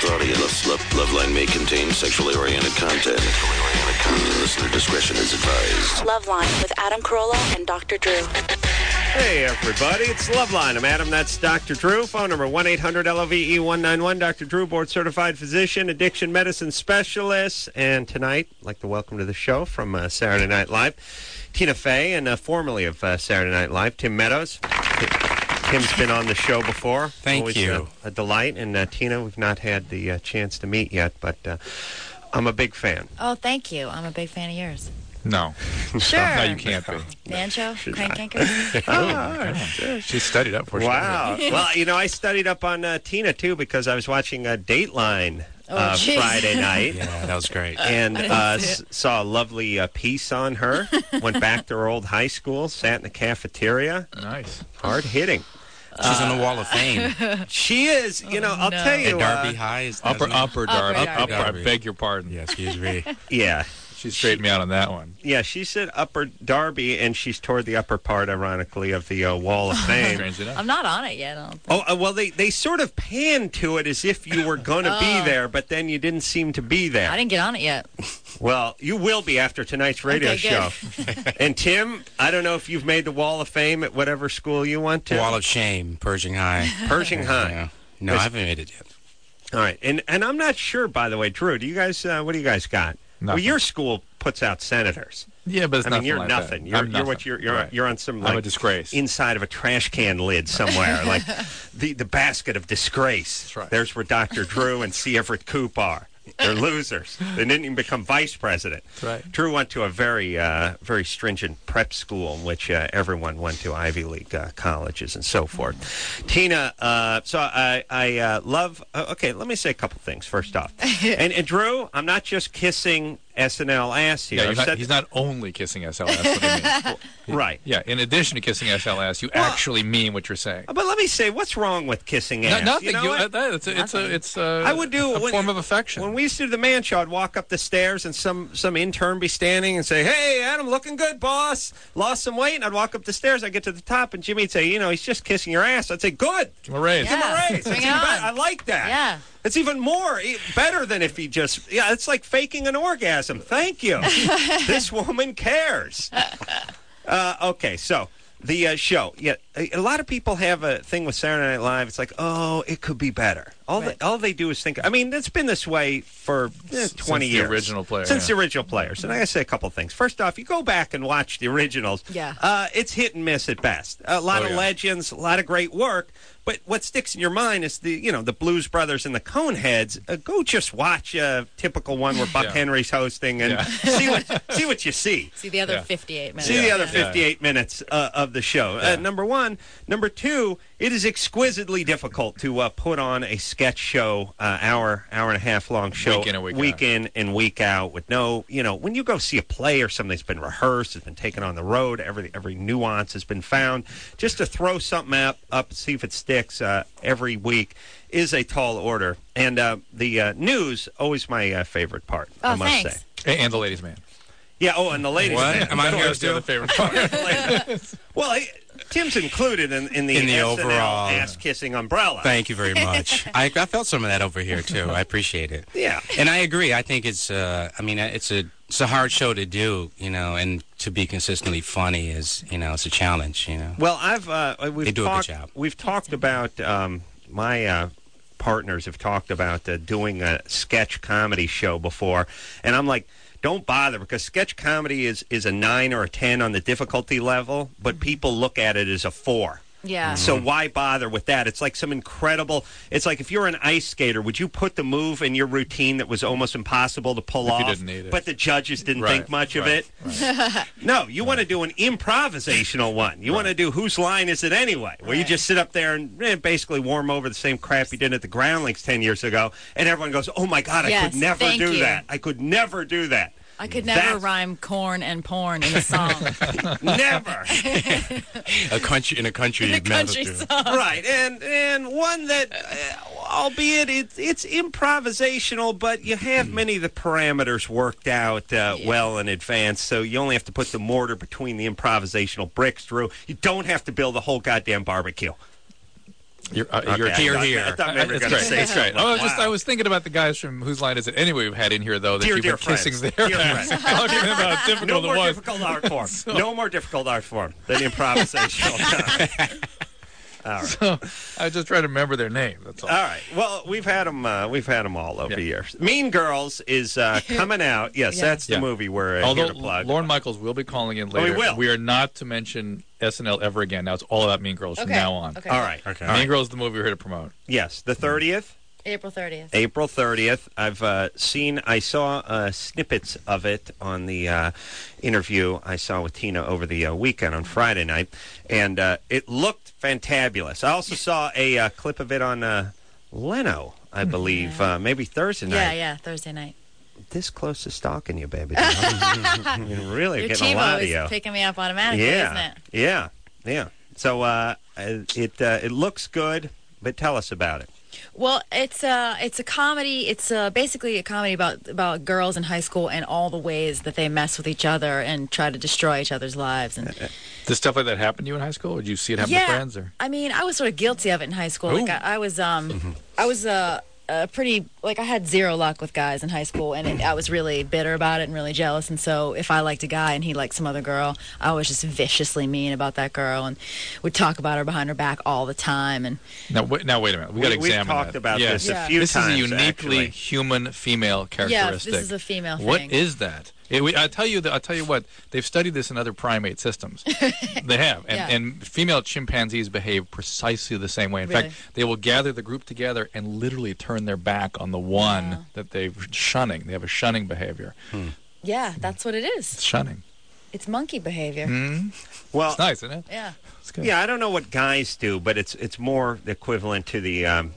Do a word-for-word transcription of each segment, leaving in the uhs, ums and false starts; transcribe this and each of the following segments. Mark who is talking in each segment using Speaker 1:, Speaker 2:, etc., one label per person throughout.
Speaker 1: audience. Love, Loveline may contain sexually oriented content. Listener discretion is advised.
Speaker 2: Loveline with Adam Carolla and Doctor Drew.
Speaker 3: Hey, everybody. It's Loveline. I'm Adam. That's Doctor Drew. Phone number one eight hundred L O V E one nine one. Doctor Drew, board-certified physician, addiction medicine specialist. And tonight, I'd like to welcome to the show from uh, Saturday Night Live, Tina Fey, and uh, formerly of uh, Saturday Night Live, Tim Meadows. Tim's been on the show before.
Speaker 4: Thank
Speaker 3: Always
Speaker 4: you.
Speaker 3: A, a delight. And uh, Tina, we've not had the uh, chance to meet yet, but uh, I'm a big fan.
Speaker 5: Oh, thank you. I'm a big fan of yours.
Speaker 6: No.
Speaker 5: Sure.
Speaker 6: No, you can't be.
Speaker 5: Banjo? Crank Anchor?
Speaker 3: Oh,
Speaker 6: She studied up for sure.
Speaker 3: wow. Well, you know, I studied up on uh, Tina, too, because I was watching uh, Dateline
Speaker 5: Oh,
Speaker 3: uh,
Speaker 5: jeez.
Speaker 3: Friday night.
Speaker 4: Yeah, that was great.
Speaker 3: And
Speaker 5: I didn't
Speaker 3: uh,
Speaker 5: see
Speaker 3: s- saw a lovely uh, piece on her. Went back to her old high school, sat in the cafeteria.
Speaker 6: Nice.
Speaker 3: Hard hitting.
Speaker 4: She's on the Wall of Fame.
Speaker 3: She is, you know, I'll
Speaker 5: no.
Speaker 3: tell you.
Speaker 4: At Darby
Speaker 3: uh,
Speaker 4: High. Is that
Speaker 6: Upper,
Speaker 4: his name?
Speaker 6: upper Darby.
Speaker 5: Upper
Speaker 6: Upper,
Speaker 5: Darby.
Speaker 6: I beg your pardon.
Speaker 4: Yes, he is really.
Speaker 3: Yeah.
Speaker 6: She straightened me out on that one.
Speaker 3: Yeah, she said Upper Darby, and she's toward the upper part, ironically, of the uh, Wall of Fame.
Speaker 6: Strange enough.
Speaker 5: I'm not on it yet. I don't think.
Speaker 3: Oh, uh, well, they, they sort of panned to it as if you were going to be
Speaker 5: Oh.
Speaker 3: there, but then you didn't seem to be there.
Speaker 5: I didn't get on it yet.
Speaker 3: Well, you will be after tonight's radio
Speaker 5: Okay,
Speaker 3: show.
Speaker 5: good.
Speaker 3: And Tim, I don't know if you've made the Wall of Fame at whatever school you went to.
Speaker 4: Wall of Shame, Pershing High.
Speaker 3: Pershing High.
Speaker 4: Yeah. No, I haven't made it yet.
Speaker 3: All right, and and I'm not sure, by the way, Drew. Do you guys? Uh, what do you guys got? Well,
Speaker 6: Nothing.
Speaker 3: your school puts out senators.
Speaker 6: Yeah, but it's
Speaker 3: I mean,
Speaker 6: nothing
Speaker 3: you're
Speaker 6: like
Speaker 3: nothing.
Speaker 6: that.
Speaker 3: You're,
Speaker 6: I'm
Speaker 3: you're
Speaker 6: nothing.
Speaker 3: what you're. You're,
Speaker 6: Right.
Speaker 3: you're on some
Speaker 6: I'm
Speaker 3: like
Speaker 6: a disgrace.
Speaker 3: inside of a trash can lid somewhere, like the the basket of disgrace.
Speaker 6: That's right.
Speaker 3: There's where Doctor Drew and C. Everett Koop are. They're losers. They didn't even become vice president.
Speaker 6: That's right.
Speaker 3: Drew went to a very, uh, very stringent prep school in which uh, everyone went to Ivy League uh, colleges and so forth. Tina, uh, so I, I uh, love. Uh, okay, let me say a couple things first off. and, and Drew, I'm not just kissing S N L ass here.
Speaker 6: Yeah, you're
Speaker 3: I've
Speaker 6: not,
Speaker 3: said-
Speaker 6: he's not only kissing S L S. What do you mean?
Speaker 3: right.
Speaker 6: Yeah, in addition to kissing S L S, you actually mean what you're saying.
Speaker 3: But let me say, what's wrong with kissing ass?
Speaker 6: No, nothing.
Speaker 3: You know
Speaker 6: You-
Speaker 3: what?
Speaker 6: uh, that- it's a, it's a, it's a,
Speaker 3: I would do
Speaker 6: a
Speaker 3: when-
Speaker 6: form of affection.
Speaker 3: When we used to do the man show, I'd walk up the stairs and some some intern be standing and say, "Hey, Adam, looking good, boss. Lost some weight." And I'd walk up the stairs. I'd get to the top, and Jimmy'd say, "You know, he's just kissing your ass." I'd say, "Good,
Speaker 6: Give him a raise.
Speaker 3: give him a
Speaker 5: Yeah.
Speaker 3: raise."
Speaker 5: Bring
Speaker 3: It's
Speaker 5: it
Speaker 3: even
Speaker 5: on.
Speaker 3: better. I like that.
Speaker 5: Yeah.
Speaker 3: It's even more e- better than if he just. Yeah, it's like faking an orgasm. Thank you. This woman cares. Uh, okay, so. The uh, show, yeah, a, a lot of people have a thing with Saturday Night Live. It's like, oh, it could be better. All
Speaker 5: Right.
Speaker 3: they, all they do is think. I mean, it's been this way for eh, twenty
Speaker 6: the
Speaker 3: years.
Speaker 6: original player,
Speaker 3: Since
Speaker 6: yeah.
Speaker 3: the original players. And I gotta say a couple things. First off, you go back and watch the originals.
Speaker 5: Yeah.
Speaker 3: Uh, it's hit and miss at best. A lot
Speaker 6: Oh,
Speaker 3: of
Speaker 6: yeah.
Speaker 3: legends, a lot of great work. But what sticks in your mind is the, you know, the Blues Brothers and the Coneheads. Uh, go just watch a typical one where Buck
Speaker 6: Yeah.
Speaker 3: Henry's hosting and
Speaker 6: Yeah.
Speaker 3: see what see what you see.
Speaker 5: See the other
Speaker 6: Yeah.
Speaker 5: fifty-eight minutes.
Speaker 3: See the
Speaker 6: Yeah.
Speaker 3: other
Speaker 6: Yeah.
Speaker 3: fifty-eight minutes uh, of the show. Uh,
Speaker 6: Yeah.
Speaker 3: number one. Number two, it is exquisitely difficult to uh, put on a sketch show, uh, hour, hour and a half long show,
Speaker 6: Week in and week out.
Speaker 3: in and week out with no, you know, when you go see a play or something that's been rehearsed, has been taken on the road, every every nuance has been found, just to throw something up, up see if it sticks uh, every week is a tall order. And uh, the uh, news, always my uh, favorite part, I
Speaker 5: Oh,
Speaker 3: must
Speaker 5: thanks.
Speaker 3: say.
Speaker 6: And, and the ladies' man.
Speaker 3: Yeah, oh, and the ladies'
Speaker 4: What?
Speaker 3: man.
Speaker 4: Am I
Speaker 3: Of
Speaker 4: here
Speaker 3: course.
Speaker 6: That's the other favorite part.
Speaker 3: Well, I- Tim's included in, in the,
Speaker 4: In the
Speaker 3: S N L
Speaker 4: overall-
Speaker 3: ass-kissing umbrella.
Speaker 4: Thank you very much. I, I felt some of that over here, too. I appreciate it.
Speaker 3: Yeah.
Speaker 4: And I agree. I think it's, uh, I mean, it's a it's a hard show to do, you know, and to be consistently funny is, you know, it's a challenge, you know.
Speaker 3: Well, I've uh, we've
Speaker 4: They do a good
Speaker 3: talked,
Speaker 4: job.
Speaker 3: We've talked about um, my uh, partners have talked about uh, doing a sketch comedy show before, and I'm like, don't bother because sketch comedy is is a nine or a ten on the difficulty level, but people look at it as a four.
Speaker 5: Yeah.
Speaker 3: So why bother with that? It's like some incredible. It's like if you're an ice skater, would you put the move in your routine that was almost impossible to pull
Speaker 6: If you
Speaker 3: off?
Speaker 6: didn't need it.
Speaker 3: But the judges didn't
Speaker 6: Right,
Speaker 3: think much of
Speaker 6: right,
Speaker 3: it. No, you want to do an improvisational one. You want to do whose line is it anyway? Where you
Speaker 5: Right.
Speaker 3: just sit up there and eh, basically warm over the same crap you did at the Groundlings ten years ago, and everyone goes, "Oh my God, I
Speaker 5: Yes,
Speaker 3: could never
Speaker 5: thank
Speaker 3: do
Speaker 5: you.
Speaker 3: that. I could never do that."
Speaker 5: I could never
Speaker 3: That's-
Speaker 5: rhyme corn and porn in a song.
Speaker 3: Never.
Speaker 4: A country in a country,
Speaker 5: in a country
Speaker 4: method,
Speaker 5: song.
Speaker 3: Right, and and one that, uh, albeit it's it's improvisational, but you have many of the parameters worked out uh,
Speaker 5: Yeah.
Speaker 3: well in advance, so you only have to put the mortar between the improvisational bricks, Drew. You don't have to build a whole goddamn barbecue.
Speaker 6: You're, uh,
Speaker 3: Okay,
Speaker 6: you're
Speaker 3: I
Speaker 4: here,
Speaker 3: thought-
Speaker 4: here.
Speaker 3: I thought maybe we were
Speaker 6: That's
Speaker 3: going to
Speaker 6: great.
Speaker 3: say
Speaker 6: That's great.
Speaker 3: something.
Speaker 6: Oh, I was just
Speaker 3: Wow.
Speaker 6: I was thinking about the guys from Whose Line Is It Anyway we've had in here though that
Speaker 3: Dear,
Speaker 6: you've
Speaker 3: dear
Speaker 6: been kissing
Speaker 3: friends.
Speaker 6: their
Speaker 3: Dear
Speaker 6: ass,
Speaker 3: friends.
Speaker 6: talking about how difficult
Speaker 3: No
Speaker 6: it
Speaker 3: more
Speaker 6: was.
Speaker 3: difficult art form. No more difficult art form than improvisational. All right.
Speaker 6: So I was just trying to remember their name. That's all.
Speaker 3: All right. Well, we've had them. Uh, we've had them all over
Speaker 6: Yeah.
Speaker 3: the years. Mean Girls is uh, coming out. Yes,
Speaker 5: Yeah.
Speaker 3: that's the
Speaker 6: Yeah.
Speaker 3: movie we're uh,
Speaker 6: Although
Speaker 3: here to plug.
Speaker 6: Lorne Michaels will be calling in
Speaker 3: Oh, he
Speaker 6: later.
Speaker 3: will.
Speaker 6: We are not to mention S N L ever again. Now it's all about Mean Girls from
Speaker 5: Okay.
Speaker 6: now on.
Speaker 5: Okay.
Speaker 3: All right.
Speaker 4: Okay.
Speaker 6: Mean Girls is the movie we're here to promote.
Speaker 3: Yes, the thirtieth.
Speaker 5: April thirtieth.
Speaker 3: April thirtieth. I've uh, seen, I saw uh, snippets of it on the uh, interview I saw with Tina over the uh, weekend on Friday night, and uh, it looked fantabulous. I also saw a uh, clip of it on uh, Leno, I believe, uh, maybe Thursday night.
Speaker 5: Yeah, yeah, Thursday night.
Speaker 3: This close to stalking you, baby. You're really
Speaker 5: Your
Speaker 3: getting a lot of
Speaker 5: TiVo
Speaker 3: you.
Speaker 5: is picking me up automatically, isn't
Speaker 3: Yeah,
Speaker 5: it?
Speaker 3: yeah, yeah. So uh, it uh, it looks good, but tell us about it.
Speaker 5: Well, it's a it's a comedy. It's uh basically a comedy about about girls in high school and all the ways that they mess with each other and try to destroy each other's lives. And
Speaker 6: Does stuff like that happen to you in high school? Or did you see it happen
Speaker 5: yeah,
Speaker 6: to friends? Or
Speaker 5: I mean, I was sort of guilty of it in high school. Like
Speaker 6: Ooh.
Speaker 5: I, I was um I was uh, uh pretty like I had zero luck with guys in high school, and it, I was really bitter about it and really jealous. And so if I liked a guy and he liked some other girl, I was just viciously mean about that girl and would talk about her behind her back all the time. And
Speaker 6: now, wait, now wait a minute. We, got to
Speaker 3: we've
Speaker 6: examine
Speaker 3: talked
Speaker 6: that.
Speaker 3: about
Speaker 6: Yeah.
Speaker 3: this
Speaker 5: Yeah.
Speaker 3: a few
Speaker 6: This
Speaker 3: times.
Speaker 6: is a uniquely
Speaker 3: actually.
Speaker 6: human female
Speaker 5: yeah,
Speaker 6: characteristic.
Speaker 5: this is a female thing.
Speaker 6: What is that? It, we, I tell you, that I tell you what. They've studied this in other primate systems. They have, and,
Speaker 5: Yeah.
Speaker 6: and female chimpanzees behave precisely the same way. In
Speaker 5: Really?
Speaker 6: fact, they will gather the group together and literally turn their back on the one
Speaker 5: Wow.
Speaker 6: that they're shunning. They have a shunning behavior.
Speaker 5: Yeah, that's what it
Speaker 6: It's
Speaker 5: is.
Speaker 6: shunning.
Speaker 5: It's monkey behavior.
Speaker 6: Mm.
Speaker 3: Well,
Speaker 6: It's nice, isn't it?
Speaker 5: Yeah.
Speaker 6: It's good.
Speaker 3: yeah, I don't know what guys do, but it's it's more equivalent to the um,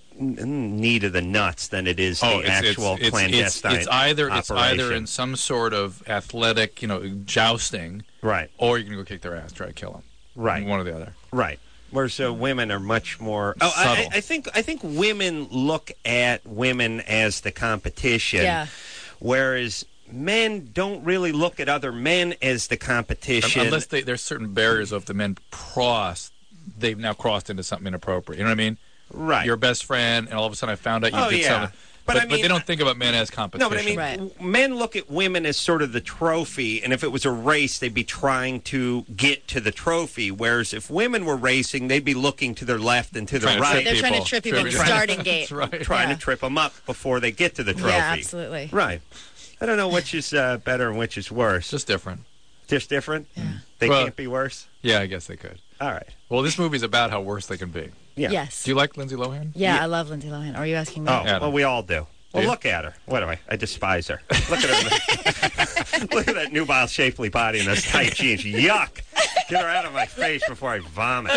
Speaker 3: n- need of the nuts than it is the
Speaker 6: Oh, it's,
Speaker 3: actual
Speaker 6: it's, it's,
Speaker 3: clandestine.
Speaker 6: it's, it's either it's either
Speaker 3: operation.
Speaker 6: in some sort of athletic, you know, jousting,
Speaker 3: right,
Speaker 6: or you're gonna go kick their ass, try to kill them.
Speaker 3: right,
Speaker 6: One or the other.
Speaker 3: right. Whereas uh, women are much more. Oh, I,
Speaker 6: Subtle.
Speaker 3: I I think I think women look at women as the competition,
Speaker 5: Yeah.
Speaker 3: whereas men don't really look at other men as the competition.
Speaker 6: Unless they, there's certain barriers of the men cross, they've now crossed into something inappropriate. You know what I mean?
Speaker 3: right.
Speaker 6: Your best friend, and all of a sudden I found out you
Speaker 3: Oh,
Speaker 6: did
Speaker 3: yeah.
Speaker 6: something.
Speaker 3: But
Speaker 6: But,
Speaker 3: I mean-
Speaker 6: they don't think about men as competition.
Speaker 3: No, but I mean,
Speaker 5: Right.
Speaker 3: w- men look at women as sort of the trophy, and if it was a race, they'd be trying to get to the trophy. Whereas if women were racing, they'd be looking to their left and to
Speaker 6: Trying
Speaker 3: their
Speaker 6: to
Speaker 3: right,
Speaker 5: They're trying to
Speaker 6: people.
Speaker 5: trip people at the
Speaker 6: Trying-
Speaker 5: starting gate.
Speaker 6: That's right.
Speaker 3: trying
Speaker 5: Yeah.
Speaker 3: to trip them up before they get to the trophy.
Speaker 5: Yeah, absolutely.
Speaker 3: Right. I don't know which is uh, better and which is worse.
Speaker 6: Just different.
Speaker 3: Just different?
Speaker 5: Yeah.
Speaker 3: They
Speaker 6: Well-
Speaker 3: can't be worse?
Speaker 6: Yeah, I guess they could.
Speaker 3: All right.
Speaker 6: Well, this movie's about how worse they can be.
Speaker 3: Yeah.
Speaker 5: Yes.
Speaker 6: Do you like Lindsay Lohan?
Speaker 5: Yeah,
Speaker 3: Yeah.
Speaker 5: I love Lindsay Lohan. Are you asking me?
Speaker 3: Oh,
Speaker 6: Adam.
Speaker 3: well, we all do. Well,
Speaker 6: you?
Speaker 3: look at her. What do I? I despise her. Look at her. Look at that nubile, shapely body in those tight jeans. Yuck! Get her out of my face before I vomit.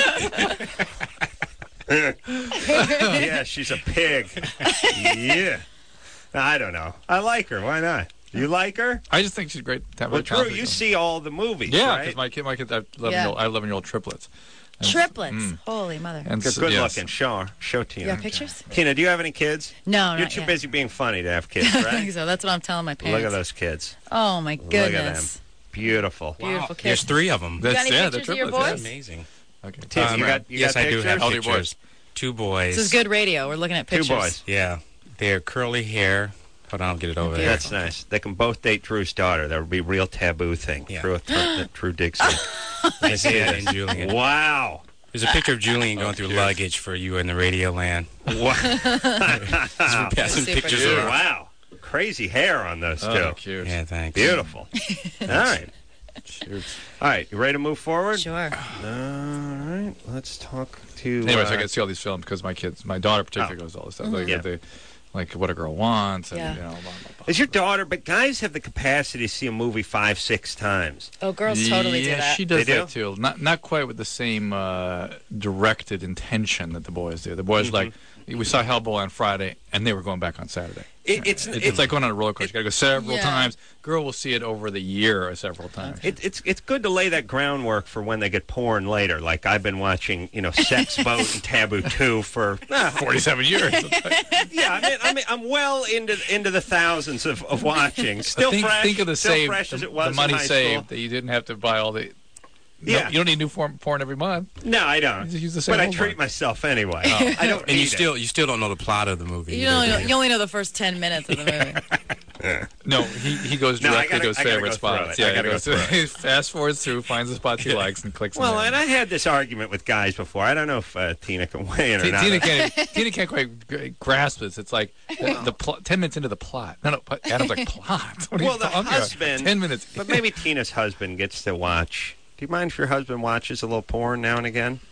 Speaker 3: Yeah, she's a pig. Yeah. I don't know. I like her. Why not? You like her?
Speaker 6: I just think she's great. to have
Speaker 3: Well,
Speaker 6: a
Speaker 3: Drew,
Speaker 6: talented
Speaker 3: you
Speaker 6: girl.
Speaker 3: see all the movies,
Speaker 6: Yeah,
Speaker 3: right?
Speaker 6: because my kid, my kid, I have eleven
Speaker 5: Yeah.
Speaker 6: year old, I have eleven year old triplets. And-
Speaker 5: Triplets.
Speaker 6: Mm.
Speaker 5: Holy mother.
Speaker 6: And
Speaker 3: Good,
Speaker 6: so-
Speaker 3: good
Speaker 6: yes.
Speaker 3: looking. Show her. Show Tina.
Speaker 5: you got pictures?
Speaker 3: Tina, do you have any kids?
Speaker 5: No,
Speaker 3: You're
Speaker 5: not
Speaker 3: too
Speaker 5: yet.
Speaker 3: busy being funny to have kids,
Speaker 5: I
Speaker 3: right?
Speaker 5: think so. That's what I'm telling my parents.
Speaker 3: Look at those kids.
Speaker 5: Oh my
Speaker 3: Look at them.
Speaker 5: goodness.
Speaker 3: Beautiful.
Speaker 5: Beautiful
Speaker 4: There's
Speaker 5: kids.
Speaker 4: three of them.
Speaker 6: That's,
Speaker 5: got any
Speaker 6: yeah,
Speaker 5: pictures
Speaker 6: they're
Speaker 5: of your
Speaker 6: triplets,
Speaker 5: boys?
Speaker 6: yeah.
Speaker 4: Amazing.
Speaker 6: Okay.
Speaker 3: Tim,
Speaker 6: Um,
Speaker 3: you got, you
Speaker 4: yes,
Speaker 3: got
Speaker 4: I do
Speaker 3: pictures?
Speaker 4: have
Speaker 6: How old are your
Speaker 4: pictures. Two boys.
Speaker 5: This is good radio. We're looking at
Speaker 3: Two
Speaker 5: pictures.
Speaker 3: boys.
Speaker 4: Yeah, they're curly hair. Hold on, I'll get it over there.
Speaker 3: That's nice. They can both date Drew's daughter. That would be a real taboo thing.
Speaker 4: Yeah.
Speaker 3: Drew, Drew, Drew Dixon.
Speaker 4: Isaiah and Julian.
Speaker 3: Wow.
Speaker 4: There's a picture of Julian going through
Speaker 3: cute.
Speaker 4: luggage for you in the radio land.
Speaker 3: Wow.
Speaker 4: Passing
Speaker 5: Super
Speaker 4: pictures
Speaker 5: cute.
Speaker 4: around.
Speaker 3: Wow. Crazy hair on those
Speaker 6: Oh,
Speaker 3: two.
Speaker 6: cute.
Speaker 4: Yeah, thanks.
Speaker 3: Beautiful. All right.
Speaker 6: Shoot.
Speaker 3: All right. You ready to move forward?
Speaker 5: Sure.
Speaker 3: All right. Let's talk to.
Speaker 6: Anyways,
Speaker 3: uh,
Speaker 6: I get to see all these films because my kids, my daughter particularly
Speaker 3: Oh.
Speaker 6: goes to all this stuff. Like,
Speaker 3: Yeah.
Speaker 6: they, like What a Girl Wants, and
Speaker 5: Yeah.
Speaker 6: you know, blah, blah, blah.
Speaker 3: Is your daughter? But guys have the capacity to see a movie five, six times.
Speaker 5: Oh, girls totally
Speaker 6: yeah,
Speaker 5: do that.
Speaker 6: she does
Speaker 3: They do?
Speaker 6: that too. Not not quite with the same uh, directed intention that the boys do. The boys
Speaker 3: Mm-hmm.
Speaker 6: like we saw Hellboy on Friday, and they were going back on Saturday.
Speaker 3: It, it's
Speaker 6: It,
Speaker 3: it-
Speaker 6: it's like going on a roller coaster. You got to go several
Speaker 5: Yeah.
Speaker 6: times. Girl will see it over the year several times.
Speaker 3: It, it's it's good to lay that groundwork for when they get porn later. Like I've been watching, you know, Sex Boat and Taboo two for ah,
Speaker 6: Forty-seven years.
Speaker 3: yeah. I mean, I mean, I'm well into into the thousands of, of watching. Still
Speaker 6: think,
Speaker 3: fresh.
Speaker 6: think of the
Speaker 3: still
Speaker 6: save,
Speaker 3: fresh
Speaker 6: the,
Speaker 3: as it was
Speaker 6: the money
Speaker 3: in high
Speaker 6: saved
Speaker 3: school.
Speaker 6: that you didn't have to buy all the No,
Speaker 3: Yeah.
Speaker 6: you don't need new form, porn every month.
Speaker 3: No, I don't.
Speaker 6: You just use the same
Speaker 3: but I
Speaker 6: old
Speaker 3: treat
Speaker 6: one.
Speaker 3: myself anyway. I don't
Speaker 4: And
Speaker 3: need
Speaker 4: you
Speaker 3: it.
Speaker 4: still you still don't know the plot of the movie.
Speaker 5: You
Speaker 4: either,
Speaker 5: only,
Speaker 4: do
Speaker 5: know,
Speaker 4: you?
Speaker 5: you only know the first ten minutes of the movie.
Speaker 6: No, he, he goes
Speaker 3: No, I
Speaker 6: directly
Speaker 3: gotta-
Speaker 6: to his
Speaker 3: I gotta
Speaker 6: favorite
Speaker 3: go through
Speaker 6: spots.
Speaker 3: it. I
Speaker 6: Yeah,
Speaker 3: gotta
Speaker 6: he,
Speaker 3: go
Speaker 6: goes
Speaker 3: through
Speaker 6: to, he fast forwards through, finds the spots he likes, and clicks.
Speaker 3: Well,
Speaker 6: them
Speaker 3: and
Speaker 6: in.
Speaker 3: I had this argument with guys before. I don't know if uh, Tina can weigh in or
Speaker 6: T-
Speaker 3: not.
Speaker 6: Tina can't. Tina can't quite g- grasp this. It's like the, the pl- ten minutes into the plot. No, no. but Adam's like plot. What are
Speaker 3: Well,
Speaker 6: you
Speaker 3: the
Speaker 6: talking about?
Speaker 3: husband-
Speaker 6: Ten minutes.
Speaker 3: But maybe Tina's husband gets to watch. Do you mind if your husband watches a little porn now and again?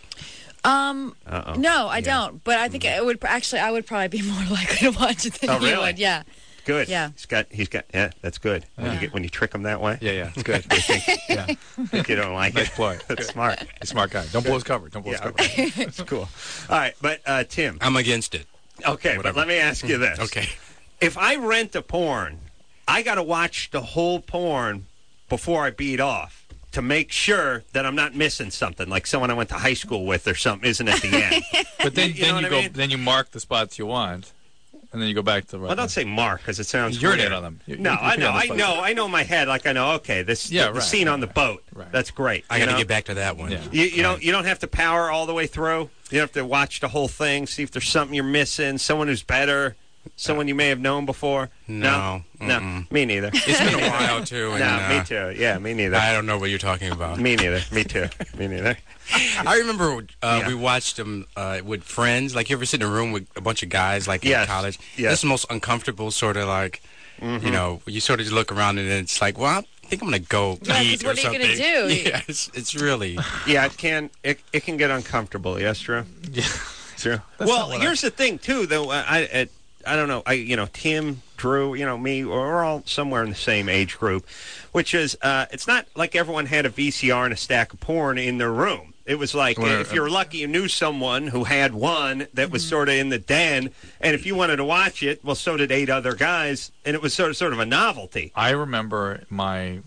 Speaker 5: Um,
Speaker 3: Uh-oh.
Speaker 5: no, I don't. But I think it would actually. I would probably be more likely to watch it than
Speaker 3: Oh,
Speaker 5: you
Speaker 3: really?
Speaker 5: would. Yeah.
Speaker 3: Good.
Speaker 5: Yeah.
Speaker 3: He's got. He's got. Yeah, that's good. When you
Speaker 6: Yeah.
Speaker 3: get when you trick him that way.
Speaker 6: Yeah, yeah, it's good. yeah,
Speaker 3: Think you don't like
Speaker 6: nice
Speaker 3: it.
Speaker 6: ploy.
Speaker 3: That's smart.
Speaker 6: He's a smart guy. Don't blow his cover. Don't blow
Speaker 3: Yeah,
Speaker 6: his cover.
Speaker 3: okay. That's cool. All right, but uh, Tim.
Speaker 4: I'm against it.
Speaker 3: Okay, but
Speaker 4: Whatever.
Speaker 3: let me ask you this.
Speaker 4: Okay.
Speaker 3: If I rent a porn, I got to watch the whole porn before I beat off to make sure that I'm not missing something, like someone I went to high school with or something isn't at the end.
Speaker 6: But then,
Speaker 3: You know
Speaker 6: then
Speaker 3: what
Speaker 6: you
Speaker 3: I
Speaker 6: go.
Speaker 3: mean?
Speaker 6: Then you mark the spots you want, and then you go back to the.
Speaker 3: Well, don't say mark because it sounds
Speaker 6: Urinate
Speaker 3: weird.
Speaker 6: on them. You-
Speaker 3: No,
Speaker 6: you
Speaker 3: I
Speaker 6: pee
Speaker 3: know,
Speaker 6: on the
Speaker 3: I
Speaker 6: spots.
Speaker 3: know, I know in my head. Like I know, okay, this
Speaker 6: Yeah,
Speaker 3: the, the
Speaker 6: right,
Speaker 3: scene
Speaker 6: right,
Speaker 3: on the
Speaker 6: right.
Speaker 3: boat.
Speaker 6: Right.
Speaker 3: That's great.
Speaker 4: I
Speaker 3: you
Speaker 4: got to
Speaker 3: know?
Speaker 4: get back to that one.
Speaker 6: Yeah.
Speaker 3: You, you don't you don't have to power all the way through. You have to watch the whole thing, see if there's something you're missing, someone who's better, someone you may have known before.
Speaker 4: No.
Speaker 3: no, no
Speaker 4: Mm-mm.
Speaker 3: me neither.
Speaker 4: It's been a while too. And,
Speaker 3: no,
Speaker 4: uh,
Speaker 3: me too. Yeah, me neither.
Speaker 4: I don't know what you're talking about.
Speaker 3: Me neither. Me too. Me neither.
Speaker 4: I remember uh,
Speaker 3: Yeah.
Speaker 4: we watched them uh, with friends. Like, you ever sit in a room with a bunch of guys, like
Speaker 3: Yes.
Speaker 4: in college?
Speaker 3: Yes.
Speaker 4: That's the most uncomfortable sort of like, you know, you sort of just look around and it's like, well, I think I'm going to go
Speaker 5: Yeah, 'cause
Speaker 4: eat or
Speaker 5: what are you
Speaker 4: something.
Speaker 5: gonna do?
Speaker 4: Yeah, it's, it's really...
Speaker 3: Yeah, it can. It, it can get uncomfortable. Yes, Drew.
Speaker 6: Yeah.
Speaker 3: True.
Speaker 6: That's
Speaker 3: Well,
Speaker 6: not what I-
Speaker 3: here's the thing too, though. I, I, I I don't know. I, you know, Tim, Drew, you know, me. We're all somewhere in the same age group, which is, uh, it's not like everyone had a V C R and a stack of porn in their room. It was like
Speaker 6: Well,
Speaker 3: uh, if you were lucky, you knew someone who had one that was sort of in the den, and if you wanted to watch it, well, so did eight other guys, and it was sort of sort of a novelty.
Speaker 6: I remember my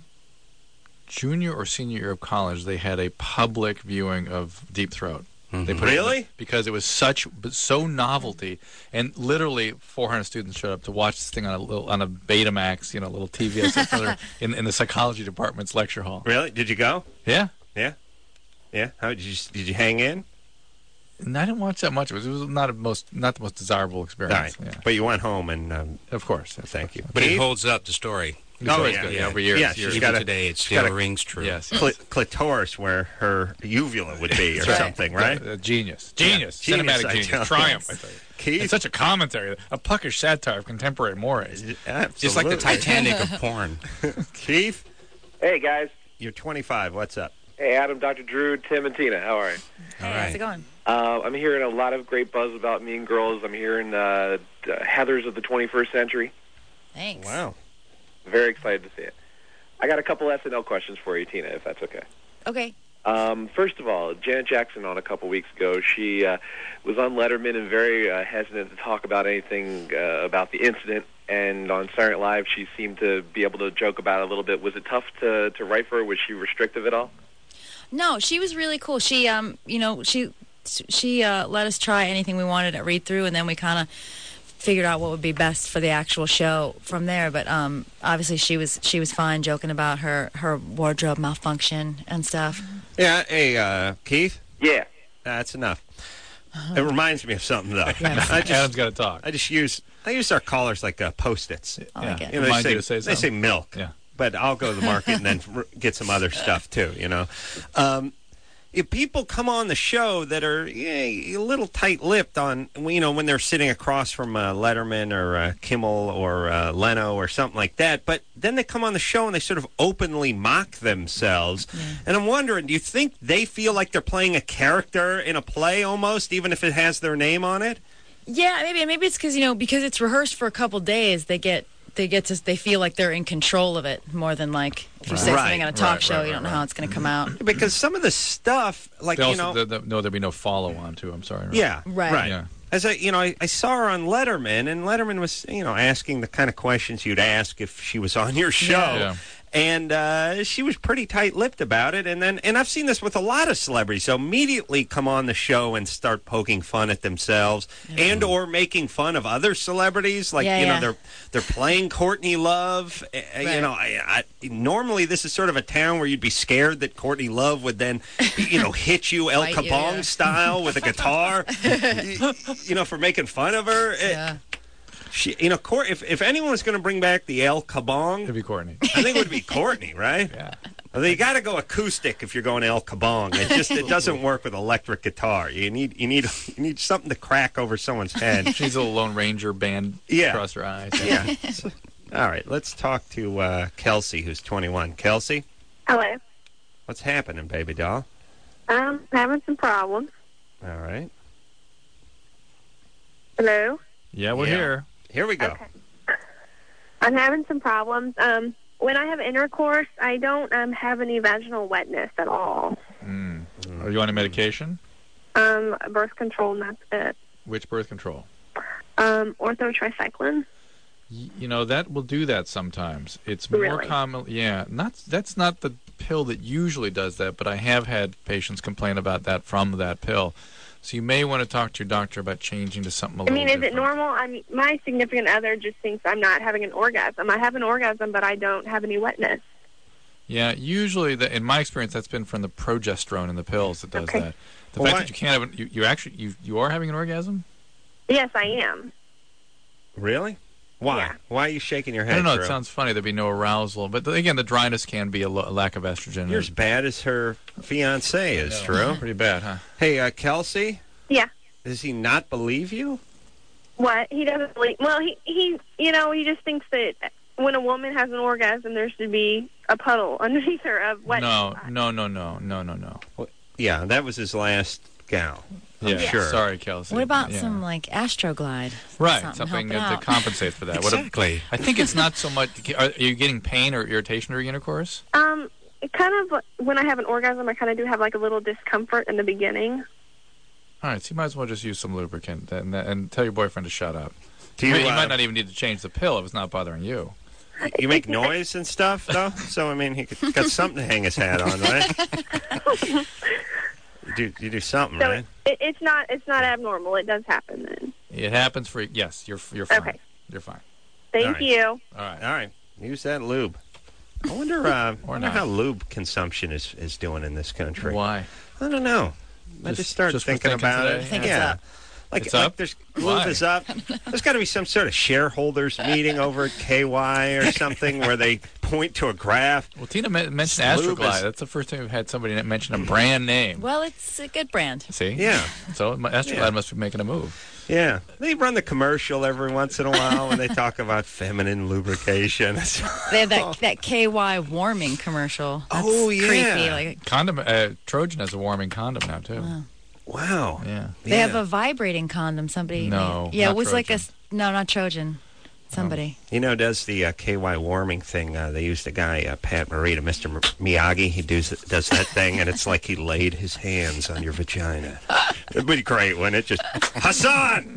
Speaker 6: junior or senior year of college, they had a public viewing of Deep Throat. They put it in the-
Speaker 3: Really?
Speaker 6: because it was such so novelty, and literally four hundred students showed up to watch this thing on a little on a Betamax, you know, little T V in in the psychology department's lecture hall.
Speaker 3: Really? Did you go?
Speaker 6: Yeah,
Speaker 3: Yeah. Yeah. How did you did you hang in?
Speaker 6: and I didn't watch that much. It was, it was not a most not the most desirable
Speaker 3: All
Speaker 6: experience.
Speaker 3: right.
Speaker 6: Yeah.
Speaker 3: But you went home and um,
Speaker 6: Of course.
Speaker 3: thank you.
Speaker 4: But it
Speaker 3: Keith?
Speaker 4: holds up, the story.
Speaker 6: It's
Speaker 3: Oh,
Speaker 6: always
Speaker 3: yeah,
Speaker 6: good.
Speaker 3: yeah.
Speaker 6: Over years.
Speaker 3: Yeah,
Speaker 6: years.
Speaker 3: she's
Speaker 4: Even
Speaker 3: got a-
Speaker 4: today, it
Speaker 3: she's
Speaker 4: still
Speaker 3: got a-
Speaker 4: rings true.
Speaker 6: Yes.
Speaker 3: Cl- clitoris where her uvula would be or
Speaker 5: right.
Speaker 3: something, right?
Speaker 6: Uh, genius. Genius.
Speaker 3: Yeah. Genius,
Speaker 6: Cinematic
Speaker 3: I
Speaker 6: genius.
Speaker 3: tell you.
Speaker 6: Triumph, I tell you.
Speaker 3: Keith?
Speaker 6: It's such a commentary, a puckish satire of contemporary mores.
Speaker 4: It's like the
Speaker 3: Absolutely.
Speaker 4: Titanic of porn.
Speaker 3: Keith,
Speaker 7: Hey, guys.
Speaker 3: you're twenty-five. What's up?
Speaker 7: Hey, Adam, Doctor Drew, Tim, and Tina. How are you?
Speaker 5: Hey,
Speaker 4: All
Speaker 5: how's
Speaker 4: right.
Speaker 5: it going?
Speaker 7: Uh, I'm hearing a lot of great buzz about Mean Girls. I'm hearing uh, uh, Heathers of the twenty-first century.
Speaker 5: Thanks.
Speaker 3: Wow.
Speaker 7: Very excited to see it. I got a couple S N L questions for you, Tina, if that's okay.
Speaker 5: Okay.
Speaker 7: Um, first of all, Janet Jackson on a couple weeks ago, she uh, was on Letterman and very uh, hesitant to talk about anything uh, about the incident. And on Saturday Night Live, she seemed to be able to joke about it a little bit. Was it tough to, to write for her? Was she restrictive at all?
Speaker 5: No, she was really cool. She, um, you know, she she uh, let us try anything we wanted to read through, and then we kind of figured out what would be best for the actual show from there. But um, obviously, she was she was fine joking about her her wardrobe malfunction and stuff.
Speaker 3: Yeah. Hey, uh, Keith.
Speaker 7: Yeah.
Speaker 3: That's enough. It reminds me of something though.
Speaker 5: Yeah.
Speaker 3: I
Speaker 6: Adam's
Speaker 3: just
Speaker 6: got to talk.
Speaker 3: I just use I use our callers like uh, post-its.
Speaker 5: I like it.
Speaker 3: You know, they
Speaker 6: Reminds
Speaker 3: say,
Speaker 6: you to say
Speaker 3: they say
Speaker 6: something.
Speaker 3: milk.
Speaker 6: Yeah.
Speaker 3: But I'll go to the market and then r- get some other stuff too. You know. Um, if people come on the show that are yeah, a little tight-lipped on, you know, when they're sitting across from uh, Letterman or uh, Kimmel or uh, Leno or something like that, but then they come on the show and they sort of openly mock themselves. And I'm wondering, do you think they feel like they're playing a character in a play almost, even if it has their name on it?
Speaker 5: Yeah, maybe maybe it's because you know because it's rehearsed for a couple days. They get they get to they feel like they're in control of it more than like if you say
Speaker 3: Right.
Speaker 5: something on a talk
Speaker 6: Right,
Speaker 5: show,
Speaker 6: right,
Speaker 5: you don't
Speaker 6: right,
Speaker 5: know how it's going to come out.
Speaker 3: Because some of the stuff, like,
Speaker 6: They
Speaker 3: you
Speaker 6: also,
Speaker 3: know...
Speaker 6: the, the, no, there'd be no follow-on, too. I'm sorry. right?
Speaker 3: Yeah,
Speaker 5: Right.
Speaker 3: right.
Speaker 6: Yeah.
Speaker 3: As I, you know, I, I saw her on Letterman, and Letterman was, you know, asking the kind of questions you'd ask if she was on your show.
Speaker 6: Yeah.
Speaker 3: And uh, she was pretty tight-lipped about it. And then, and I've seen this with a lot of celebrities. So immediately come on the show and start poking fun at themselves, and or making fun of other celebrities. Like
Speaker 5: Yeah,
Speaker 3: you know,
Speaker 5: yeah.
Speaker 3: they're they're playing Courtney Love. Uh, You
Speaker 5: Right.
Speaker 3: know, I, I, normally this is sort of a town where you'd be scared that Courtney Love would then, you know, hit you El
Speaker 5: Bite you,
Speaker 3: Kabong
Speaker 5: yeah.
Speaker 3: style with a guitar. you, you know, for making fun of her. It-
Speaker 5: Yeah.
Speaker 3: She, you know, Court, if, if anyone was going to bring back the El Kabong,
Speaker 6: It'd be Courtney.
Speaker 3: I think it would be Courtney, right?
Speaker 6: Yeah.
Speaker 3: Although you got to go acoustic if you're going El Kabong. It just it doesn't work with electric guitar. You need you need you need something to crack over someone's head.
Speaker 6: She's a little Lone Ranger band
Speaker 3: Yeah.
Speaker 6: across her eyes.
Speaker 3: Yeah. So- all right, let's talk to uh, Kelsey, who's twenty-one. Kelsey,
Speaker 8: Hello.
Speaker 3: what's happening, baby doll?
Speaker 8: I'm having some problems.
Speaker 3: All right,
Speaker 8: Hello.
Speaker 6: Yeah, we're
Speaker 3: Yeah.
Speaker 6: here.
Speaker 3: here we go.
Speaker 8: Okay. I'm having some problems. Um, when I have intercourse, I don't um, have any vaginal wetness at all.
Speaker 6: Mm. Are you on a medication?
Speaker 8: Um, birth control, and that's it.
Speaker 6: Which birth control?
Speaker 8: Um, orthotricycline.
Speaker 6: Y- You know, that will do that sometimes. It's more
Speaker 8: Really?
Speaker 6: common. Yeah, not that's not the pill that usually does that, but I have had patients complain about that from that pill. So you may want to talk to your doctor about changing to something a
Speaker 8: I
Speaker 6: little
Speaker 8: mean, is it
Speaker 6: different.
Speaker 8: normal? I mean, my significant other just thinks I'm not having an orgasm. I have an orgasm, but I don't have any wetness.
Speaker 6: Yeah, usually, the, in my experience, that's been from the progesterone in the pills that does
Speaker 8: Okay.
Speaker 6: that. The
Speaker 3: Well,
Speaker 6: fact
Speaker 3: why-
Speaker 6: that you can't have, an, you, you actually, you you are having an orgasm.
Speaker 8: Yes, I am.
Speaker 3: Really? Why?
Speaker 8: Yeah.
Speaker 3: Why are you shaking your head?
Speaker 6: I don't know.
Speaker 3: Drew?
Speaker 6: It sounds funny. There'd be no arousal, but the, again, the dryness can be a, lo- a lack of estrogen.
Speaker 3: You're as bad as her fiance is, Drew.
Speaker 6: Pretty bad, huh?
Speaker 3: Hey, uh, Kelsey,
Speaker 8: Yeah.
Speaker 3: does he not believe you?
Speaker 8: What? He doesn't believe. Well, he he, you know, he just thinks that when a woman has an orgasm, there should be a puddle underneath her of wet.
Speaker 6: No, no, no, no, no, no, no.
Speaker 3: Yeah, that was his last gal. I'm
Speaker 6: Yeah,
Speaker 3: sure.
Speaker 6: Sorry, Kelsey.
Speaker 5: What about
Speaker 6: Yeah.
Speaker 5: some like Astroglide?
Speaker 6: right
Speaker 5: something
Speaker 6: something
Speaker 5: helping
Speaker 6: to
Speaker 5: out?
Speaker 6: compensate for that? What a-
Speaker 4: Exactly.
Speaker 6: I think it's not so much. Are, are you getting pain or irritation during intercourse?
Speaker 8: Um, it kind of when I have an orgasm, I kind of do have like a little discomfort in the beginning.
Speaker 6: All right, so you might as well just use some lubricant and, and tell your boyfriend to shut up.
Speaker 3: Do
Speaker 6: You,
Speaker 3: you,
Speaker 6: you
Speaker 3: uh,
Speaker 6: might not even need to change the pill if it's not bothering you.
Speaker 3: you make noise and stuff, though? So, I mean, he could, got something to hang his hat on, right? you, do, you do something,
Speaker 8: So
Speaker 3: right?
Speaker 8: it, it's not it's not abnormal. It does happen then.
Speaker 6: It happens for yes. You're you're fine.
Speaker 8: Okay.
Speaker 6: You're fine.
Speaker 8: Thank
Speaker 3: All right.
Speaker 8: you.
Speaker 6: All right.
Speaker 3: All right. Use that lube. I wonder, uh,
Speaker 6: Or
Speaker 3: wonder
Speaker 6: not.
Speaker 3: how lube consumption is, is doing in this country.
Speaker 6: Why?
Speaker 3: I don't know. I
Speaker 6: Just-
Speaker 3: just started
Speaker 6: just for
Speaker 3: thinking
Speaker 6: thinking
Speaker 3: about
Speaker 6: today?
Speaker 3: it.
Speaker 6: I
Speaker 5: think it's
Speaker 3: yeah.
Speaker 5: up.
Speaker 3: Like,
Speaker 6: It's
Speaker 3: like
Speaker 6: up?
Speaker 3: there's
Speaker 6: Why?
Speaker 3: lube is up. There's got to be some sort of shareholders meeting over at K Y or something where they point to a graph.
Speaker 6: Well, Tina men- mentioned
Speaker 3: Lube
Speaker 6: Astroglide.
Speaker 3: is-
Speaker 6: That's the first time we've had somebody mention a brand name.
Speaker 5: Well, it's a good brand.
Speaker 6: See?
Speaker 3: Yeah.
Speaker 6: So Astroglide
Speaker 3: Yeah.
Speaker 6: must be making a move.
Speaker 3: Yeah, they run the commercial every once in a while when they talk about feminine lubrication.
Speaker 5: They have that that K Y warming commercial. That's
Speaker 3: Oh, yeah.
Speaker 5: creepy. Like
Speaker 6: Condom. Uh, Trojan has a warming condom now too.
Speaker 5: Wow.
Speaker 3: Wow.
Speaker 6: Yeah.
Speaker 5: they have
Speaker 3: Yeah.
Speaker 5: a vibrating condom. Somebody.
Speaker 6: No,
Speaker 5: made. Yeah,
Speaker 6: not
Speaker 5: it was like a
Speaker 6: Trojan.
Speaker 5: s- no, not Trojan. Somebody.
Speaker 3: You know, does the uh, K Y warming thing? Uh, they used a guy, uh, Pat Morita, Mister M- Miyagi. He does does that thing, and it's like he laid his hands on your vagina. It'd be great, wouldn't it? Just Hassan.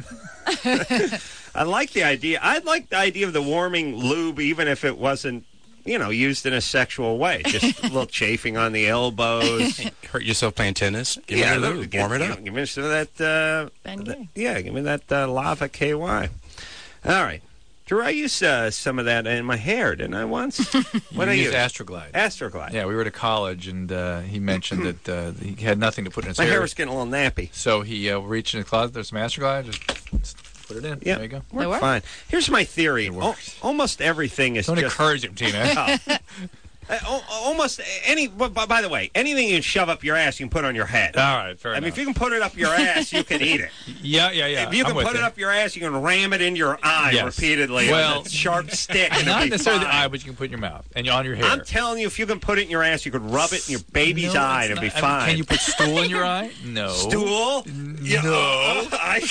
Speaker 3: I like the idea. I'd like the idea of the warming lube, even if it wasn't, you know, used in a sexual way. Just a little chafing on the elbows.
Speaker 4: Hurt yourself playing tennis? Give
Speaker 3: yeah,
Speaker 4: me a lube.
Speaker 3: give-
Speaker 4: Warm it
Speaker 3: give-
Speaker 4: up.
Speaker 3: Give me some of that. Uh,
Speaker 5: Ben
Speaker 3: th-
Speaker 5: Gay.
Speaker 3: yeah, give me that uh, lava K Y. All right. Drew, I used uh, some of that in my hair, didn't I, once? What
Speaker 6: you
Speaker 3: I
Speaker 6: used
Speaker 3: use?
Speaker 6: Astroglide.
Speaker 3: Astroglide.
Speaker 6: Yeah, we were at a college, and uh, he mentioned that uh, he had nothing to put in his
Speaker 3: My
Speaker 6: hair.
Speaker 3: hair was getting a little nappy.
Speaker 6: So he uh, reached in his closet. There's some Astroglide. Just put it in.
Speaker 3: Yeah.
Speaker 6: There you go.
Speaker 3: Worked
Speaker 5: worked?
Speaker 3: fine. Here's my theory.
Speaker 6: It
Speaker 3: Al-
Speaker 6: works.
Speaker 3: almost everything is
Speaker 6: Don't
Speaker 3: just...
Speaker 6: encourage him, Tina.
Speaker 3: Oh. Uh, al- almost any... But, but by the way, anything you can shove up your ass, you can put on your head.
Speaker 6: All right, fair
Speaker 3: I mean,
Speaker 6: enough.
Speaker 3: if you can put it up your ass, you can eat it.
Speaker 6: yeah, yeah, yeah.
Speaker 3: If you
Speaker 6: I'm
Speaker 3: can
Speaker 6: with
Speaker 3: put it
Speaker 6: you.
Speaker 3: up your ass, you can ram it in your eye
Speaker 6: Yes.
Speaker 3: repeatedly
Speaker 6: Well,
Speaker 3: with a sharp stick. And
Speaker 6: Not
Speaker 3: it'll be
Speaker 6: necessarily the
Speaker 3: fine.
Speaker 6: eye, but you can put it in your mouth and on your hair.
Speaker 3: I'm telling you, if you can put it in your ass, you could rub it in your baby's
Speaker 6: No,
Speaker 3: eye,
Speaker 6: it's
Speaker 3: and it'll be
Speaker 6: not- I mean,
Speaker 3: fine.
Speaker 6: can you put stool in your eye? No.
Speaker 3: Stool? Yeah,
Speaker 6: No.
Speaker 3: I...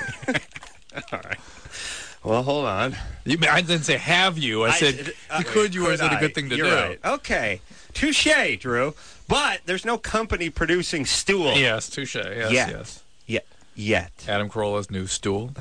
Speaker 3: All right. Well, hold on.
Speaker 6: You, I didn't say have you. I, said
Speaker 3: uh,
Speaker 6: you could. You
Speaker 3: could
Speaker 6: is it a
Speaker 3: I?
Speaker 6: good thing to
Speaker 3: You're
Speaker 6: do?
Speaker 3: Right. Okay. Touche, Drew. But there's no company producing stool
Speaker 6: Yes, touche. Yes,
Speaker 3: Yet.
Speaker 6: yes.
Speaker 3: yet. Yet.
Speaker 6: Adam Carolla's new stool.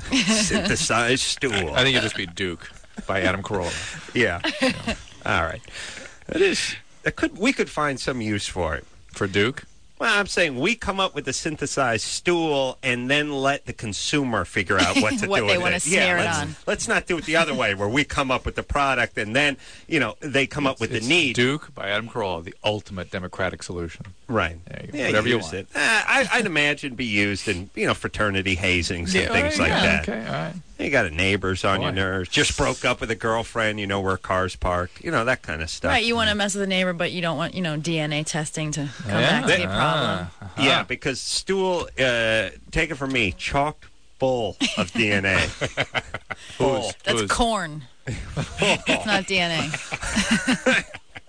Speaker 3: Synthesized stool.
Speaker 6: I think it'd just be Duke by Adam Carolla.
Speaker 3: Yeah. All right. It is. It could. We could find some use for it.
Speaker 6: For Duke?
Speaker 3: Well, I'm saying we come up with the synthesized stool and then let the consumer figure out what to
Speaker 5: What
Speaker 3: do
Speaker 5: they
Speaker 3: with
Speaker 5: wanna
Speaker 3: it.
Speaker 5: snare it
Speaker 3: let's,
Speaker 5: on.
Speaker 3: Let's not do it the other way, where we come up with the product and then, you know, they come up with
Speaker 6: It's
Speaker 3: the need.
Speaker 6: Duke by Adam Carolla, the ultimate democratic solution.
Speaker 3: Right.
Speaker 6: Yeah, you-
Speaker 3: Yeah,
Speaker 6: whatever you
Speaker 3: use
Speaker 6: want.
Speaker 3: it. Uh, I, I'd imagine be used in, you know, fraternity hazings and
Speaker 6: Yeah,
Speaker 3: things
Speaker 6: all
Speaker 3: like
Speaker 6: right,
Speaker 3: that.
Speaker 6: Okay, all right.
Speaker 3: You got a neighbors on your
Speaker 6: Boy.
Speaker 3: nerves. Just broke up with a girlfriend. You know where a car's parked. You know, that kind of stuff.
Speaker 5: Right, you want to mess with the neighbor, but you don't want, you know, D N A testing to come
Speaker 6: Yeah.
Speaker 5: back to be a problem.
Speaker 6: Ah, uh-huh.
Speaker 3: Yeah, because stool, uh, take it from me, chock full of D N A. Full.
Speaker 6: Who's-
Speaker 5: That's
Speaker 6: who's-
Speaker 5: corn. It's not D N A.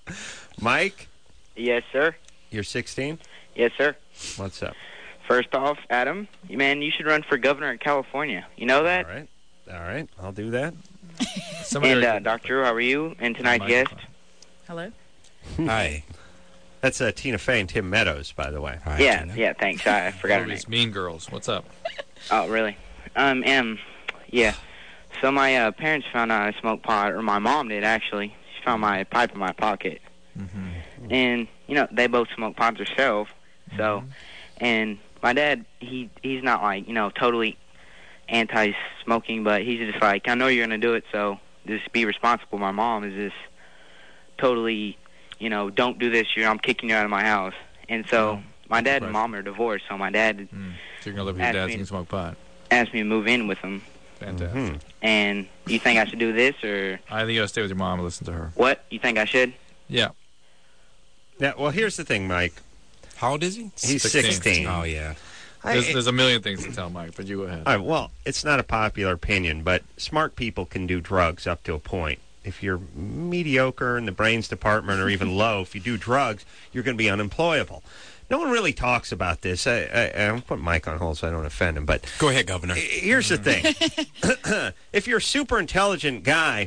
Speaker 3: Mike,
Speaker 9: Yes, sir.
Speaker 3: you're sixteen?
Speaker 9: Yes, sir.
Speaker 3: What's up?
Speaker 9: First off, Adam, man, you should run for governor in California. You know that?
Speaker 3: All right. All right. I'll do that.
Speaker 6: Somebody
Speaker 9: And uh,
Speaker 6: already-
Speaker 9: Doctor Drew, how are you? And tonight's guest?
Speaker 5: Hello?
Speaker 4: Hi.
Speaker 3: That's uh, Tina Fey and Tim Meadows, by the way.
Speaker 4: Hi,
Speaker 9: Yeah,
Speaker 4: Tina.
Speaker 9: yeah. Thanks. I, I forgot her name.
Speaker 6: Movies, Mean Girls. What's up?
Speaker 9: Oh, really? Um, um, yeah. So my uh, parents found out I smoked pot, or my mom did actually. She found my pipe in my pocket,
Speaker 6: Mm-hmm.
Speaker 9: and you know they both smoke pot themselves. So,
Speaker 6: Mm-hmm.
Speaker 9: and my dad, he he's not like you know totally anti-smoking, but he's just like, I know you're gonna do it, so just be responsible. My mom is just totally, you know, don't do this. You're, I'm kicking you out of my house. And so
Speaker 6: Oh,
Speaker 9: my dad
Speaker 6: right.
Speaker 9: and mom are divorced. So my dad
Speaker 6: Mm. So you're gonna live with your
Speaker 9: Ask
Speaker 6: dad
Speaker 9: me-
Speaker 6: so you can smoke pot.
Speaker 9: asked me to move in with him.
Speaker 6: Fantastic.
Speaker 3: Mhm.
Speaker 9: And you think I should do this or
Speaker 6: I think you gotta stay with your mom and listen to her.
Speaker 9: what? You think I should?
Speaker 6: Yeah.
Speaker 3: Yeah, well, here's the thing, Mike.
Speaker 4: How old is he?
Speaker 3: He's
Speaker 6: sixteen.
Speaker 3: sixteen.
Speaker 4: Oh, yeah.
Speaker 3: I-
Speaker 6: There's, there's a million things to tell Mike, but you go ahead.
Speaker 3: All right, well, it's not a popular opinion, but smart people can do drugs up to a point. If you're mediocre in the brains department or even low, if you do drugs, you're going to be unemployable. No one really talks about this. I, I, I'm putting Mike on hold so I don't offend him, but
Speaker 4: Go ahead, Governor.
Speaker 3: here's the thing. If you're a super intelligent guy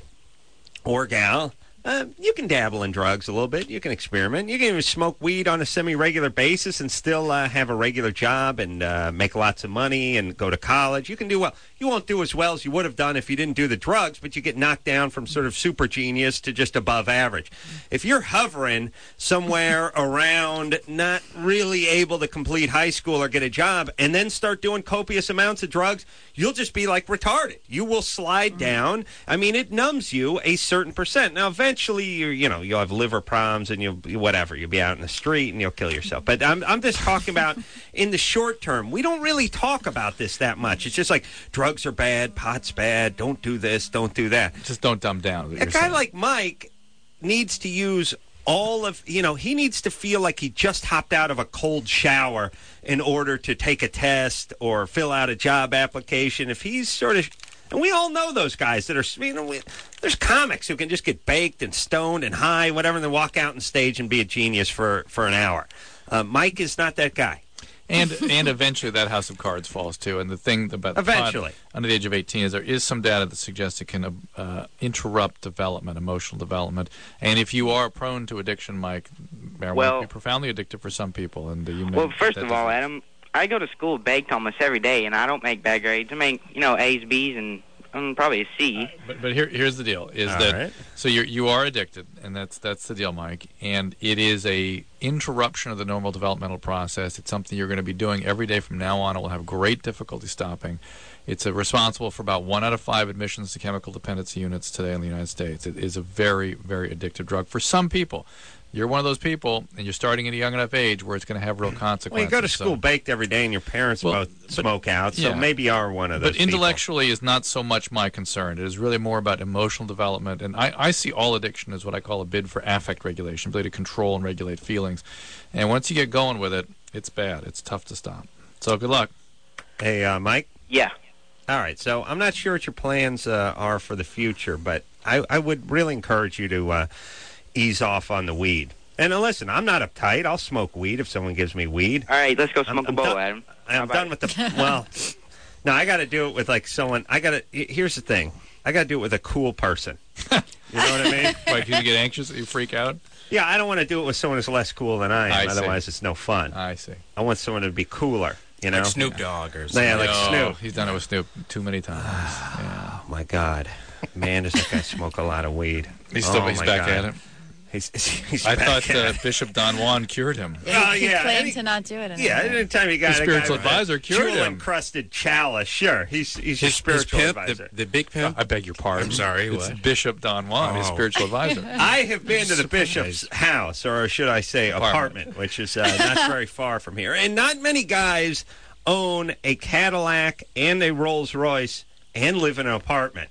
Speaker 3: or gal, uh, you can dabble in drugs a little bit. You can experiment. You can even smoke weed on a semi-regular basis and still uh, have a regular job and uh, make lots of money and go to college. You can do well. You won't do as well as you would have done if you didn't do the drugs, but you get knocked down from sort of super genius to just above average. If you're hovering somewhere around not really able to complete high school or get a job and then start doing copious amounts of drugs, you'll just be like retarded. You will slide down. I mean, it numbs you a certain percent. Now, eventually, you you know, you'll have liver problems and you'll be whatever. You'll be out in the street and you'll kill yourself. But I'm, I'm just talking about in the short term. We don't really talk about this that much. It's just like drugs are bad, pot's bad, don't do this, don't do that.
Speaker 6: Just don't dumb down. is what
Speaker 3: A
Speaker 6: you're
Speaker 3: guy
Speaker 6: saying.
Speaker 3: like Mike needs to use all of, you know, he needs to feel like he just hopped out of a cold shower in order to take a test or fill out a job application. If he's sort of, and we all know those guys that are, you know, we, there's comics who can just get baked and stoned and high, whatever, and then walk out on stage and be a genius for, for an hour. Uh, Mike is not that guy.
Speaker 6: And and eventually that house of cards falls too. And the thing about
Speaker 3: Eventually.
Speaker 6: pot under the age of eighteen is there is some data that suggests it can uh, interrupt development, emotional development. And if you are prone to addiction, Mike, marijuana
Speaker 9: Well-
Speaker 6: can be profoundly addictive for some people. And uh, you may,
Speaker 9: Well, first
Speaker 6: that
Speaker 9: of all,
Speaker 6: doesn't-
Speaker 9: Adam, I go to school baked almost every day, and I don't make bad grades. I make, you know, A's, B's, and um, probably a C.
Speaker 6: But but here here's the deal: is
Speaker 3: All
Speaker 6: that
Speaker 3: right.
Speaker 6: so you you are addicted, and that's that's the deal, Mike. And it is a interruption of the normal developmental process. It's something you're going to be doing every day from now on. It will have great difficulty stopping. It's uh, responsible for about one out of five admissions to chemical dependency units today in the United States. It is a very very addictive drug for some people. You're one of those people, and you're starting at a young enough age where it's going to have real consequences.
Speaker 3: Well, you go to
Speaker 6: So-
Speaker 3: school baked every day and your parents
Speaker 6: Well,
Speaker 3: both
Speaker 6: but-
Speaker 3: smoke out, so
Speaker 6: yeah.
Speaker 3: maybe you are one of those
Speaker 6: But
Speaker 3: people.
Speaker 6: intellectually is not so much my concern. It is really more about emotional development. And I, I see all addiction as what I call a bid for affect regulation, ability to control and regulate feelings. And once you get going with it, it's bad. It's tough to stop. So good luck.
Speaker 3: Hey, uh, Mike?
Speaker 9: Yeah.
Speaker 3: All right, so I'm not sure what your plans uh, are for the future, but I, I would really encourage you to uh, ease off on the weed. And uh, listen, I'm not uptight. I'll smoke weed if someone gives me weed.
Speaker 9: All right, let's go
Speaker 3: I'm-
Speaker 9: smoke
Speaker 3: I'm
Speaker 9: a bowl,
Speaker 3: done-
Speaker 9: Adam. How
Speaker 3: I'm
Speaker 9: about
Speaker 3: done
Speaker 9: it?
Speaker 3: with the, well, no, I got to do it with like someone, I got to, here's the thing. I got to do it with a cool person. You know what I mean?
Speaker 6: Why, can you get anxious? You freak out?
Speaker 3: Yeah, I don't want to do it with someone who's less cool than I am.
Speaker 6: I see.
Speaker 3: Otherwise, it's no fun.
Speaker 6: I see.
Speaker 3: I want someone to be cooler, you know?
Speaker 4: Like Snoop Dogg or something.
Speaker 3: Yeah, like
Speaker 6: No,
Speaker 3: Snoop.
Speaker 6: He's done it with Snoop too many times. Yeah.
Speaker 3: Oh, my God. Man, does that guy smoke a lot of weed.
Speaker 6: He's still
Speaker 3: oh,
Speaker 6: he's
Speaker 3: my
Speaker 6: back
Speaker 3: God.
Speaker 6: at it.
Speaker 3: He's, he's
Speaker 6: I
Speaker 3: back
Speaker 6: thought uh,
Speaker 3: at it.
Speaker 6: Bishop Don Juan cured him.
Speaker 3: Oh,
Speaker 5: he
Speaker 3: yeah.
Speaker 5: claimed
Speaker 3: Any-
Speaker 5: to not do it anymore.
Speaker 3: Yeah, anytime you got
Speaker 6: His
Speaker 3: a
Speaker 6: spiritual
Speaker 3: guy with a
Speaker 6: advisor cured him.
Speaker 3: jewel-encrusted chalice, sure, he's he's your
Speaker 4: His, his
Speaker 3: spiritual
Speaker 4: pimp,
Speaker 3: advisor.
Speaker 4: the, the big pimp.
Speaker 6: I beg your pardon.
Speaker 4: I'm sorry,
Speaker 6: It's
Speaker 4: what?
Speaker 6: Bishop Don Juan, his
Speaker 4: Oh.
Speaker 6: spiritual advisor.
Speaker 3: I have been to the
Speaker 4: Surprised.
Speaker 3: bishop's house, or should I say apartment,
Speaker 6: Apartment.
Speaker 3: which is uh, not very far from here. And not many guys own a Cadillac and a Rolls Royce and live in an apartment.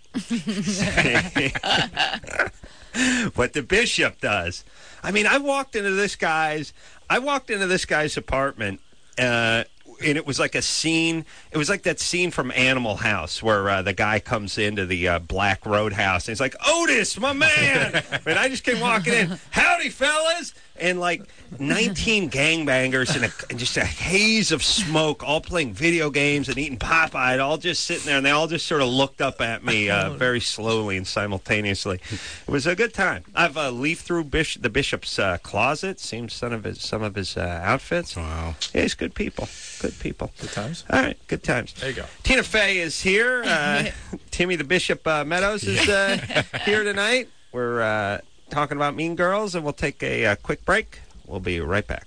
Speaker 3: But the bishop does. I mean, I walked into this guy's, I walked into this guy's apartment, uh, and it was like a scene. It was like that scene from Animal House where uh, the guy comes into the uh, Black Roadhouse and he's like, "Otis, my man!" And I just came walking in, "Howdy, fellas!" And like nineteen gangbangers and, a, and just a haze of smoke, all playing video games and eating Popeye, all just sitting there, and they all just sort of looked up at me uh, very slowly and simultaneously. It was a good time. I've uh, leafed through Bish- the bishop's uh, closet, seen some of his some of his uh, outfits.
Speaker 4: Wow.
Speaker 3: Yeah, he's good people. Good people.
Speaker 6: Good times.
Speaker 3: All right, good times.
Speaker 6: There you go.
Speaker 3: Tina Fey is here. Uh, Timmy the Bishop uh, Meadows is uh, here tonight. We're uh, talking about Mean Girls, and we'll take a uh, quick break. We'll be right back.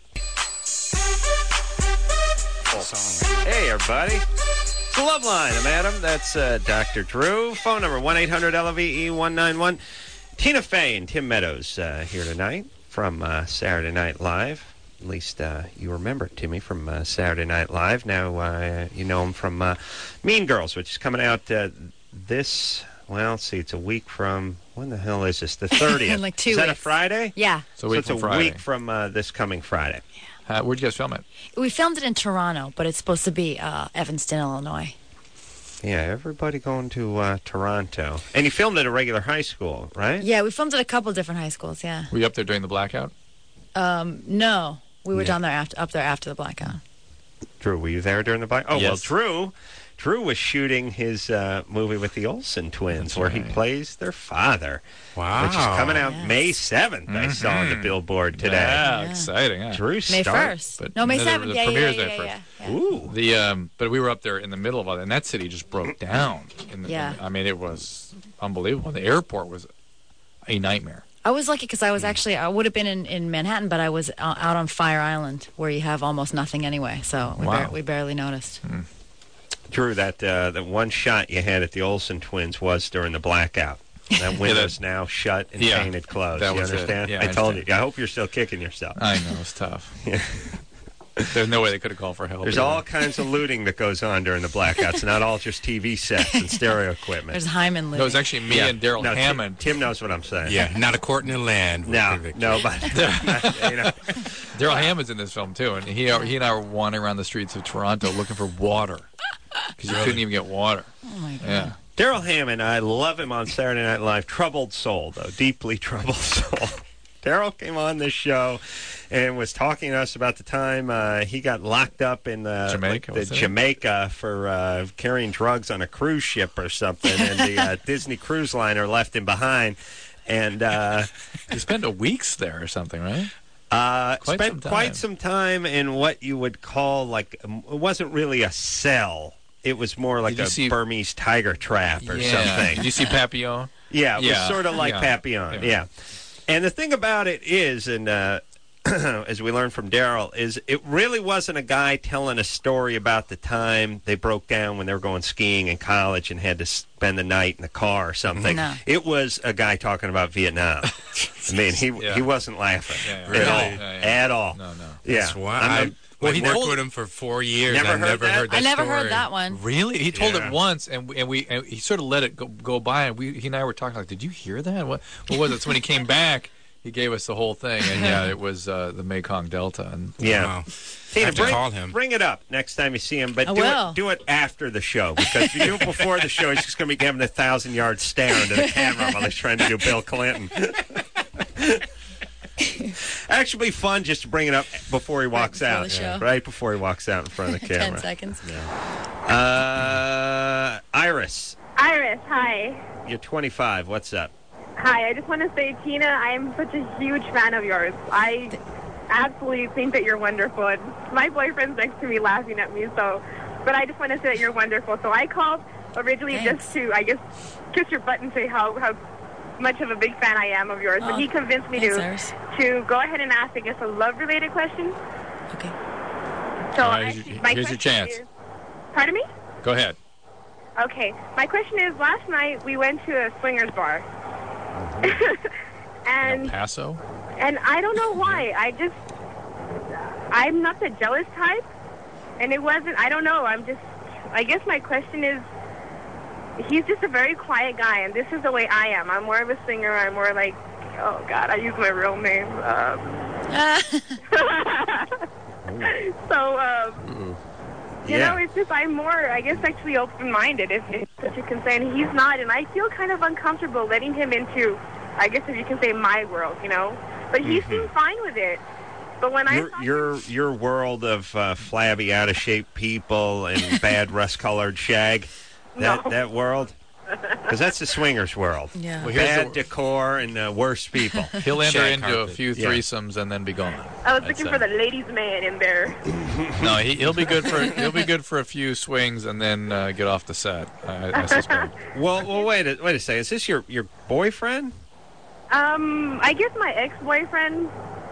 Speaker 3: Hey, everybody. It's the Love Line. I'm Adam. That's uh, Doctor Drew. Phone number one eight hundred L V E one nine one. Tina Fey and Tim Meadows uh, here tonight from uh, Saturday Night Live. At least uh, you remember Timmy from uh, Saturday Night Live. Now uh, you know him from uh, Mean Girls, which is coming out uh, this, well, let's see, it's a week from, when the hell is this? The thirtieth.
Speaker 5: Like two
Speaker 3: Is that a
Speaker 5: weeks.
Speaker 3: Friday?
Speaker 5: Yeah.
Speaker 6: So, a week
Speaker 3: it's
Speaker 6: from
Speaker 3: a
Speaker 6: Friday.
Speaker 3: week from uh, this coming Friday.
Speaker 6: Uh, where'd you guys film it?
Speaker 5: We filmed it in Toronto, but it's supposed to be uh, Evanston, Illinois.
Speaker 3: Yeah, everybody going to uh, Toronto. And you filmed at a regular high school, right?
Speaker 5: Yeah, we filmed at a couple different high schools, yeah.
Speaker 6: Were you up there during the blackout?
Speaker 5: Um, no, we were
Speaker 3: Yeah.
Speaker 5: down there after, up there after the blackout.
Speaker 3: Drew, were you there during the black? Oh, well,
Speaker 6: Yes.
Speaker 3: Drew... Drew was shooting his uh, movie with the Olsen twins,
Speaker 6: That's
Speaker 3: where he
Speaker 6: right.
Speaker 3: plays their father.
Speaker 4: Wow.
Speaker 3: Which is coming out
Speaker 5: Yes.
Speaker 3: May seventh, I saw on the
Speaker 6: Mhm.
Speaker 3: billboard today.
Speaker 6: Yeah,
Speaker 5: Yeah.
Speaker 6: exciting. Yeah.
Speaker 3: Drew
Speaker 5: May
Speaker 3: started.
Speaker 5: first.
Speaker 6: but
Speaker 5: No, May
Speaker 6: the- the
Speaker 5: seventh. Yeah, yeah,
Speaker 6: premiere's
Speaker 5: yeah,
Speaker 6: May
Speaker 5: yeah,
Speaker 6: first.
Speaker 5: yeah, yeah.
Speaker 3: Ooh.
Speaker 6: The um, but we were up there in the middle of it, and that city just broke down. In the,
Speaker 5: Yeah.
Speaker 6: in- I mean, it was unbelievable. The airport was a nightmare.
Speaker 5: I was lucky because I was actually, I would have been in, in Manhattan, but I was uh, out on Fire Island where you have almost nothing anyway, so we,
Speaker 6: Wow.
Speaker 5: bar- we barely noticed.
Speaker 3: Drew, that uh, that one shot you had at the Olsen twins was during the blackout. That window's now shut and
Speaker 6: Yeah,
Speaker 3: painted closed.
Speaker 6: that
Speaker 3: You
Speaker 6: was it.
Speaker 3: understand?
Speaker 6: Yeah,
Speaker 3: I,
Speaker 6: I
Speaker 3: told
Speaker 6: understand.
Speaker 3: you. I hope you're still kicking yourself.
Speaker 6: I know, it was tough. There's no way they could have called for help.
Speaker 3: There's
Speaker 6: either.
Speaker 3: all kinds of looting that goes on during the blackouts, not all just T V sets and stereo equipment.
Speaker 5: There's Hyman
Speaker 6: No,
Speaker 5: living.
Speaker 6: it was actually me
Speaker 3: Yeah.
Speaker 6: and Daryl
Speaker 3: No, Tim-
Speaker 6: Hammond.
Speaker 3: Tim knows what I'm saying.
Speaker 4: Yeah, not a court in the land.
Speaker 3: No, no, but you know,
Speaker 6: Daryl Hammond's in this film too, and he he and I were wandering around the streets of Toronto looking for water because you couldn't even get water.
Speaker 5: Oh, my God.
Speaker 6: Yeah.
Speaker 3: Daryl Hammond, I love him on Saturday Night Live. Troubled soul, though, deeply troubled soul. Daryl came on this show and was talking to us about the time uh, he got locked up in uh,
Speaker 6: Jamaica,
Speaker 3: like the
Speaker 6: wasn't it?
Speaker 3: Jamaica for uh, carrying drugs on a cruise ship or something, and the uh, Disney Cruise Liner left him behind. And uh,
Speaker 6: You spent a weeks there or something, right?
Speaker 3: uh,
Speaker 6: Quite
Speaker 3: spent
Speaker 6: some time.
Speaker 3: quite some time in what you would call like um, it wasn't really a cell. It was more like
Speaker 6: Did you
Speaker 3: a
Speaker 6: see-
Speaker 3: Burmese tiger trap or
Speaker 6: yeah.
Speaker 3: something.
Speaker 6: Did you see Papillon?
Speaker 3: Yeah, it was
Speaker 6: Yeah.
Speaker 3: sort of like
Speaker 6: Yeah.
Speaker 3: Papillon. Yeah.
Speaker 6: Yeah.
Speaker 3: And the thing about it is, and uh, as we learned from Daryl, is it really wasn't a guy telling a story about the time they broke down when they were going skiing in college and had to spend the night in the car or something.
Speaker 5: No.
Speaker 3: It was a guy talking about Vietnam. I mean, he
Speaker 6: Yeah.
Speaker 3: he wasn't laughing
Speaker 6: Yeah,
Speaker 3: at
Speaker 6: really?
Speaker 3: all.
Speaker 6: Yeah, yeah.
Speaker 3: At all.
Speaker 6: No, no.
Speaker 3: Yeah.
Speaker 4: That's why
Speaker 3: I'm
Speaker 4: I,
Speaker 3: a-
Speaker 4: well,
Speaker 6: Well, he
Speaker 4: he worked
Speaker 6: told-
Speaker 4: with him for four years.
Speaker 3: Never
Speaker 4: I
Speaker 3: heard
Speaker 4: never
Speaker 3: that?
Speaker 4: heard that
Speaker 5: I never
Speaker 4: story.
Speaker 5: heard that one.
Speaker 6: Really? He told
Speaker 3: Yeah.
Speaker 6: it once, and we, and we and he sort of let it go, go by, and we he and I were talking like, "Did you hear that? What what was it?" So when he came back, he gave us the whole thing, and yeah, it was uh, the Mekong Delta. And
Speaker 3: Yeah.
Speaker 4: Wow.
Speaker 3: Tina,
Speaker 4: have to
Speaker 3: bring,
Speaker 4: call him.
Speaker 3: bring it up next time you see him, but
Speaker 5: I
Speaker 3: do
Speaker 5: will.
Speaker 3: it do it after the show, because if you do it before the show, he's just going to be giving a thousand yard stare into the camera while he's trying to do Bill Clinton. Actually, be fun just to bring it up before he walks
Speaker 5: before
Speaker 3: out,
Speaker 5: the show.
Speaker 3: right before he walks out in front of the
Speaker 5: Ten
Speaker 3: camera.
Speaker 5: seconds.
Speaker 3: Uh, Iris,
Speaker 8: Iris, hi.
Speaker 3: you're twenty-five. What's up?
Speaker 8: Hi, I just want to say, Tina, I am such a huge fan of yours. I absolutely think that you're wonderful. And my boyfriend's next to me laughing at me, so, but I just want to say that you're wonderful. So I called originally
Speaker 5: Thanks.
Speaker 8: just to, I guess, kiss your butt and say how, how much of a big fan I am of yours,
Speaker 5: Oh,
Speaker 8: but he convinced me
Speaker 5: thanks,
Speaker 8: to
Speaker 5: Iris.
Speaker 8: to go ahead and ask, I guess, a love-related question.
Speaker 5: Okay.
Speaker 8: So
Speaker 6: All right,
Speaker 8: I-
Speaker 6: here's your-
Speaker 8: my
Speaker 6: here's your
Speaker 8: question
Speaker 6: chance.
Speaker 8: is- pardon me?
Speaker 6: Go ahead.
Speaker 8: Okay. My question is, last night we went to a swingers bar. and
Speaker 6: El Paso?
Speaker 8: and I don't know why. I just, I'm not the jealous type. And it wasn't, I don't know. I'm just, I guess my question is, he's just a very quiet guy, and this is the way I am. I'm more of a singer. I'm more like, oh, God, I use my real name. Um, so, um, you
Speaker 3: Yeah.
Speaker 8: know, it's just, I'm more, I guess, actually open-minded, if, if such you can say, and he's not, and I feel kind of uncomfortable letting him into, I guess if you can say, my world, you know? But he
Speaker 3: Mhm.
Speaker 8: seemed fine with it. But when
Speaker 3: Your
Speaker 8: I saw
Speaker 3: your your world of uh, flabby, out of shape people and bad rust-colored shag, that
Speaker 8: No.
Speaker 3: that world, because that's the swingers world.
Speaker 5: Yeah.
Speaker 6: Well, here's
Speaker 3: Bad
Speaker 6: the-
Speaker 3: decor and uh, worse people.
Speaker 6: He'll enter
Speaker 3: Shag
Speaker 6: into a
Speaker 3: carpet.
Speaker 6: few
Speaker 3: Yeah.
Speaker 6: threesomes and then be gone.
Speaker 8: I was
Speaker 6: I'd
Speaker 8: looking
Speaker 6: say.
Speaker 8: for the ladies' man in there.
Speaker 6: No, he, he'll be good for he'll be good for a few swings and then uh, get off the set. I, I suspect.
Speaker 3: Well, well, wait a wait a second. Is this your your boyfriend?
Speaker 8: Um, I guess my ex-boyfriend,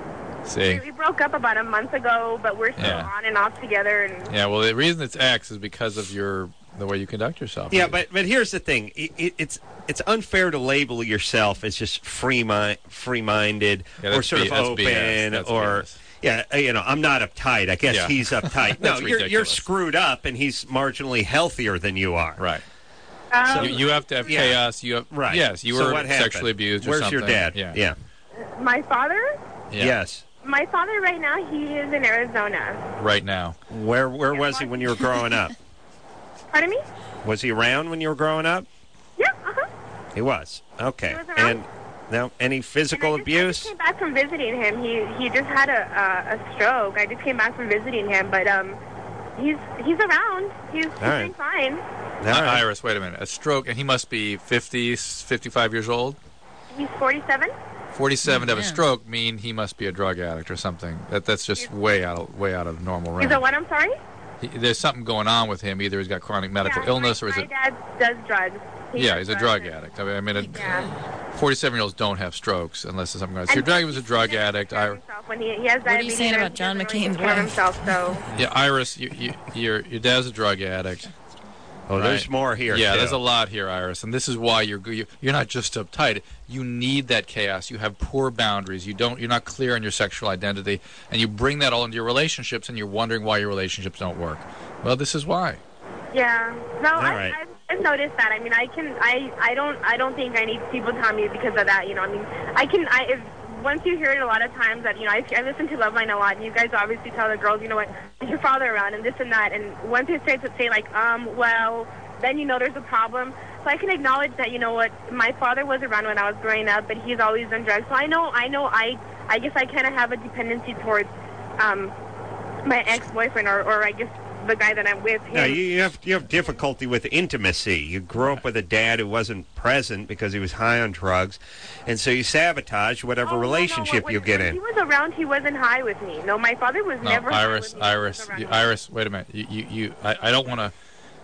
Speaker 6: See.
Speaker 8: we, we broke up about a month ago, but we're still
Speaker 6: Yeah.
Speaker 8: on and off together. And
Speaker 6: Yeah. Well, the reason it's X is because of your the way you conduct yourself.
Speaker 3: Yeah, but but here's the thing. It, it, it's it's unfair to label yourself as just free mi- free minded
Speaker 6: Yeah,
Speaker 3: or
Speaker 6: that's
Speaker 3: sort
Speaker 6: B-
Speaker 3: of
Speaker 6: that's
Speaker 3: open
Speaker 6: B S. That's
Speaker 3: or.
Speaker 6: B S.
Speaker 3: Yeah, uh, you know, I'm not uptight. I guess
Speaker 6: Yeah.
Speaker 3: he's uptight. No,
Speaker 6: That's
Speaker 3: you're you're
Speaker 6: ridiculous.
Speaker 3: screwed up, and he's marginally healthier than you are.
Speaker 6: Right.
Speaker 8: um,
Speaker 6: You, you have to have
Speaker 3: Yeah.
Speaker 6: chaos. You have
Speaker 3: Right.
Speaker 6: Yes, you
Speaker 3: So
Speaker 6: were
Speaker 3: what happened?
Speaker 6: sexually abused or
Speaker 3: Where's
Speaker 6: something.
Speaker 3: your dad?
Speaker 6: Yeah.
Speaker 3: yeah.
Speaker 8: my father,
Speaker 6: Yeah.
Speaker 3: Yes.
Speaker 8: my father right now, he is in Arizona.
Speaker 6: Right now.
Speaker 3: Where where was he when you were growing up?
Speaker 8: Pardon me?
Speaker 3: Was he around when you were growing up?
Speaker 8: Yeah, uh-huh.
Speaker 3: He was. Okay.
Speaker 8: He was around.
Speaker 3: And now, any physical
Speaker 8: And I just, I
Speaker 3: abuse?
Speaker 8: just came back from visiting him. He he just had a uh, a stroke. I just came back from visiting him, but um, he's he's around. He's, he's
Speaker 3: right.
Speaker 8: doing fine.
Speaker 3: All right.
Speaker 6: Iris, wait a minute. A stroke, and he must be fifty, fifty-five years old.
Speaker 8: He's forty-seven.
Speaker 6: forty-seven to have a
Speaker 5: Yeah.
Speaker 6: stroke mean he must be a drug addict or something. That that's just way out of way out of normal range.
Speaker 8: Is it what? I'm sorry.
Speaker 6: He, there's something going on with him. Either he's got chronic medical
Speaker 8: Yeah,
Speaker 6: illness
Speaker 8: my,
Speaker 6: or is
Speaker 8: my
Speaker 6: it?
Speaker 8: dad does drugs. He
Speaker 6: Yeah,
Speaker 8: does
Speaker 6: he's a
Speaker 8: drugs.
Speaker 6: drug addict. I mean, I mean, it-
Speaker 8: Yeah.
Speaker 6: forty-seven-year-olds don't have strokes unless there's something going on. So
Speaker 8: And
Speaker 6: your dad was a
Speaker 8: he
Speaker 6: drug
Speaker 8: doesn't
Speaker 6: addict.
Speaker 8: take care
Speaker 6: I,
Speaker 8: of himself When he, he has
Speaker 5: What are you
Speaker 8: diabetes,
Speaker 5: saying
Speaker 8: he
Speaker 5: about
Speaker 8: doesn't
Speaker 5: John
Speaker 8: really
Speaker 5: McCain's
Speaker 8: take care of
Speaker 5: wife?
Speaker 8: himself, so.
Speaker 6: yeah, Iris, you, you, your your dad's a drug addict.
Speaker 3: Oh, there's
Speaker 6: Right.
Speaker 3: more here.
Speaker 6: Yeah,
Speaker 3: too.
Speaker 6: there's a lot here, Iris, and this is why you're you- you're not just uptight. You need that chaos. You have poor boundaries. You don't. You're not clear on your sexual identity, and you bring that all into your relationships, and you're wondering why your relationships don't work. Well, this is why.
Speaker 8: Yeah. No,
Speaker 3: All
Speaker 8: I,
Speaker 3: right.
Speaker 8: I've, I've noticed that. I mean, I can. I. I don't. I don't think I need people telling me because of that. You know. I mean, I can. I. If, once you hear it a lot of times that you know, I, I listen to Loveline a lot, and you guys obviously tell the girls, you know what, is your father around and this and that, and once they start to say like, um, well, then you know there's a problem. So I can acknowledge that, you know what, my father was around when I was growing up, but he's always done drugs. So I know. I know. I. I guess I kind of have a dependency towards um, my ex-boyfriend, or, or I guess the guy that I'm with. Him.
Speaker 3: No, you, you have you have difficulty with intimacy. You grew up with a dad who wasn't present because he was high on drugs, and so you sabotage whatever
Speaker 8: Oh, no, no,
Speaker 3: relationship
Speaker 8: when-
Speaker 3: you get
Speaker 8: when
Speaker 3: in.
Speaker 8: He was around. He wasn't high with me. No, my father was
Speaker 6: No,
Speaker 8: never high
Speaker 6: Iris,
Speaker 8: with me. He was
Speaker 6: Iris,
Speaker 8: around
Speaker 6: you,
Speaker 8: me.
Speaker 6: Iris. Wait a minute. You, you, you I, I don't want to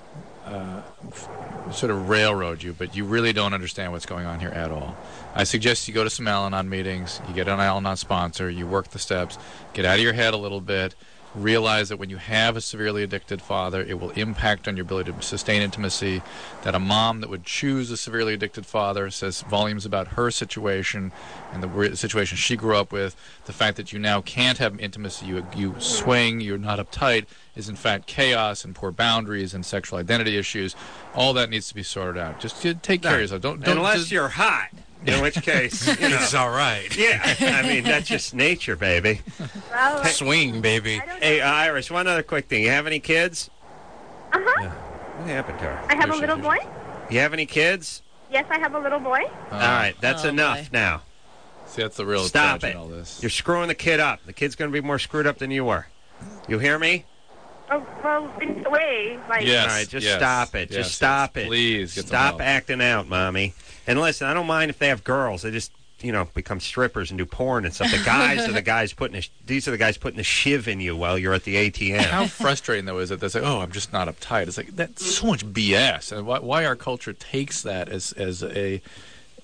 Speaker 6: uh, f- sort of railroad you, but you really don't understand what's going on here at all. I suggest you go to some Al-Anon meetings. You get an Al-Anon sponsor. You work the steps. Get out of your head a little bit. Realize that when you have a severely addicted father, it will impact on your ability to sustain intimacy. That a mom that would choose a severely addicted father says volumes about her situation and the re- situation she grew up with. The fact that you now can't have intimacy, you you swing, you're not uptight, is in fact chaos and poor boundaries and sexual identity issues. All that needs to be sorted out. Just to take care of yourself. Don't, don't
Speaker 3: Unless
Speaker 6: just-
Speaker 3: you're hot, in which case, you know.
Speaker 4: It's all right.
Speaker 3: Yeah, I mean, that's just nature, baby.
Speaker 8: Well,
Speaker 4: Swing, baby.
Speaker 8: I don't know.
Speaker 3: Hey, uh, Iris, one other quick thing. You have any kids?
Speaker 8: Uh-huh.
Speaker 3: What happened to her?
Speaker 8: I have a
Speaker 6: Here she
Speaker 8: little
Speaker 6: is.
Speaker 8: boy.
Speaker 3: You have any kids?
Speaker 8: Yes, I have a little boy.
Speaker 6: Uh,
Speaker 3: All right, that's
Speaker 5: Oh,
Speaker 3: enough
Speaker 5: boy.
Speaker 3: now.
Speaker 6: See, that's the real
Speaker 3: Stop
Speaker 6: tragedy
Speaker 3: it.
Speaker 6: in all this.
Speaker 3: You're screwing the kid up. The kid's going to be more screwed up than you were. You hear me?
Speaker 8: Oh, well, in a way, like.
Speaker 6: Yes.
Speaker 3: All right, just
Speaker 6: yes,
Speaker 3: stop it.
Speaker 6: yes,
Speaker 3: Just stop
Speaker 6: yes.
Speaker 3: it.
Speaker 6: Please get some
Speaker 3: Stop
Speaker 6: help.
Speaker 3: acting out, Mommy. And listen, I don't mind if they have girls. They just, you know, become strippers and do porn and stuff. The guys are the guys putting a, these are the guys putting a shiv in you while you're at the A T
Speaker 6: How
Speaker 3: M.
Speaker 6: frustrating though is it? They say, "Oh, I'm just not uptight." It's like that's so much B S, and why, why our culture takes that as as a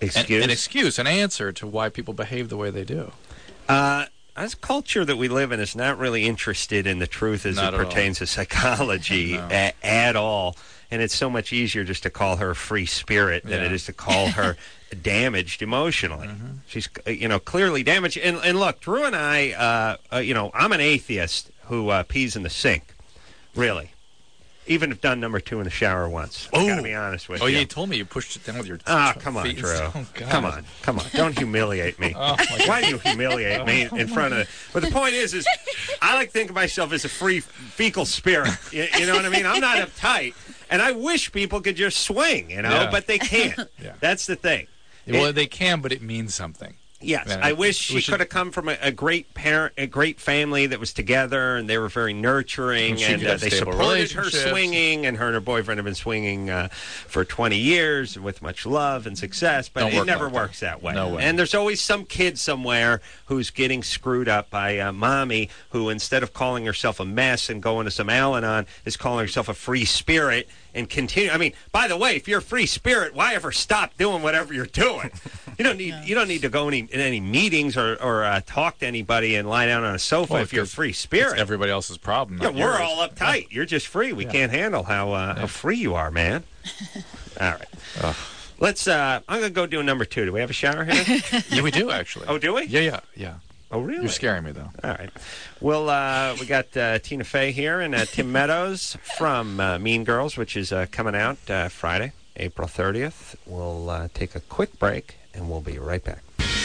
Speaker 3: excuse.
Speaker 6: An, an excuse, an answer to why people behave the way they do.
Speaker 3: Uh, this culture that we live in is not really interested in the truth as
Speaker 6: Not
Speaker 3: it
Speaker 6: at
Speaker 3: pertains to psychology
Speaker 6: No.
Speaker 3: a- at all. And it's so much easier just to call her a free spirit than
Speaker 6: Yeah.
Speaker 3: it is to call her damaged emotionally.
Speaker 6: Mm-hmm.
Speaker 3: She's, uh, you know, clearly damaged. And, and look, Drew and I, uh, uh, you know, I'm an atheist who uh, pees in the sink. Really. Even if done number two in the shower once. I gotta be honest with
Speaker 6: Oh,
Speaker 3: you.
Speaker 6: you told me you pushed it down with your
Speaker 3: Ah,
Speaker 6: t-
Speaker 3: come on,
Speaker 6: feet.
Speaker 3: Drew.
Speaker 6: Oh, God.
Speaker 3: Come on, come on. Don't humiliate me.
Speaker 6: Oh, my God.
Speaker 3: Why do you humiliate me in front of the... But the point is, is I like to think of myself as a free fecal spirit. You, you know what I mean? I'm not uptight. And I wish people could just swing, you know,
Speaker 6: Yeah.
Speaker 3: but they can't.
Speaker 6: Yeah.
Speaker 3: That's the thing.
Speaker 6: Well,
Speaker 3: It-
Speaker 6: they can, but it means something.
Speaker 3: Yes,
Speaker 6: Man,
Speaker 3: I wish
Speaker 6: we
Speaker 3: she
Speaker 6: should-
Speaker 3: could have come from a, a great parent, a great family that was together, and they were very nurturing,
Speaker 6: And she
Speaker 3: and
Speaker 6: could
Speaker 3: uh,
Speaker 6: have
Speaker 3: they
Speaker 6: stable
Speaker 3: supported her
Speaker 6: relationships.
Speaker 3: swinging, and her and her boyfriend have been swinging uh, for twenty years with much love and success. But
Speaker 6: Don't
Speaker 3: it
Speaker 6: work
Speaker 3: never
Speaker 6: like that.
Speaker 3: works that way.
Speaker 6: No way.
Speaker 3: And there's always some kid somewhere who's getting screwed up by uh, mommy, who instead of calling herself a mess and going to some Al-Anon, is calling herself a free spirit. And continue. I mean, by the way, if you're a free spirit, why ever stop doing whatever you're doing? You don't need you don't need to go any, in any meetings or, or uh, talk to anybody and lie down on a sofa
Speaker 6: Well,
Speaker 3: if you're a
Speaker 6: it's-
Speaker 3: free
Speaker 6: It's
Speaker 3: spirit.
Speaker 6: everybody else's problem.
Speaker 3: Yeah,
Speaker 6: not
Speaker 3: we're
Speaker 6: yours.
Speaker 3: all uptight. You're just free. We
Speaker 6: Yeah.
Speaker 3: can't handle how uh, how free you are, man. All right.
Speaker 6: Ugh.
Speaker 3: Let's. Uh, I'm gonna go do number two. Do we have a shower here?
Speaker 6: Yeah, we do actually.
Speaker 3: Oh, do we?
Speaker 6: Yeah, yeah, yeah.
Speaker 3: Oh, really?
Speaker 6: You're scaring me though.
Speaker 3: All right. Well, uh, we got uh, Tina Fey here and uh, Tim Meadows from uh, Mean Girls, which is uh, coming out uh, Friday, April thirtieth. We'll uh, take a quick break, and we'll be right back.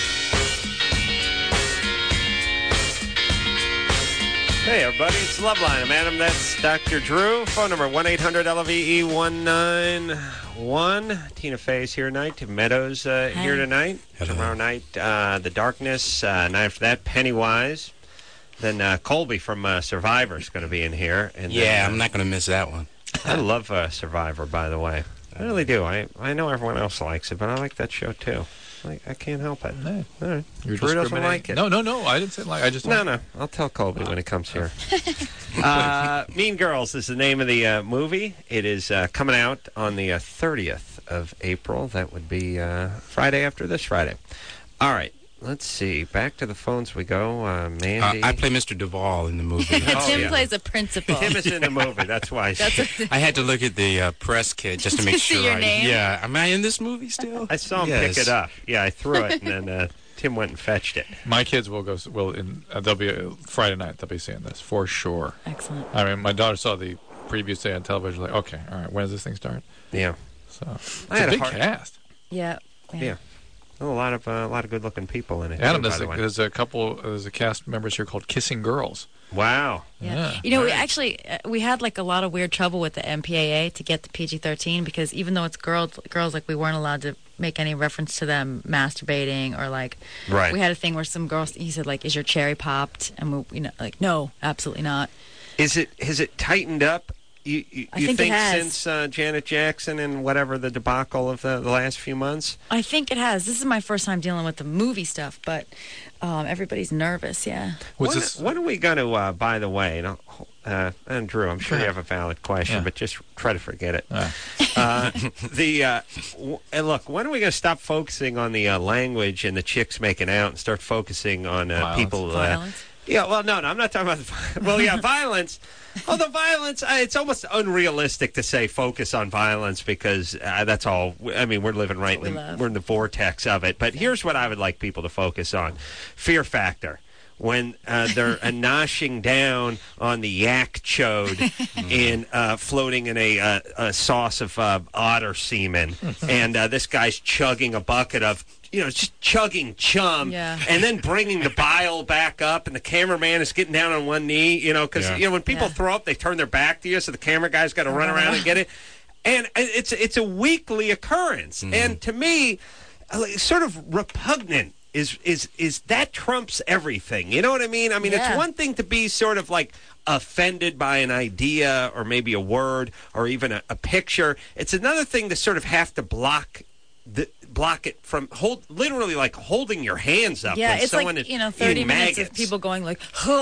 Speaker 3: Hey, everybody, it's Loveline. I'm Adam. That's Doctor Drew. Phone number one eight hundred L V E one nine one. Tina Fey's here tonight. Tim Meadows uh,
Speaker 5: Hi.
Speaker 3: here tonight.
Speaker 4: Hello.
Speaker 3: Tomorrow night, uh, The Darkness. Uh, night after that, Pennywise. Then uh, Colby from uh, Survivor is going to be in here. And
Speaker 4: Yeah,
Speaker 3: then, uh,
Speaker 4: I'm not going to miss that one.
Speaker 3: I love uh, Survivor, by the way. I really do. I I know everyone else likes it, but I like that show too. I, I can't help it.
Speaker 6: No.
Speaker 3: All right.
Speaker 6: You're
Speaker 3: Drew doesn't
Speaker 6: discriminating.
Speaker 3: like it.
Speaker 6: No, no, no. I didn't say like. I just
Speaker 3: No, no. I'll tell Colby when he comes here. uh, Mean Girls is the name of the uh, movie. It is uh, coming out on the uh, thirtieth of April. That would be uh, Friday after this Friday. All right. Let's see. Back to the phones we go. Uh,
Speaker 4: Uh,
Speaker 3: Mandy.
Speaker 4: I play Mister Duvall in the movie.
Speaker 3: Oh,
Speaker 5: Tim
Speaker 3: yeah.
Speaker 5: plays a principal.
Speaker 3: Tim is in the movie. That's why.
Speaker 5: That's a,
Speaker 4: I had to look at the uh, press kit just to make
Speaker 5: To see
Speaker 4: sure.
Speaker 5: your
Speaker 4: I,
Speaker 5: name?
Speaker 4: Yeah, am I in this movie still?
Speaker 3: I saw him
Speaker 4: Yes.
Speaker 3: pick it up. Yeah, I threw it, and then uh, Tim went and fetched it.
Speaker 6: My kids will go. Will in. Uh, they'll be uh, Friday night. They'll be seeing this for sure.
Speaker 5: excellent.
Speaker 6: I mean, my daughter saw the preview day on television. Like, okay, all right. When does this thing start?
Speaker 3: Yeah.
Speaker 6: So it's
Speaker 3: I had
Speaker 6: a
Speaker 3: a
Speaker 6: big
Speaker 3: hard-
Speaker 6: cast.
Speaker 5: Yeah.
Speaker 3: Yeah. Oh, a lot of uh, a lot of good-looking people in it.
Speaker 6: Adam,
Speaker 3: too,
Speaker 6: there's
Speaker 3: by
Speaker 6: a,
Speaker 3: the way.
Speaker 6: there's a couple. There's a cast members here called Kissing Girls.
Speaker 3: Wow.
Speaker 5: Yeah.
Speaker 6: Yeah.
Speaker 5: You know, we
Speaker 3: Nice.
Speaker 5: actually uh, we had like a lot of weird trouble with the M P A A to get the P G thirteen because even though it's girls, girls like we weren't allowed to make any reference to them masturbating or like
Speaker 3: Right.
Speaker 5: we had a thing where some girls he said like, "Is your cherry popped?" And we, you know, like, no, absolutely not.
Speaker 3: Is it has it tightened up? You you,
Speaker 5: I
Speaker 3: you
Speaker 5: think it has.
Speaker 3: since uh, Janet Jackson and whatever the debacle of the, the last few months?
Speaker 5: I think it has. This is my first time dealing with the movie stuff, but um, everybody's nervous. Yeah.
Speaker 6: Was
Speaker 3: when,
Speaker 6: this?
Speaker 3: when are we going to? Uh, by the way, and, uh, and Drew, I'm sure you
Speaker 6: Yeah.
Speaker 3: have a valid question,
Speaker 6: Yeah.
Speaker 3: but just try to forget it.
Speaker 6: Uh,
Speaker 3: Uh, the uh, w- and look, when are we going to stop focusing on the uh, language and the chicks making out and start focusing on uh,
Speaker 6: Violence.
Speaker 3: people? Uh,
Speaker 5: Violence.
Speaker 3: yeah, well, no, no, I'm not talking about. The, well, yeah, violence. Although violence, uh, it's almost unrealistic to say focus on violence because uh, that's all. I mean, we're living right
Speaker 5: That's
Speaker 3: in
Speaker 5: what we
Speaker 3: the,
Speaker 5: love.
Speaker 3: we're in the vortex of it. But here's what I would like people to focus on: fear factor. When uh, they're uh, noshing down on the yak chode in uh, floating in a, uh, a sauce of uh, otter semen, and uh, this guy's chugging a bucket of, you know, just chugging chum,
Speaker 5: Yeah.
Speaker 3: and then bringing the bile back up, and the cameraman is getting down on one knee, you know, because
Speaker 4: Yeah.
Speaker 3: you know when people
Speaker 5: Yeah.
Speaker 3: throw up, they turn their back to you, so the camera guy's got to run around and get it, and it's it's a weekly occurrence, and to me, uh, like, sort of repugnant. Is, is is that trumps everything? You know what I mean? I mean,
Speaker 5: Yeah.
Speaker 3: it's one thing to be sort of like offended by an idea or maybe a word or even a, a picture. It's another thing to sort of have to block the block it from hold literally like holding your hands up.
Speaker 5: Yeah,
Speaker 3: when
Speaker 5: it's
Speaker 3: someone
Speaker 5: like,
Speaker 3: is
Speaker 5: you know, thirty
Speaker 3: eating
Speaker 5: minutes
Speaker 3: maggots.
Speaker 5: of people going like, huh,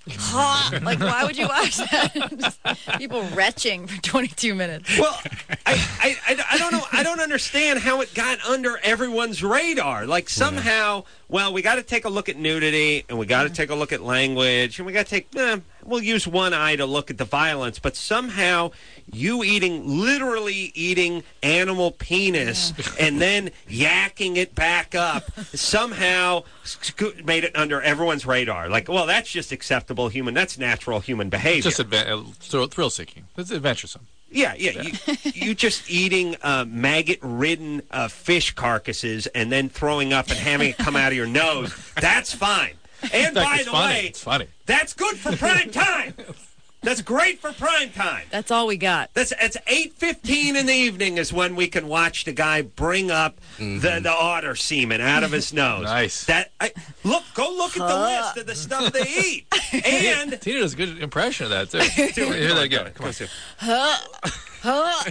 Speaker 5: Ha! Like, why would you watch that? Just people retching for twenty-two minutes.
Speaker 3: Well, I, I, I, I don't know. I don't understand how it got under everyone's radar. Like somehow, well, we got to take a look at nudity, and we got to take a look at language, and we got to take. Eh, we'll use one eye to look at the violence, but somehow you eating, literally eating animal penis, yeah. and then yakking it back up, somehow sco- made it under everyone's radar. Like, well, that's just acceptable human. That's natural human behavior.
Speaker 6: Just adve- thrill seeking. It's adventuresome.
Speaker 3: Yeah, yeah.
Speaker 6: yeah.
Speaker 3: You, you just eating uh, maggot-ridden uh, fish carcasses and then throwing up and having it come out of your nose. That's fine. And
Speaker 6: fact,
Speaker 3: by
Speaker 6: it's
Speaker 3: the
Speaker 6: funny.
Speaker 3: way,
Speaker 6: it's funny.
Speaker 3: That's good for prime time. That's great for prime time.
Speaker 5: That's all we got.
Speaker 3: That's it's eight fifteen in the evening is when we can watch the guy bring up mm-hmm. the, the otter semen out of his nose.
Speaker 6: Nice.
Speaker 3: That I, look, go look at the list of the stuff they eat. And
Speaker 6: Tina does a good impression of that too. Hear that again. Come on.
Speaker 5: Huh? Huh?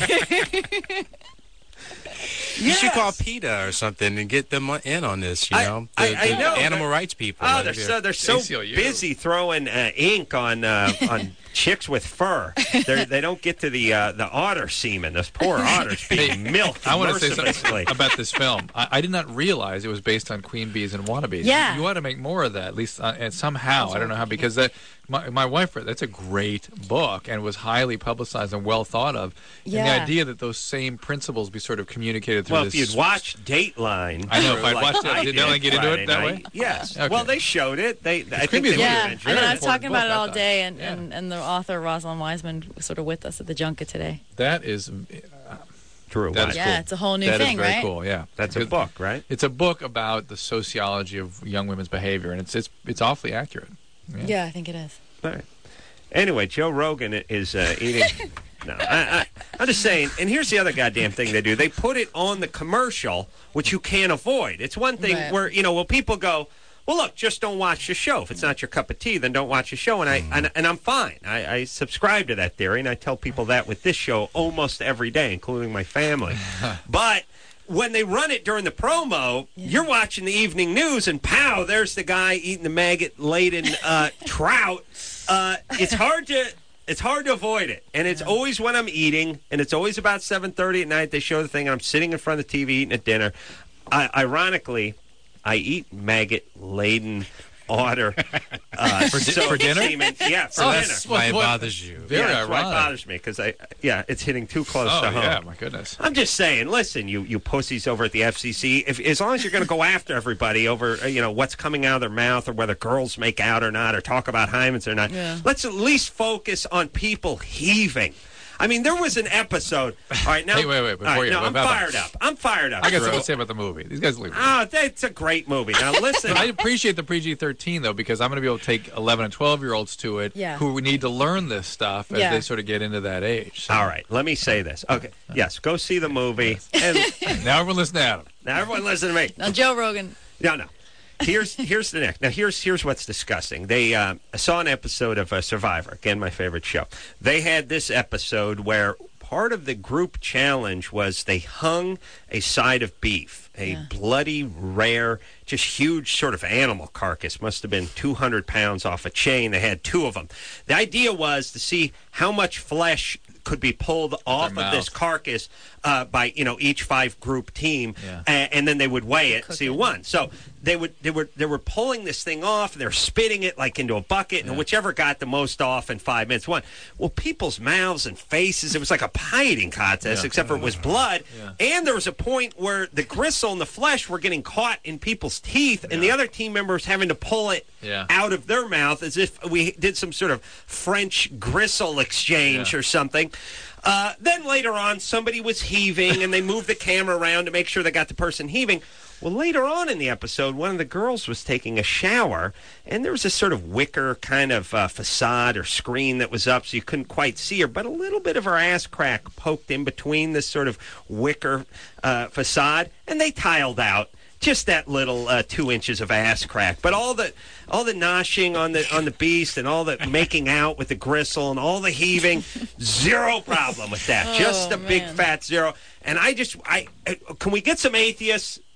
Speaker 4: You
Speaker 3: Yes.
Speaker 4: should call PETA or something and get them in on this, you
Speaker 3: I-
Speaker 4: know?
Speaker 3: I-
Speaker 4: The,
Speaker 3: I
Speaker 4: the
Speaker 3: know.
Speaker 4: animal
Speaker 3: They're-
Speaker 4: rights people.
Speaker 3: Oh,
Speaker 4: right
Speaker 3: they're
Speaker 4: here.
Speaker 3: so they're so
Speaker 6: A C L U.
Speaker 3: busy throwing uh, ink on uh, on chicks with fur. They're, they don't get to the uh, the otter semen. Those poor otters being milked
Speaker 6: I want to say
Speaker 3: mercilessly.
Speaker 6: something about this film. I, I did not realize it was based on queen bees and wannabes.
Speaker 5: Yeah.
Speaker 6: You ought to make more of that, at least uh, and somehow. I don't know how, because that my, my wife read that's a great book and was highly publicized and well thought of. And the
Speaker 5: Yeah.
Speaker 6: idea that those same principles be sort of communicated through
Speaker 3: Well,
Speaker 6: this.
Speaker 3: if you'd watched Dateline,
Speaker 6: I know,
Speaker 3: or
Speaker 6: if I'd
Speaker 3: like
Speaker 6: watched it,
Speaker 3: I
Speaker 6: did they only get into
Speaker 3: Friday
Speaker 6: it that
Speaker 3: night,
Speaker 6: way?
Speaker 3: Yes.
Speaker 6: Okay.
Speaker 3: Well, they showed it. They, I think
Speaker 6: creepy
Speaker 3: they
Speaker 6: as
Speaker 3: were
Speaker 6: well.
Speaker 5: Yeah, I
Speaker 3: eventually.
Speaker 5: mean, I was
Speaker 6: important
Speaker 5: talking about
Speaker 6: book,
Speaker 5: it
Speaker 6: I
Speaker 5: all
Speaker 6: thought.
Speaker 5: day, and,
Speaker 6: Yeah.
Speaker 5: and, and the author, Rosalind Wiseman, was sort of with us at the junket today.
Speaker 6: That is, uh,
Speaker 3: True.
Speaker 6: That is
Speaker 5: Yeah,
Speaker 6: cool.
Speaker 5: it's a whole new
Speaker 6: that is
Speaker 5: thing,
Speaker 6: very
Speaker 5: right?
Speaker 6: cool. Yeah,
Speaker 3: That's a
Speaker 6: It-
Speaker 3: book, right?
Speaker 6: It's a book about the sociology of young women's behavior, and it's it's it's awfully accurate.
Speaker 5: Yeah, I think it is.
Speaker 3: All right. Anyway, Joe Rogan is uh, eating. No, I, I, I'm just saying. And here's the other goddamn thing they do: they put it on the commercial, which you can't avoid. It's one thing
Speaker 5: Right.
Speaker 3: where you know, well, people go, "Well, look, just don't watch the show. If it's not your cup of tea, then don't watch the show." And I and, and I'm fine. I, I subscribe to that theory, and I tell people that with this show almost every day, including my family. But when they run it during the promo, you're watching the evening news, and pow, there's the guy eating the maggot-laden uh, trout. Uh, it's hard to it's hard to avoid it, and it's always when I'm eating, and it's always about seven thirty at night. They show the thing, and I'm sitting in front of the T V eating at dinner. I, ironically, I eat maggot-laden otter uh,
Speaker 6: For di-
Speaker 3: so-
Speaker 6: for dinner?
Speaker 3: semen. Yeah, for
Speaker 6: Oh,
Speaker 3: dinner.
Speaker 6: that's
Speaker 4: Why it
Speaker 6: what-
Speaker 4: bothers you.
Speaker 6: Very
Speaker 3: yeah, that's why it
Speaker 6: ironic.
Speaker 3: bothers me because I, yeah, it's hitting too close
Speaker 6: Oh
Speaker 3: to home.
Speaker 6: yeah, my goodness.
Speaker 3: I'm just saying, listen, you, you pussies over at the F C C, if, as long as you're going to go after everybody over, uh, you know, what's coming out of their mouth or whether girls make out or not or talk about hymens or not,
Speaker 5: Yeah.
Speaker 3: let's at least focus on people heaving. I mean, there was an episode. All right, now,
Speaker 6: Hey, wait, wait,
Speaker 3: all
Speaker 6: before
Speaker 3: right,
Speaker 6: you-
Speaker 3: no, I'm
Speaker 6: about-
Speaker 3: fired up. I'm fired up.
Speaker 6: I got
Speaker 3: Drew.
Speaker 6: something to say about the movie. These guys leave.
Speaker 3: Oh, that's a great movie. Now, listen.
Speaker 6: I appreciate the pre G thirteen though, because I'm going to be able to take eleven and twelve year olds to it
Speaker 5: Yeah.
Speaker 6: who need to learn this stuff as
Speaker 5: Yeah.
Speaker 6: they sort of get into that age. So
Speaker 3: All right, let me say this. Okay, yes, go see the movie. And
Speaker 6: now everyone listen to Adam.
Speaker 3: now, everyone listen to me.
Speaker 5: Now, Joe Rogan.
Speaker 3: No, no. Here's here's the next. Now here's here's what's disgusting. They uh, I saw an episode of uh, Survivor, again my favorite show. They had this episode where part of the group challenge was they hung a side of beef, a
Speaker 5: Yeah.
Speaker 3: bloody, rare, just huge sort of animal carcass. Must have been two hundred pounds off a chain. They had two of them. The idea was to see how much flesh could be pulled off of
Speaker 6: mouth.
Speaker 3: this carcass uh, by you know each five group team,
Speaker 6: Yeah.
Speaker 3: a- and then they would weigh it,
Speaker 5: Cook
Speaker 3: see
Speaker 5: it.
Speaker 3: who won. So they would they were they were pulling this thing off, and they're spitting it like into a bucket, and
Speaker 6: Yeah.
Speaker 3: whichever got the most off in five minutes won. Well, people's mouths and faces, it was like a pie eating contest,
Speaker 6: Yeah.
Speaker 3: except for it was blood,
Speaker 6: Yeah.
Speaker 3: and there was a point where the gristle and the flesh were getting caught in people's teeth, and the other team members having to pull it
Speaker 6: Yeah.
Speaker 3: out of their mouth as if we did some sort of French gristle exchange
Speaker 6: Yeah.
Speaker 3: or something. Uh, then later on, somebody was heaving, and they moved the camera around to make sure they got the person heaving. Well, later on in the episode, one of the girls was taking a shower, and there was this sort of wicker kind of uh, facade or screen that was up, so you couldn't quite see her, but a little bit of her ass crack poked in between this sort of wicker uh, facade, and they tiled out just that little uh, two inches of ass crack. But all the all the noshing on the on the beast and all the making out with the gristle and all the heaving, zero problem with that.
Speaker 5: Oh,
Speaker 3: just a big
Speaker 5: man.
Speaker 3: fat zero. And I just I uh, can we get some atheists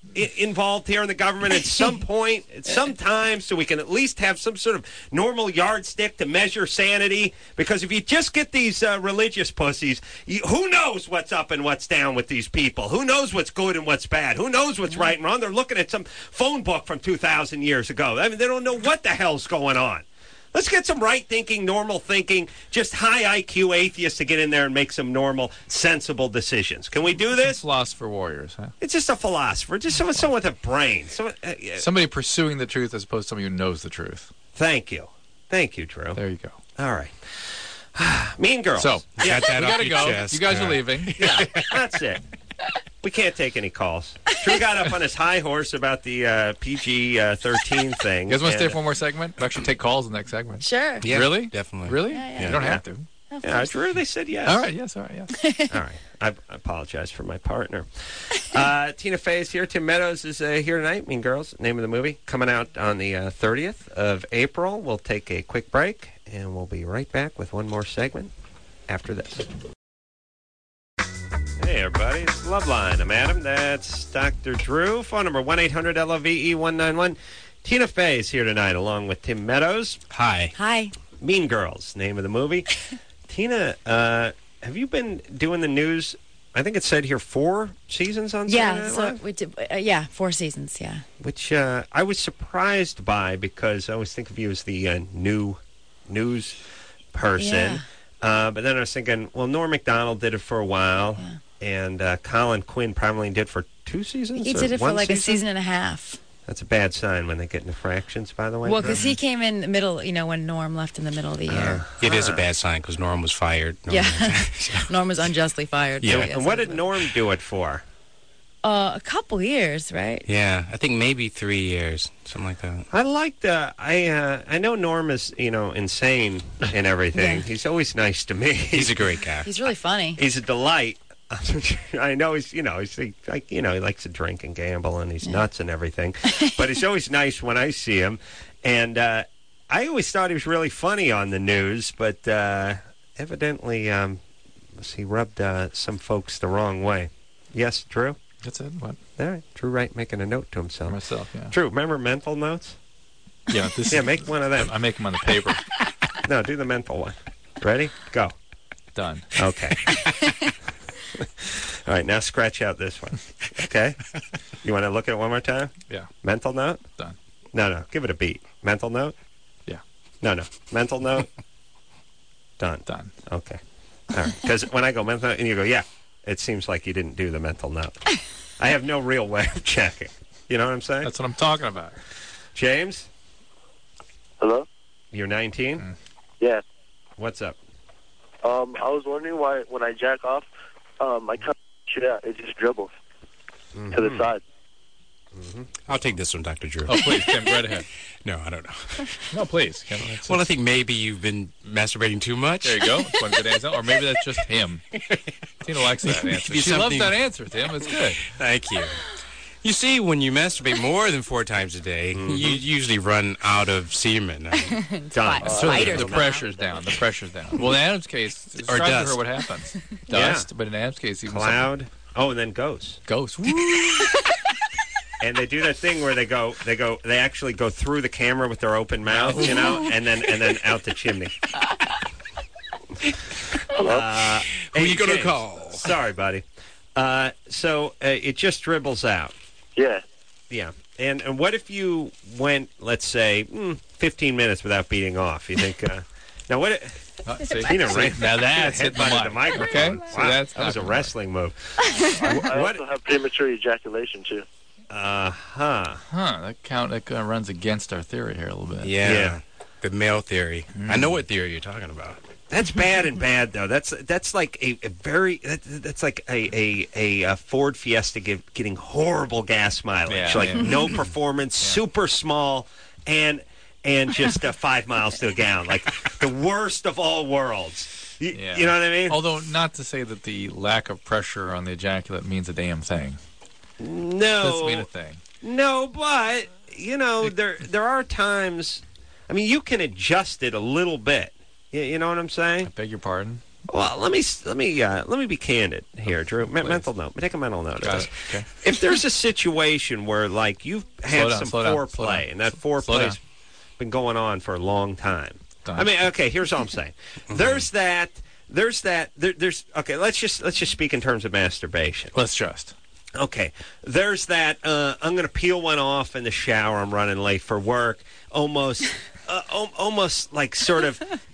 Speaker 3: I- involved here in the government at some point, at some time, so we can at least have some sort of normal yardstick to measure sanity? Because if you just get these uh, religious pussies, you, who knows what's up and what's down with these people? Who knows what's good and what's bad? Who knows what's right and wrong? They're looking at some phone book from two thousand years ago. I mean, they don't know what the hell's going on. Let's get some right-thinking, normal-thinking, just high I Q atheists to get in there and make some normal, sensible decisions. Can we do this?
Speaker 6: Philosopher warriors, huh?
Speaker 3: It's just a philosopher, just someone, someone with a brain. Someone, uh, yeah.
Speaker 6: Somebody pursuing the truth as opposed to somebody who knows the truth.
Speaker 3: Thank you. Thank you, Drew.
Speaker 6: There you go.
Speaker 3: All right. Mean Girls.
Speaker 6: So,
Speaker 3: yeah,
Speaker 4: Got that
Speaker 6: we
Speaker 4: off
Speaker 6: gotta
Speaker 4: your
Speaker 6: go.
Speaker 4: chest.
Speaker 6: You guys
Speaker 4: All
Speaker 6: are
Speaker 4: right.
Speaker 6: leaving.
Speaker 3: yeah, that's it. We can't take any calls. Drew got up on his high horse about the uh, P G thirteen thing.
Speaker 6: You guys want to stay
Speaker 3: and-
Speaker 6: for one more segment? We'll actually take calls in the next segment.
Speaker 5: Sure.
Speaker 4: Yeah,
Speaker 6: Really?
Speaker 4: Definitely.
Speaker 6: Really?
Speaker 5: Yeah, yeah.
Speaker 6: You don't
Speaker 3: Yeah.
Speaker 6: have to.
Speaker 5: Of
Speaker 3: Yeah,
Speaker 5: course.
Speaker 3: Drew, they said yes.
Speaker 6: All right. Yes. All right. Yes.
Speaker 3: All right. I, I apologize for my partner. Uh, Tina Fey is here. Tim Meadows is uh, here tonight. Mean Girls, name of the movie. Coming out on the uh, thirtieth of April. We'll take a quick break, and we'll be right back with one more segment after this. Hey, everybody. It's Loveline. I'm Adam. That's Doctor Drew. Phone number one eight hundred L O V E one nine one. Tina Fey is here tonight, along with Tim Meadows.
Speaker 4: Hi.
Speaker 5: Hi.
Speaker 3: Mean Girls, name of the movie. Tina, uh, have you been doing the news? I think it said here four seasons on Saturday
Speaker 5: Yeah.
Speaker 3: Night
Speaker 5: So
Speaker 3: Live?
Speaker 5: we did. Uh, yeah, four seasons. Yeah.
Speaker 3: Which uh, I was surprised by because I always think of you as the uh, new news person.
Speaker 5: Yeah.
Speaker 3: Uh, but then I was thinking, well, Norm Macdonald did it for a while,
Speaker 5: Yeah.
Speaker 3: and uh, Colin Quinn probably did for two seasons.
Speaker 5: He
Speaker 3: or
Speaker 5: did it for
Speaker 3: one
Speaker 5: like a season and a half.
Speaker 3: That's a bad sign when they get into fractions, by the way.
Speaker 5: Well, because he came in the middle, you know, when Norm left in the middle of the year.
Speaker 4: It is a bad sign because Norm was fired. Norm
Speaker 5: yeah. Norm was unjustly fired.
Speaker 4: Yeah.
Speaker 5: so
Speaker 3: and
Speaker 5: yes,
Speaker 3: what
Speaker 5: it
Speaker 3: did
Speaker 5: was-
Speaker 3: Norm do it for?
Speaker 5: Uh, a couple years, right?
Speaker 4: Yeah, I think maybe three years, something like that.
Speaker 3: I liked. Uh, I uh, I know Norm is you know insane and everything.
Speaker 5: Yeah.
Speaker 3: He's always nice to me.
Speaker 4: He's a great guy.
Speaker 5: He's really funny.
Speaker 3: He's a delight. I know he's you know he's like you know he likes to drink and gamble and he's nuts and everything, but he's always nice when I see him. And uh, I always thought he was really funny on the news, but uh, evidently um, he rubbed uh, some folks the wrong way. Yes, Drew.
Speaker 6: That's it. What?
Speaker 3: All right, Drew Wright making a note to
Speaker 6: For
Speaker 3: himself.
Speaker 6: myself. Yeah.
Speaker 3: Drew, remember mental notes?
Speaker 6: Yeah. This.
Speaker 3: Yeah, make one of them.
Speaker 6: I make them on the paper.
Speaker 3: No, do the mental one. Ready? Go.
Speaker 6: Done.
Speaker 3: Okay. All right, now scratch out this one. Okay? You want to look at it one more time?
Speaker 6: Yeah.
Speaker 3: Mental note?
Speaker 6: Done.
Speaker 3: No, no. Give it a beat. Mental note?
Speaker 6: Yeah.
Speaker 3: No, no. Mental note? Done.
Speaker 6: Done.
Speaker 3: Okay. All right. Because when I go mental note and you go, yeah, it seems like you didn't do the mental note. I have no real way of checking. You know what I'm saying?
Speaker 6: That's what I'm talking about.
Speaker 3: James,
Speaker 10: Hello?
Speaker 3: you're nineteen?
Speaker 6: Mm.
Speaker 10: Yeah.
Speaker 3: What's up?
Speaker 10: Um, I was wondering why when I jack off, um, I cut shit out. It just dribbles to the
Speaker 3: Mhm.
Speaker 10: side.
Speaker 4: I'll take this one, Doctor Drew.
Speaker 6: Oh, please, Tim, go right ahead.
Speaker 4: No, I don't know.
Speaker 6: No, please. Kim, it's-
Speaker 4: Well, I think maybe you've been masturbating too much.
Speaker 6: There you go. That's one good answer. Or maybe that's just him. Tina likes that answer.
Speaker 4: Maybe
Speaker 6: She loves
Speaker 4: something-
Speaker 6: that answer, Tim. It's good.
Speaker 4: Thank you. You see, when you masturbate more than four times a day, you usually run out of semen.
Speaker 3: Done.
Speaker 5: Fi-
Speaker 6: So
Speaker 5: spiders
Speaker 6: the
Speaker 5: come
Speaker 6: pressure's down. The pressure's down. Well, in Adam's case, describe to
Speaker 4: dust.
Speaker 6: her what happens.
Speaker 3: Yeah.
Speaker 6: Dust, but in Adam's case, even
Speaker 3: Cloud. Oh, and then ghosts.
Speaker 6: something- ghosts.
Speaker 3: And they do that thing where they go, they go, they actually go through the camera with their open mouth, you know, and then and then out the chimney. Uh,
Speaker 4: Who
Speaker 3: hey,
Speaker 4: you gonna
Speaker 3: James,
Speaker 4: call?
Speaker 3: Sorry, buddy. Uh, so uh, it just dribbles out.
Speaker 10: Yeah.
Speaker 3: Yeah. And and what if you went, let's say, mm, fifteen minutes without beating off? You think? Uh, now what? It,
Speaker 6: Uh, see,
Speaker 3: Tina
Speaker 6: see,
Speaker 3: ran-
Speaker 6: now that's hitting the,
Speaker 3: headbutted
Speaker 6: mic.
Speaker 3: the microphone.
Speaker 6: Okay,
Speaker 3: Wow,
Speaker 6: so that's
Speaker 3: that was a
Speaker 6: not
Speaker 3: wrestling move.
Speaker 10: I
Speaker 3: What?
Speaker 10: also have premature ejaculation, too.
Speaker 3: Uh huh.
Speaker 6: Huh? That count that kind of runs against our theory here a little bit.
Speaker 4: Yeah.
Speaker 3: Yeah.
Speaker 4: The male theory. I know what theory you're talking about.
Speaker 3: That's bad and bad though. That's that's like a, a very that, that's like a a, a, a Ford Fiesta give, getting horrible gas mileage,
Speaker 6: Yeah,
Speaker 3: like
Speaker 6: yeah.
Speaker 3: no performance, super small, and and just uh, five miles to a gallon, like the worst of all worlds. You,
Speaker 6: Yeah.
Speaker 3: you know what I mean?
Speaker 6: Although, not to say that the lack of pressure on the ejaculate means a damn thing.
Speaker 3: No,
Speaker 6: Doesn't mean a thing.
Speaker 3: no, but you know there there are times. I mean, you can adjust it a little bit. You, you know what I'm saying?
Speaker 6: I beg your pardon.
Speaker 3: Well, let me let me uh, let me be candid here, Drew. Me- mental note. Take a mental note.
Speaker 6: Got
Speaker 3: of
Speaker 6: it.
Speaker 3: this.
Speaker 6: Okay.
Speaker 3: If there's a situation where, like, you've had
Speaker 6: down,
Speaker 3: some
Speaker 6: slow down, slow down.
Speaker 3: foreplay, and that
Speaker 6: Slow
Speaker 3: foreplay's
Speaker 6: down.
Speaker 3: been going on for a long time.
Speaker 6: Done.
Speaker 3: I mean, okay. Here's all I'm saying. There's that. There's that. There, there's okay. Let's just let's just speak in terms of masturbation.
Speaker 6: Let's just.
Speaker 3: Okay, there's that. Uh, I'm going to peel one off in the shower. I'm running late for work. Almost, uh, al- almost like sort of uh,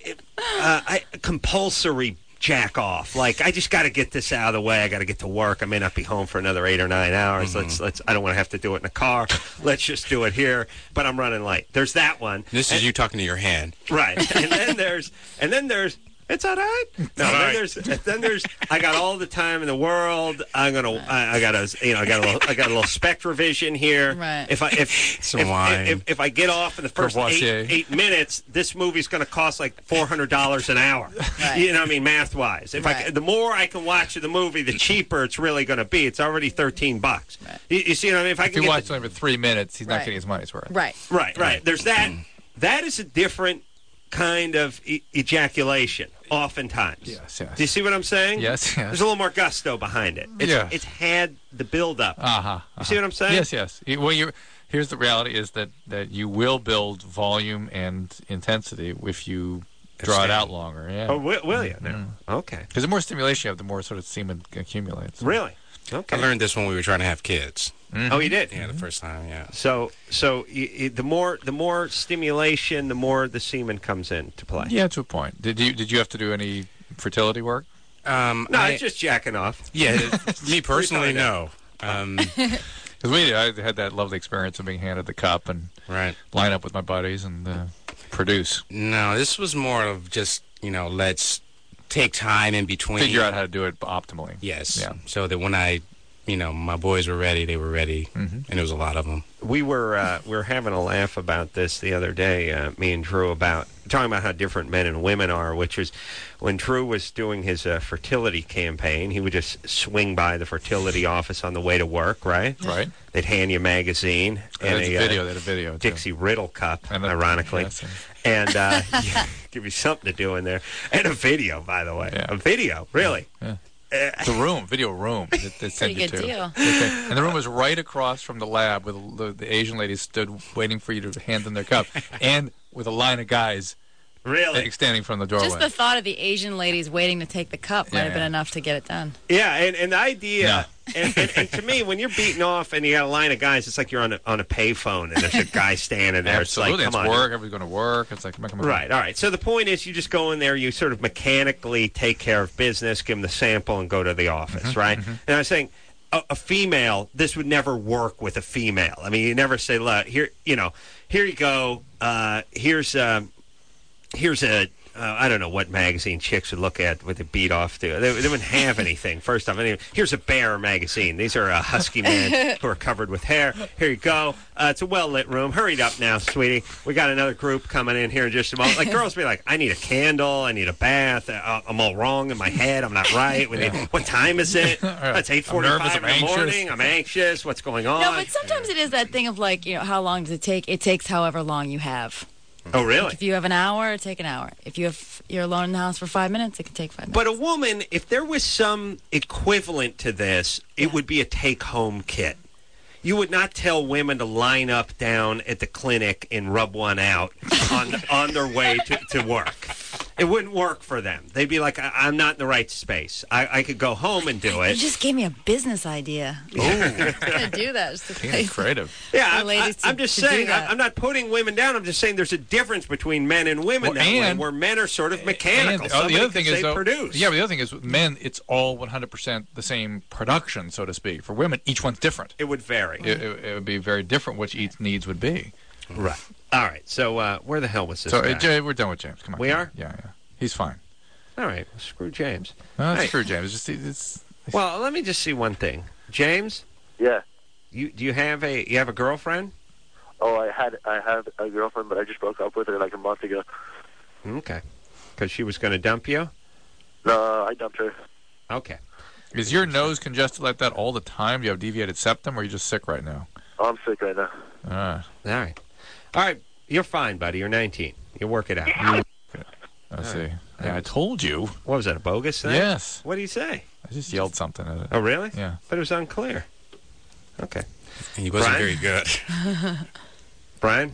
Speaker 3: I, compulsory jack off. Like I just got to get this out of the way. I got to get to work. I may not be home for another eight or nine hours.
Speaker 4: Mm-hmm.
Speaker 3: Let's let's. I don't want to have to do it in a car. Let's just do it here. But I'm running late. There's that one.
Speaker 4: This
Speaker 3: and,
Speaker 4: is you talking to your hand.
Speaker 3: right? And then there's and then there's. It's all right. No,
Speaker 4: all
Speaker 3: then
Speaker 4: right.
Speaker 3: there's then there's I got all the time in the world. I'm gonna I, I got a you know I got a little I got a little Spectravision here.
Speaker 5: Right.
Speaker 3: If I if
Speaker 4: Some
Speaker 3: if,
Speaker 4: wine.
Speaker 3: if, if I get off in the first
Speaker 6: Courvoisier.
Speaker 3: eight, eight minutes, this movie's going to cost like four hundred dollars an hour.
Speaker 5: Right.
Speaker 3: You know what I mean, math wise. If I
Speaker 5: Right.
Speaker 3: the more I can watch of the movie, the cheaper it's really going to be. It's already thirteen bucks.
Speaker 5: Right.
Speaker 3: You, you see what I mean? If I
Speaker 6: If
Speaker 3: can
Speaker 6: he
Speaker 3: get
Speaker 6: watched
Speaker 3: the-
Speaker 6: only for three minutes, he's not
Speaker 5: Right.
Speaker 6: getting his money's worth.
Speaker 5: Right.
Speaker 3: right, right. There's that. That is a different kind of e- ejaculation. Oftentimes.
Speaker 6: Yes, yes.
Speaker 3: Do you see what I'm saying?
Speaker 6: Yes, yes.
Speaker 3: There's a little more gusto behind it. It's,
Speaker 6: Yeah.
Speaker 3: it's had the build-up.
Speaker 6: Uh-huh, uh-huh.
Speaker 3: You see what I'm saying?
Speaker 6: Yes, yes. You- Well, you here's the reality: is that that you will build volume and intensity if you draw it out longer. Yeah.
Speaker 3: Oh, will, will you? No. Okay.
Speaker 6: Because the more stimulation you have, the more sort of semen accumulates.
Speaker 3: Really? Okay.
Speaker 4: I learned this when we were trying to have kids.
Speaker 3: Oh, you did?
Speaker 4: Yeah, the first time, yeah.
Speaker 3: So, so y y the more the more stimulation, the more the semen comes into play.
Speaker 6: Yeah, to a point. Did you did you have to do any fertility work?
Speaker 4: Um,
Speaker 3: No,
Speaker 4: I,
Speaker 3: it's just jacking off.
Speaker 4: yeah, me personally,
Speaker 3: Retarded.
Speaker 4: no. Um,
Speaker 6: Because we I had that lovely experience of being handed the cup and
Speaker 4: right.
Speaker 6: line up with my buddies and uh, produce.
Speaker 4: No, this was more of just, you know, let's take time in between.
Speaker 6: Figure out how to do it optimally.
Speaker 4: Yes.
Speaker 6: Yeah.
Speaker 4: So that when I, you know, my boys were ready, they were ready,
Speaker 6: Mhm.
Speaker 4: and there was a lot of them.
Speaker 3: We were uh, we were having a laugh about this the other day, uh, me and Drew, about talking about how different men and women are. Which is when Drew was doing his uh, fertility campaign, he would just swing by the fertility office on the way to work. Right.
Speaker 6: Right.
Speaker 3: They'd hand you a magazine
Speaker 6: And
Speaker 3: and
Speaker 6: a
Speaker 3: a
Speaker 6: video.
Speaker 3: uh,
Speaker 6: They had a video. too.
Speaker 3: Dixie Riddle cup,
Speaker 6: And a-
Speaker 3: ironically,
Speaker 6: yes,
Speaker 3: and uh, yeah, give you something to do in there, and a video, by the way,
Speaker 6: Yeah.
Speaker 3: a video, really.
Speaker 6: Yeah.
Speaker 3: Uh,
Speaker 6: The room, video room. That they sent
Speaker 5: Pretty
Speaker 6: you
Speaker 5: good
Speaker 6: to.
Speaker 5: deal.
Speaker 6: Okay. And the room was right across from the lab, where the, the Asian ladies stood waiting for you to hand them their cup, and with a line of guys
Speaker 3: really?
Speaker 6: standing from the doorway.
Speaker 5: Just the thought of the Asian ladies waiting to take the cup might
Speaker 6: Yeah,
Speaker 5: have been
Speaker 6: yeah.
Speaker 5: enough to get it done.
Speaker 3: Yeah, and, and the idea,
Speaker 6: Yeah.
Speaker 3: and, and, and to me, when you're beating off and you got a line of guys, it's like you're on a, on a payphone and there's a guy standing there.
Speaker 6: Absolutely,
Speaker 3: it's like, come
Speaker 6: it's
Speaker 3: on.
Speaker 6: work. Everybody's going to work. It's like, come on, come on.
Speaker 3: Right, all right. So the point is, you just go in there, you sort of mechanically take care of business, give them the sample, and go to the office,
Speaker 6: Mm-hmm,
Speaker 3: right? And I was saying, a, a female, this would never work with a female. I mean, you never say, look, here, you know, here you go. Uh, here's um, here's a. Uh, I don't know what magazine chicks would look at with a beat off to. They, they wouldn't have anything. First off, anyway, here's a Bear magazine. These are uh, husky men who are covered with hair. Here you go. Uh, it's a well lit room. Hurry up now, sweetie. We got another group coming in here in just a moment. Like girls be like, I need a candle. I need a bath. Uh, I'm all wrong in my head. I'm not right. We need, what time is it? It's eight forty-five in the
Speaker 6: I'm nervous, I'm
Speaker 3: morning. I'm anxious. What's going on?
Speaker 5: No, but sometimes it is that thing of like, you know, how long does it take? It takes however long you have.
Speaker 3: Oh, really?
Speaker 5: If you have an hour, take an hour. If you have you're alone in the house for five minutes, it can take five minutes.
Speaker 3: But a woman, if there was some equivalent to this, it
Speaker 5: Yeah.
Speaker 3: would be a take-home kit. You would not tell women to line up down at the clinic and rub one out on on their way to, to work. It wouldn't work for them. They'd be like, I, I'm not in the right space. I, I could go home and do
Speaker 5: You
Speaker 3: it.
Speaker 5: just gave me a business idea. I'm gonna do that. Just to
Speaker 6: Being creative.
Speaker 3: Yeah,
Speaker 5: the
Speaker 3: I'm,
Speaker 5: ladies
Speaker 3: I, I'm
Speaker 5: to-
Speaker 3: just
Speaker 5: to do
Speaker 3: saying,
Speaker 5: that.
Speaker 3: I, I'm not putting women down. I'm just saying there's a difference between men and women
Speaker 6: Well,
Speaker 3: that way,
Speaker 6: and-
Speaker 3: where men are sort of mechanical.
Speaker 6: And, oh,
Speaker 3: Somebody
Speaker 6: the other
Speaker 3: could
Speaker 6: thing
Speaker 3: say
Speaker 6: is, though,
Speaker 3: produce.
Speaker 6: yeah, but the other thing is, with men, it's all one hundred percent the same production, so to speak. For women, each one's different.
Speaker 3: It would vary.
Speaker 6: It, it, it would be very different what each needs would be.
Speaker 3: Right. All right. So uh, where the hell was this
Speaker 6: So
Speaker 3: guy?
Speaker 6: uh, Jay, we're done with James. Come on.
Speaker 3: We
Speaker 6: come on.
Speaker 3: are?
Speaker 6: Yeah, yeah. He's fine.
Speaker 3: All right. Well, screw James.
Speaker 6: No, it's
Speaker 3: Hey.
Speaker 6: true, James. It's just it's.
Speaker 3: Well, let me just see one thing. James,
Speaker 10: Yeah.
Speaker 3: you do you have a you have a girlfriend?
Speaker 10: Oh, I had I had a girlfriend, but I just broke up with her like a month ago.
Speaker 3: Okay. Because she was going to dump you?
Speaker 10: No, I dumped her.
Speaker 3: Okay.
Speaker 6: Is your nose congested like that all the time? Do you have deviated septum, or are you just sick right now?
Speaker 10: Oh, I'm sick right now.
Speaker 6: Ah,
Speaker 3: All right. All right. You're fine, buddy. You're nineteen. You work it out.
Speaker 6: I see. Yeah, I told you.
Speaker 3: What was that, a bogus thing?
Speaker 6: Yes.
Speaker 3: What did you say?
Speaker 6: I just yelled something at it.
Speaker 3: Oh, really?
Speaker 6: Yeah.
Speaker 3: But it was unclear. Okay.
Speaker 4: And he wasn't
Speaker 3: Brian?
Speaker 4: very good.
Speaker 3: Brian?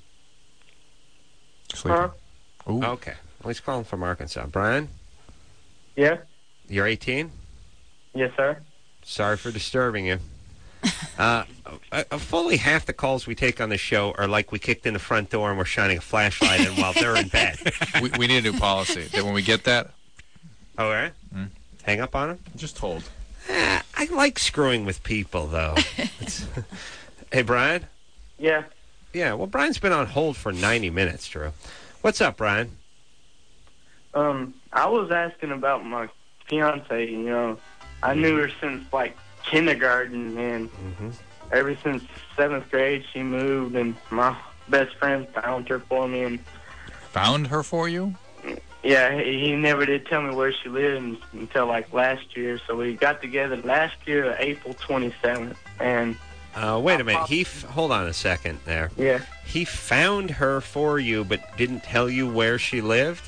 Speaker 6: Sleeping. Ooh.
Speaker 3: Okay. Well, he's calling from Arkansas. Brian?
Speaker 11: Yeah?
Speaker 3: You're eighteen?
Speaker 11: Yes, sir.
Speaker 3: Sorry for disturbing you. Uh, uh, fully half the calls we take on the show are like we kicked in the front door and we're shining a flashlight in while they're in bed.
Speaker 6: we, we need a new policy that when we get that...
Speaker 3: Oh, all right?
Speaker 6: Mm.
Speaker 3: Hang up on him?
Speaker 6: Just told.
Speaker 3: Eh, I like screwing with people, though. Hey, Brian?
Speaker 11: Yeah.
Speaker 3: Yeah, well, Brian's been on hold for ninety minutes, Drew. What's up, Brian?
Speaker 11: Um, I was asking about my fiance, you know. I knew her since, like, kindergarten, and
Speaker 3: mm-hmm.
Speaker 11: ever since seventh grade she moved, and my best friend found her for me. And
Speaker 6: Found her for you?
Speaker 11: yeah, he, he never did tell me where she lived until, like, last year. So we got together last year, April twenty-seventh, and...
Speaker 3: Uh, wait a minute. He f- hold on a second there.
Speaker 11: Yeah.
Speaker 3: He found her for you, but didn't tell you where she lived?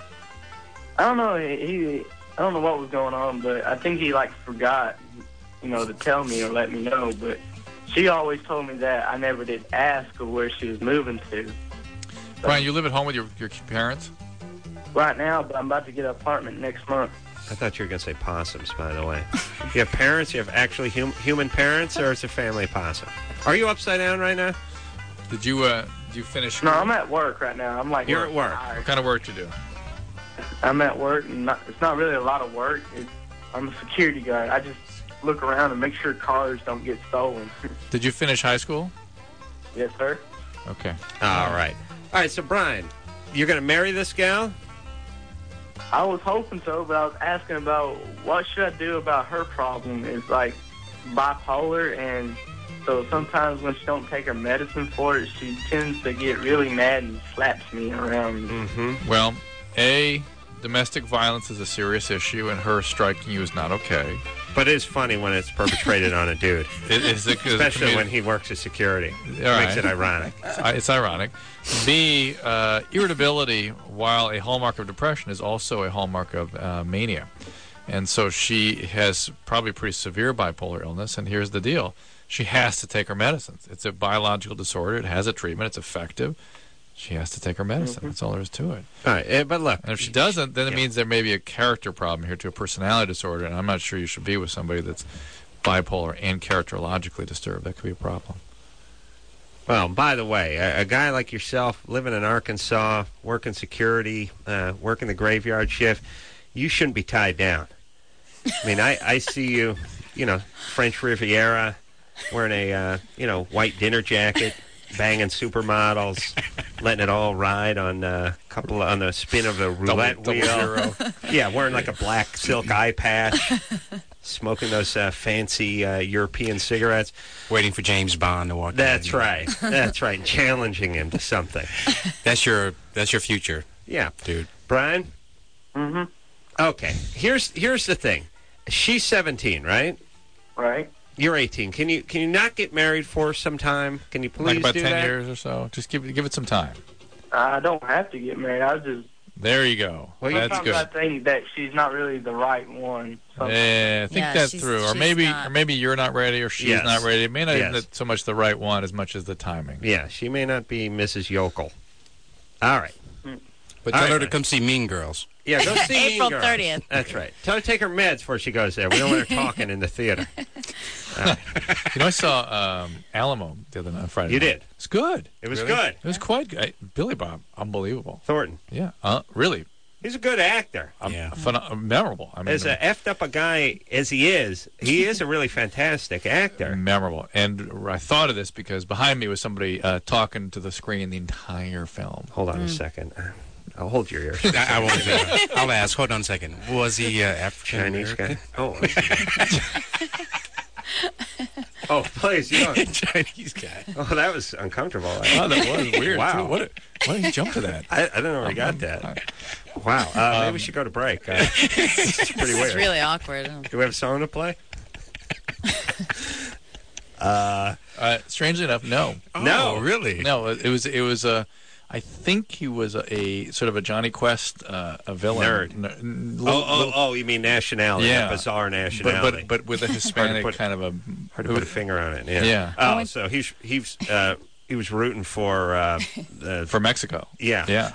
Speaker 11: I don't know. He, he I don't know what was going on, but I think he like forgot, you know, to tell me or let me know. But she always told me that. I never did ask her where she was moving to. So,
Speaker 6: Brian, you live at home with your, your parents?
Speaker 11: Right now, but I'm about to get an apartment next month.
Speaker 3: I thought you were going to say possums, by the way. You have parents? You have actually hum- human parents, or it's a family possum? Are you upside down right now?
Speaker 6: Did you uh, did you finish?
Speaker 11: No, I'm at work right now. I'm like
Speaker 3: You're at work.
Speaker 6: What kind of work do you do?
Speaker 11: I'm at work, and not, it's not really a lot of work. It's, I'm a security guard. I just look around and make sure cars don't get stolen.
Speaker 6: Did you finish high school?
Speaker 11: Yes, sir.
Speaker 6: Okay.
Speaker 3: All right. All right, so, Brian, you're going to marry this gal?
Speaker 11: I was hoping so, but I was asking about what should I do about her problem. It's like bipolar, and so sometimes when she don't take her medicine for it, she tends to get really mad and slaps me around.
Speaker 3: Mm-hmm.
Speaker 6: Well, A, domestic violence is a serious issue, and her striking you is not okay.
Speaker 3: But it is funny when it's perpetrated on a dude.
Speaker 6: It, it's a,
Speaker 3: Especially
Speaker 6: it's a
Speaker 3: when he works as security.
Speaker 6: All
Speaker 3: It
Speaker 6: right.
Speaker 3: makes it ironic.
Speaker 6: It's, it's ironic. B, uh, irritability, while a hallmark of depression, is also a hallmark of uh, mania. And so she has probably pretty severe bipolar illness, and here's the deal. She has to take her medicines. It's a biological disorder. It has a treatment. It's effective. She has to take her medicine.
Speaker 11: Mm-hmm.
Speaker 6: That's all there is to it.
Speaker 3: All right, eh, but look.
Speaker 6: And if she doesn't, then it
Speaker 3: Yeah.
Speaker 6: means there may be a character problem here to a personality disorder, and I'm not sure you should be with somebody that's bipolar and characterologically disturbed. That could be a problem.
Speaker 3: Well, by the way, a, a guy like yourself, living in Arkansas, working security, uh, working the graveyard shift, you shouldn't be tied down. I mean, I, I see you, you know, French Riviera, wearing a, uh, you know, white dinner jacket, banging supermodels, letting it all ride on a couple on the spin of the roulette
Speaker 6: Double-
Speaker 3: wheel.
Speaker 6: double zero.
Speaker 3: Yeah, wearing like a black silk eye patch, smoking those uh, fancy uh, European cigarettes.
Speaker 4: Waiting for James Bond to walk in.
Speaker 3: That's right. That's right. Challenging him to something.
Speaker 4: That's your that's your future,
Speaker 3: Yeah,
Speaker 4: dude.
Speaker 3: Brian.
Speaker 11: Mm-hmm.
Speaker 3: Okay. Here's here's the thing. She's seventeen, right?
Speaker 11: Right.
Speaker 3: You're eighteen. Can you can you not get married for some time? Can you please
Speaker 6: Like about
Speaker 3: do
Speaker 6: ten
Speaker 3: that?
Speaker 6: years or so. Just give, give it some time.
Speaker 11: I don't have to get married. I was just...
Speaker 6: There you go.
Speaker 3: Well, you-
Speaker 6: That's
Speaker 11: Sometimes I
Speaker 6: good.
Speaker 11: think that she's not really the right one. Sometimes.
Speaker 6: Yeah, think
Speaker 5: Yeah,
Speaker 6: that
Speaker 5: she's-
Speaker 6: through, or
Speaker 5: she's
Speaker 6: maybe,
Speaker 5: not.
Speaker 6: or maybe you're not ready, or she's
Speaker 3: Yes.
Speaker 6: not ready. It may not
Speaker 3: Yes.
Speaker 6: be so much the right one as much as the timing.
Speaker 3: Yeah, she may not be Missus Yokel. All right.
Speaker 4: But
Speaker 3: All
Speaker 4: tell
Speaker 3: right,
Speaker 4: her to
Speaker 3: man.
Speaker 4: come see Mean Girls.
Speaker 3: Yeah, go see Mean
Speaker 5: April
Speaker 3: Girls.
Speaker 5: thirtieth.
Speaker 3: That's right. Tell her to take her meds before she goes there. We don't want her talking in the theater.
Speaker 6: You know, I saw um, Alamo the other night, on Friday.
Speaker 3: You
Speaker 6: night.
Speaker 3: did?
Speaker 6: It's good.
Speaker 3: It was
Speaker 6: Really?
Speaker 3: good.
Speaker 6: It was quite good. Billy Bob, unbelievable.
Speaker 3: Thornton.
Speaker 6: Yeah, uh, really,
Speaker 3: He's a good actor.
Speaker 6: um,
Speaker 4: Yeah.
Speaker 6: phen- memorable. I mean,
Speaker 3: As a effed up a guy as he is, he is a really fantastic actor.
Speaker 6: memorable. And I thought of this because behind me was somebody uh, talking to the screen the entire film.
Speaker 3: Hold on a second. I'll hold your ears.
Speaker 4: I, I won't. Uh, I'll ask. Hold on a second. Was he uh, African
Speaker 3: Chinese
Speaker 4: American?
Speaker 3: guy. Oh. Oh, please, you don't.
Speaker 4: Chinese guy.
Speaker 3: Oh, that was uncomfortable.
Speaker 6: Oh, that was weird.
Speaker 3: Wow.
Speaker 6: Too. What? Why did he jump to that?
Speaker 3: I, I don't know where he got that. Wow. Uh, maybe we should go to break. Uh, it's pretty weird.
Speaker 5: It's really awkward.
Speaker 3: Do we have a song to play? uh,
Speaker 6: Uh, strangely enough, no.
Speaker 3: No.
Speaker 4: Oh, really?
Speaker 6: No, it was it was uh, I think he was a, a sort of a Johnny Quest, uh, a villain.
Speaker 3: Nerd.
Speaker 6: N- n-
Speaker 3: Oh,
Speaker 6: little-
Speaker 3: oh,
Speaker 6: little-
Speaker 3: oh, you mean nationality,
Speaker 6: Yeah.
Speaker 3: a bizarre
Speaker 6: but,
Speaker 3: nationality.
Speaker 6: but but with a
Speaker 3: Hard to
Speaker 6: Hispanic
Speaker 3: put-
Speaker 6: kind of a
Speaker 3: Hard to put a finger on it, yeah.
Speaker 6: Yeah.
Speaker 3: Oh, so he's, he's, uh, he was rooting for... Uh, uh,
Speaker 6: for Mexico.
Speaker 3: yeah.
Speaker 6: Yeah,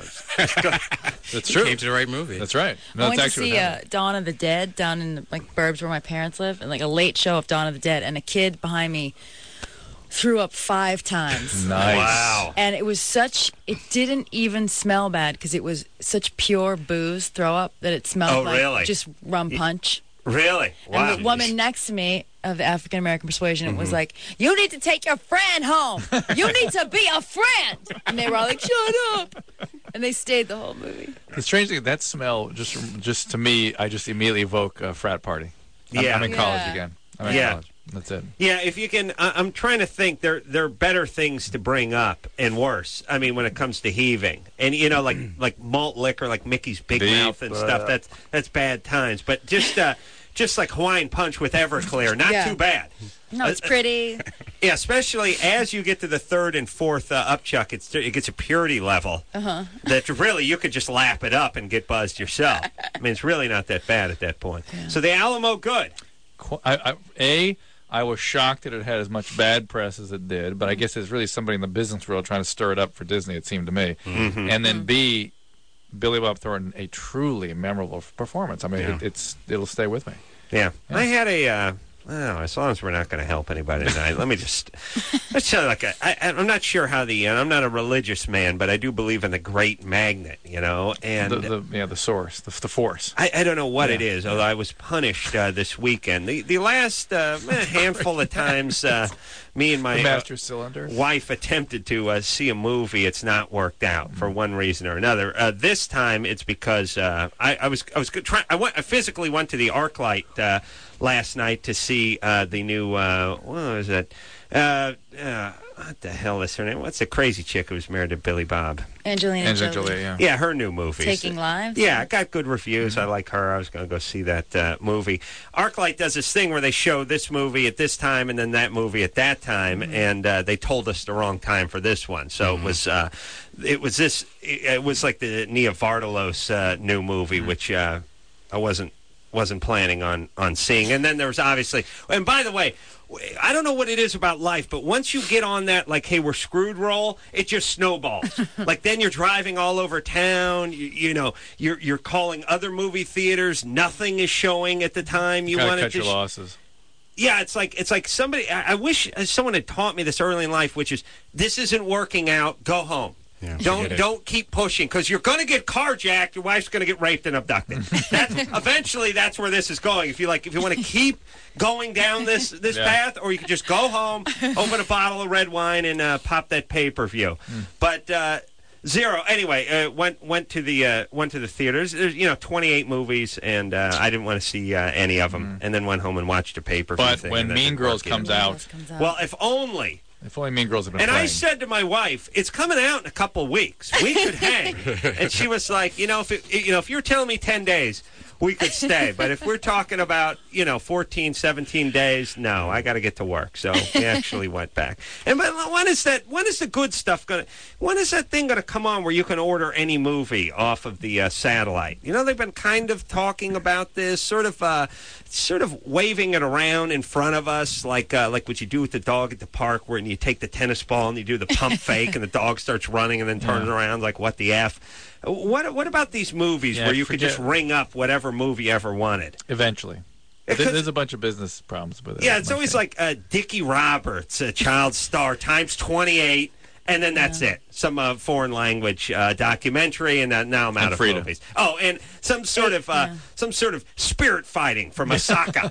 Speaker 6: that's true.
Speaker 4: Came to the right movie.
Speaker 6: That's right. No,
Speaker 5: I
Speaker 6: that's
Speaker 5: went to
Speaker 6: actually
Speaker 5: see
Speaker 6: what
Speaker 5: uh,
Speaker 6: happened.
Speaker 5: Dawn of the Dead down in like burbs where my parents live, and like a late show of Dawn of the Dead, and a kid behind me threw up five times.
Speaker 6: Nice.
Speaker 3: Wow.
Speaker 5: And it was such, it didn't even smell bad because it was such pure booze throw up that it smelled
Speaker 3: Oh,
Speaker 5: like
Speaker 3: really?
Speaker 5: just rum punch.
Speaker 3: Really? Wow.
Speaker 5: And the woman next to me of the African American persuasion
Speaker 3: Mm-hmm.
Speaker 5: was like, "You need to take your friend home. You need to be a friend." And they were all like, "Shut up." And they stayed the whole movie.
Speaker 6: The strange thing, that smell, just just to me, I just immediately evoke a frat party. I'm,
Speaker 3: Yeah.
Speaker 6: I'm in college
Speaker 5: Yeah.
Speaker 6: again. I'm in
Speaker 3: Yeah.
Speaker 6: college. That's it.
Speaker 3: Yeah, if you can, I- I'm trying to think. There, there are better things to bring up and worse. I mean, when it comes to heaving, and you know, like like malt liquor, like Mickey's Big
Speaker 6: Beep,
Speaker 3: Mouth and stuff.
Speaker 6: uh,
Speaker 3: That's that's bad times. But just uh, just like Hawaiian Punch with Everclear, not
Speaker 5: Yeah.
Speaker 3: too bad.
Speaker 5: No, it's pretty.
Speaker 3: Yeah, especially as you get to the third and fourth uh, upchuck, it's it gets a purity level
Speaker 5: Uh-huh.
Speaker 3: that really you could just lap it up and get buzzed yourself. I mean, it's really not that bad at that point. So the Alamo, good.
Speaker 6: Qu- I, I, a, I was shocked that it had as much bad press as it did, but I guess there's really somebody in the business world trying to stir it up for Disney, it seemed to me.
Speaker 3: Mhm.
Speaker 6: And then B, Billy Bob Thornton, a truly memorable f- performance. I mean,
Speaker 3: Yeah.
Speaker 6: it, it's it'll stay with me.
Speaker 3: Yeah.
Speaker 6: Yeah.
Speaker 3: I had a, uh, well, as long as we're not going to help anybody tonight, let me just, let's tell you, like, a, I, I'm not sure how the, uh, I'm not a religious man, but I do believe in the great magnet, you know, and
Speaker 6: the, the yeah the source, the, the force.
Speaker 3: I, I don't know what
Speaker 6: Yeah.
Speaker 3: it is, although I was punished uh, this weekend. The, the last uh, eh, handful of times uh, me and my
Speaker 6: The
Speaker 3: uh,
Speaker 6: master cylinder.
Speaker 3: wife attempted to uh, see a movie, it's not worked out for one reason or another. Uh, this time, it's because uh, I, I was I was trying. I went. I physically went to the ArcLight uh, last night to see uh, the new. Uh, what was it? Uh, uh, what the hell is her name? What's the crazy chick who was married to Billy Bob?
Speaker 5: Angelina,
Speaker 6: Angelina
Speaker 5: Jolie.
Speaker 6: Jolie, yeah.
Speaker 3: Yeah, her new movie.
Speaker 5: Taking Lives?
Speaker 3: Yeah, it got good reviews.
Speaker 6: Mm-hmm.
Speaker 3: I like her. I was going to go see that uh, movie. ArcLight does this thing where they show this movie at this time and then that movie at that time,
Speaker 6: Mm-hmm.
Speaker 3: and uh, they told us the wrong time for this one. So it was uh, it was this. It, it was like the Nia Vardalos uh, new movie,
Speaker 6: Mm-hmm.
Speaker 3: which uh, I wasn't wasn't planning on on seeing. And then there was obviously. And by the way, I don't know what it is about life, but once you get on that, like, hey, we're screwed roll, it just snowballs. Like, then you're driving all over town. You, you know, you're you're calling other movie theaters. Nothing is showing at the time you
Speaker 6: Gotta
Speaker 3: want
Speaker 6: cut
Speaker 3: to.
Speaker 6: your losses.
Speaker 3: Yeah, it's like it's like somebody. I, I wish someone had taught me this early in life, which is this isn't working out. Go home.
Speaker 4: Yeah,
Speaker 3: don't
Speaker 4: forget it.
Speaker 3: don't keep pushing because you're going to get carjacked. Your wife's going to get raped and abducted. That's, eventually, that's where this is going. If you like, if you want to keep going down this this
Speaker 6: Yeah.
Speaker 3: path, or you can just go home, open a bottle of red wine, and uh, pop that pay per view. But uh, zero. Anyway, uh, went went to the uh, went to the theaters. There's you know twenty-eight movies, and uh, I didn't want to see uh, any of them. And then went home and watched a pay per view.
Speaker 6: But
Speaker 3: thing,
Speaker 6: when
Speaker 3: and that
Speaker 6: Mean
Speaker 3: didn't
Speaker 6: Girls
Speaker 3: work either.
Speaker 6: comes out,
Speaker 5: Comes out.
Speaker 3: Well, if only.
Speaker 6: if only Mean Girls had been
Speaker 3: And
Speaker 6: playing.
Speaker 3: I said to my wife, "It's coming out in a couple weeks. We could hang." And she was like, "You know, if it, you know, if you're telling me ten days, we could stay. But if we're talking about, you know, fourteen, seventeen days, no, I got to get to work." So we actually went back. And but when is that? When is the good stuff going to? When is that thing going to come on where you can order any movie off of the uh, satellite? You know, they've been kind of talking about this, sort of, uh, sort of waving it around in front of us, like uh, like what you do with the dog at the park, where you take the tennis ball and you do the pump fake, and the dog starts running and then turns
Speaker 6: Yeah.
Speaker 3: around like, what the F? What what about these movies
Speaker 6: Yeah,
Speaker 3: where you could
Speaker 6: forget-
Speaker 3: just ring up whatever movie you ever wanted?
Speaker 6: Eventually.
Speaker 3: It
Speaker 6: There-
Speaker 3: could-
Speaker 6: There's a bunch of business problems with it.
Speaker 3: Yeah, it's
Speaker 6: I
Speaker 3: always
Speaker 6: think.
Speaker 3: like uh, Dickie Roberts, a child star, times twenty-eight, and then that's it. Some uh, foreign language uh, documentary, and uh, now I'm out
Speaker 6: And
Speaker 3: of
Speaker 6: Frida.
Speaker 3: movies. Oh, and some sort of uh,
Speaker 5: Yeah.
Speaker 3: some sort of spirit fighting from Osaka.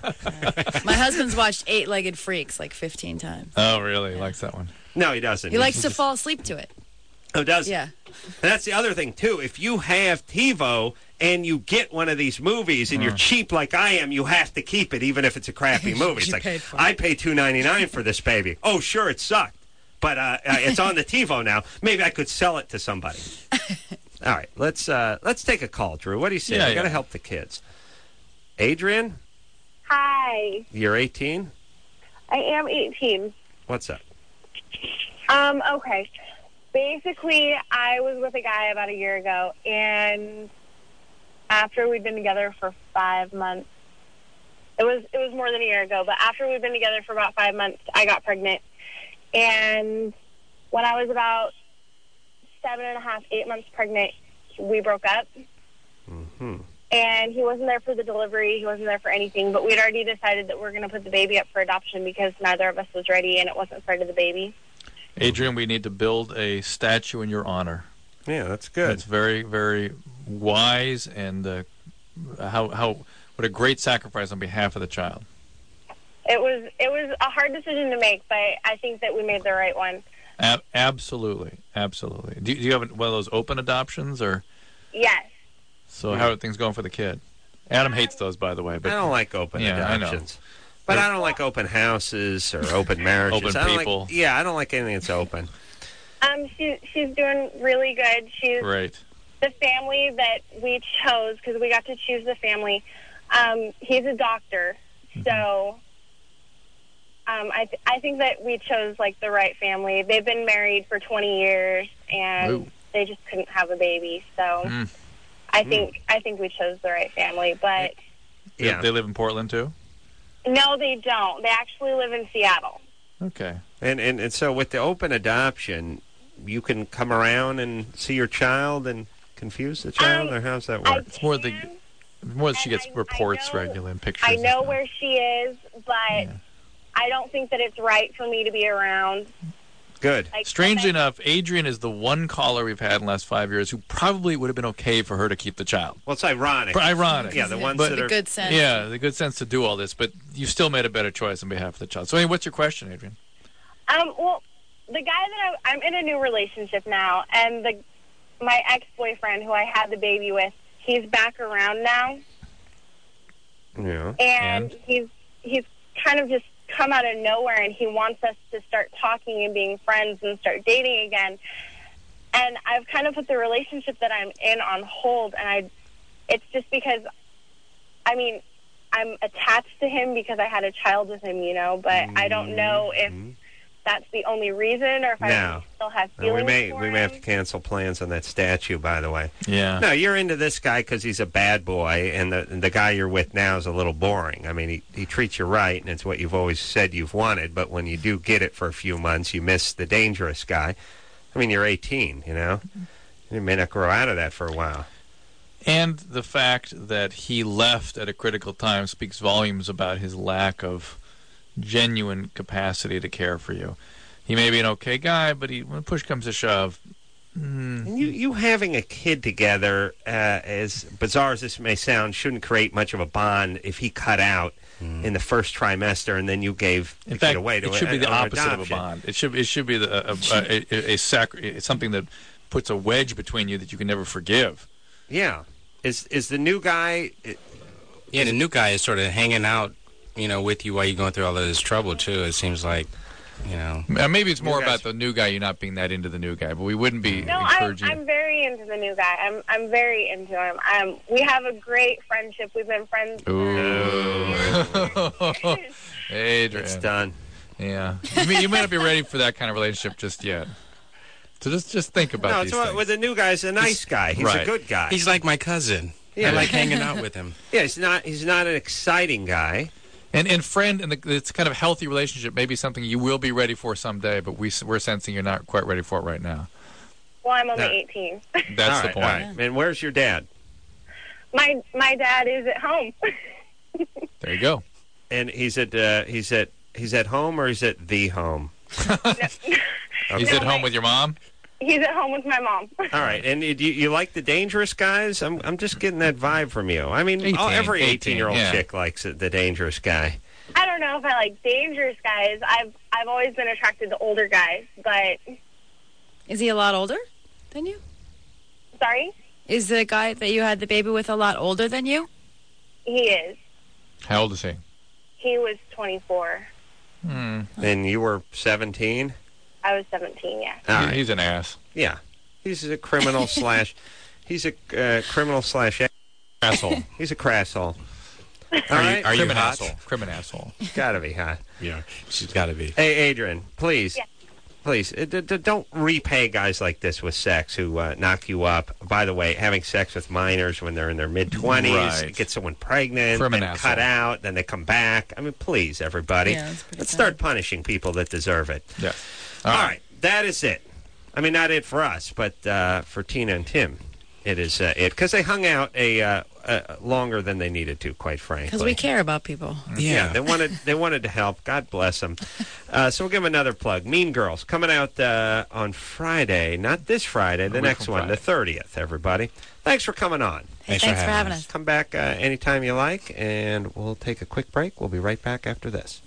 Speaker 5: My husband's watched Eight-Legged Freaks like fifteen times.
Speaker 6: Oh, really? He likes that one.
Speaker 3: No, he doesn't.
Speaker 5: He likes to fall asleep to it.
Speaker 3: Oh, does he?
Speaker 5: Yeah.
Speaker 3: And that's the other thing, too. If you have TiVo and you get one of these movies and you're cheap like I am, you have to keep it, even if it's a crappy movie. It's
Speaker 5: You
Speaker 3: like,
Speaker 5: paid for it.
Speaker 3: I paid two ninety-nine for this baby. Oh, sure, it sucked. But uh, uh, it's on the TiVo now. Maybe I could sell it to somebody. All right, let's uh, let's take a call, Drew. What do you say?
Speaker 6: Yeah,
Speaker 3: I got to
Speaker 6: yeah.
Speaker 3: help the kids. Adrian,
Speaker 8: Hi,
Speaker 3: you're eighteen.
Speaker 8: I am eighteen.
Speaker 3: What's up?
Speaker 8: Um, okay. basically, I was with a guy about a year ago, and after we'd been together for five months, it was it was more than a year ago, but after we'd been together for about five months, I got pregnant. And when I was about seven and a half, eight months pregnant, we broke up.
Speaker 3: Mm-hmm.
Speaker 8: And he wasn't there for the delivery. He wasn't there for anything. But we'd already decided that we we're going to put the baby up for adoption because neither of us was ready, and it wasn't fair to the baby.
Speaker 6: Adrian, we need to build a statue in your honor.
Speaker 3: Yeah, that's good.
Speaker 6: That's very, very wise, and uh, how how what a great sacrifice on behalf of the child.
Speaker 8: It was it was a hard decision to make, but I think that we made the right one.
Speaker 6: Ab- absolutely, absolutely. Do, do you have one of those open adoptions, or?
Speaker 8: Yes.
Speaker 6: So how are things going for the kid? Adam hates those, by the way. But
Speaker 3: I don't like open
Speaker 6: yeah,
Speaker 3: adoptions. But I don't like open houses or open marriages.
Speaker 6: Open
Speaker 3: I don't
Speaker 6: people.
Speaker 3: Like, yeah, I don't like anything that's open.
Speaker 8: Um, she, she's doing really good. She's
Speaker 6: Great.
Speaker 8: The family that we chose, because we got to choose the family, um, he's a doctor. Mm-hmm. So um, I, th- I think that we chose, like, the right family. They've been married for twenty years, and
Speaker 6: Ooh.
Speaker 8: they just couldn't have a baby. So
Speaker 6: Mm.
Speaker 8: I think mm. I think we chose the right family. But
Speaker 6: yeah. They, they live in Portland, too?
Speaker 8: No, they don't. They actually live in Seattle.
Speaker 6: Okay.
Speaker 3: And, and and so with the open adoption, you can come around and see your child and confuse the child,
Speaker 8: um,
Speaker 3: or how's that work?
Speaker 6: It's more the more that she gets
Speaker 8: I,
Speaker 6: reports
Speaker 8: I know,
Speaker 6: regularly and pictures.
Speaker 8: I know
Speaker 6: and
Speaker 8: where she is, but
Speaker 6: yeah.
Speaker 8: I don't think that it's right for me to be around.
Speaker 3: Good.
Speaker 8: Like,
Speaker 6: Strangely
Speaker 8: okay.
Speaker 6: enough, Adrian is the one caller we've had in the last five years who probably would have been okay for her to keep the child.
Speaker 3: Well, it's ironic.
Speaker 6: Ironic.
Speaker 3: Yeah, the ones
Speaker 6: but,
Speaker 3: that
Speaker 5: The
Speaker 3: are...
Speaker 5: good sense.
Speaker 6: Yeah, the good sense to do all this, but you still made a better choice on behalf of the child. So, anyway, what's your question, Adrian?
Speaker 8: Um, well, the guy that I, I'm in a new relationship now, and the my ex-boyfriend who I had the baby with, he's back around now,
Speaker 3: Yeah.
Speaker 8: and,
Speaker 6: And?
Speaker 8: he's he's kind of just come out of nowhere, and he wants us to start talking and being friends and start dating again. And I've kind of put the relationship that I'm in on hold, and I, it's just because, I mean, I'm attached to him because I had a child with him, you know, but mm-hmm. I don't know if that's the only reason or if
Speaker 3: No.
Speaker 8: I still have
Speaker 3: No,
Speaker 8: feelings
Speaker 3: we may
Speaker 8: for
Speaker 3: we
Speaker 8: him.
Speaker 3: may have to cancel plans on that statue, by the way.
Speaker 6: Yeah.
Speaker 3: No, you're into this guy because he's a bad boy, and the and the guy you're with now is a little boring. I mean, he, he treats you right, and it's what you've always said you've wanted, but when you do get it for a few months, you miss the dangerous guy. I mean, you're eighteen, you know? You may not grow out of that for a while.
Speaker 6: And the fact that he left at a critical time speaks volumes about his lack of genuine capacity to care for you. He may be an okay guy, but he, when push comes to shove... Mm.
Speaker 3: And you, you having a kid together, uh, as bizarre as this may sound, shouldn't create much of a bond if he cut out mm. in the first trimester and then you gave
Speaker 6: in
Speaker 3: the
Speaker 6: fact,
Speaker 3: kid away to
Speaker 6: it should
Speaker 3: a,
Speaker 6: be the
Speaker 3: an
Speaker 6: opposite
Speaker 3: adoption.
Speaker 6: of a bond. It should it should be the, a, a, a, a, sacri- something that puts a wedge between you that you can never forgive.
Speaker 3: Yeah. Is is the new guy...
Speaker 4: Yeah, the new guy is sort of hanging out, you know, with you while you're going through all of this trouble, too. It seems like, you know...
Speaker 6: Uh, maybe it's more
Speaker 3: New
Speaker 6: about
Speaker 3: guys.
Speaker 6: the new guy, you not being that into the new guy, but we wouldn't be
Speaker 8: No, I'm,
Speaker 6: encouraging...
Speaker 8: I'm very into the new guy. I'm I'm very into him. Um, we have a great friendship. We've been friends.
Speaker 6: Ooh. Adrian.
Speaker 3: It's done.
Speaker 6: Yeah. You, may, you might not be ready for that kind of relationship just yet. So just just think about
Speaker 3: No,
Speaker 6: these
Speaker 3: it's what,
Speaker 6: things.
Speaker 3: well, the new guy's a nice guy. He's
Speaker 6: right.
Speaker 3: a good guy.
Speaker 4: He's like my cousin.
Speaker 3: Yeah.
Speaker 4: I like hanging out with him.
Speaker 3: Yeah, he's not, he's not an exciting guy.
Speaker 6: And and friend, and it's kind of healthy relationship, maybe something you will be ready for someday, but we, we're sensing you're not quite ready for it right now.
Speaker 8: Well, I'm only
Speaker 3: No.
Speaker 8: eighteen.
Speaker 6: That's
Speaker 3: All
Speaker 6: the
Speaker 3: right,
Speaker 6: point.
Speaker 3: all right. And where's your dad?
Speaker 8: my my dad is at home.
Speaker 6: There you go.
Speaker 3: And he's at uh, he's at he's at home or he's at the home?
Speaker 6: He's at home with your mom?
Speaker 8: He's at home with my mom.
Speaker 3: All right, and you, you like the dangerous guys? I'm I'm just getting that vibe from you. I mean, all,
Speaker 6: eighteen,
Speaker 3: every eighteen-year-old
Speaker 6: yeah.
Speaker 3: chick likes it, the dangerous guy.
Speaker 8: I don't know if I like dangerous guys. I've I've always been attracted to older guys, but
Speaker 5: Is he a lot older than you?
Speaker 8: sorry,
Speaker 5: Is the guy that you had the baby with a lot older than you?
Speaker 8: he is.
Speaker 6: How old is he?
Speaker 8: He was twenty-four.
Speaker 6: Hmm.
Speaker 3: And you were seventeen?
Speaker 8: I was seventeen. Yeah.
Speaker 3: All
Speaker 6: He-
Speaker 3: right.
Speaker 6: He's an ass.
Speaker 3: Yeah. He's a criminal slash... He's a uh, criminal slash...
Speaker 6: Asshole.
Speaker 3: He's a crasshole. All
Speaker 4: Are
Speaker 3: right.
Speaker 4: you, are you
Speaker 6: Crimin
Speaker 4: hot?
Speaker 6: asshole. Crimin asshole.
Speaker 3: Gotta be hot.
Speaker 4: Yeah, she's got to be.
Speaker 3: Hey, Adrian, please.
Speaker 8: Yeah.
Speaker 3: please, uh, d- d- don't repay guys like this with sex who uh, knock you up. By the way, having sex with minors when they're in their mid-twenties,
Speaker 6: Right.
Speaker 3: get someone pregnant,
Speaker 6: From an
Speaker 3: then
Speaker 6: asshole.
Speaker 3: cut out, then they come back. I mean, please, everybody.
Speaker 5: Yeah, that's pretty
Speaker 3: Let's
Speaker 5: sad.
Speaker 3: start punishing people that deserve it.
Speaker 6: Yeah.
Speaker 3: All right. That is it. I mean, not it for us, but uh, for Tina and Tim, it is uh, it. Because they hung out a uh, uh, longer than they needed to, quite frankly.
Speaker 5: Because we care about people.
Speaker 3: Yeah, they wanted they wanted to help. God bless them. Uh, so we'll give them another plug. Mean Girls coming out uh, on Friday, not this Friday, the
Speaker 6: week
Speaker 3: next
Speaker 6: from
Speaker 3: one,
Speaker 6: Friday.
Speaker 3: the thirtieth. Everybody, thanks for coming on.
Speaker 5: Hey, thanks, for having us.
Speaker 3: Come back uh, anytime you like, and we'll take a quick break. We'll be right back after this.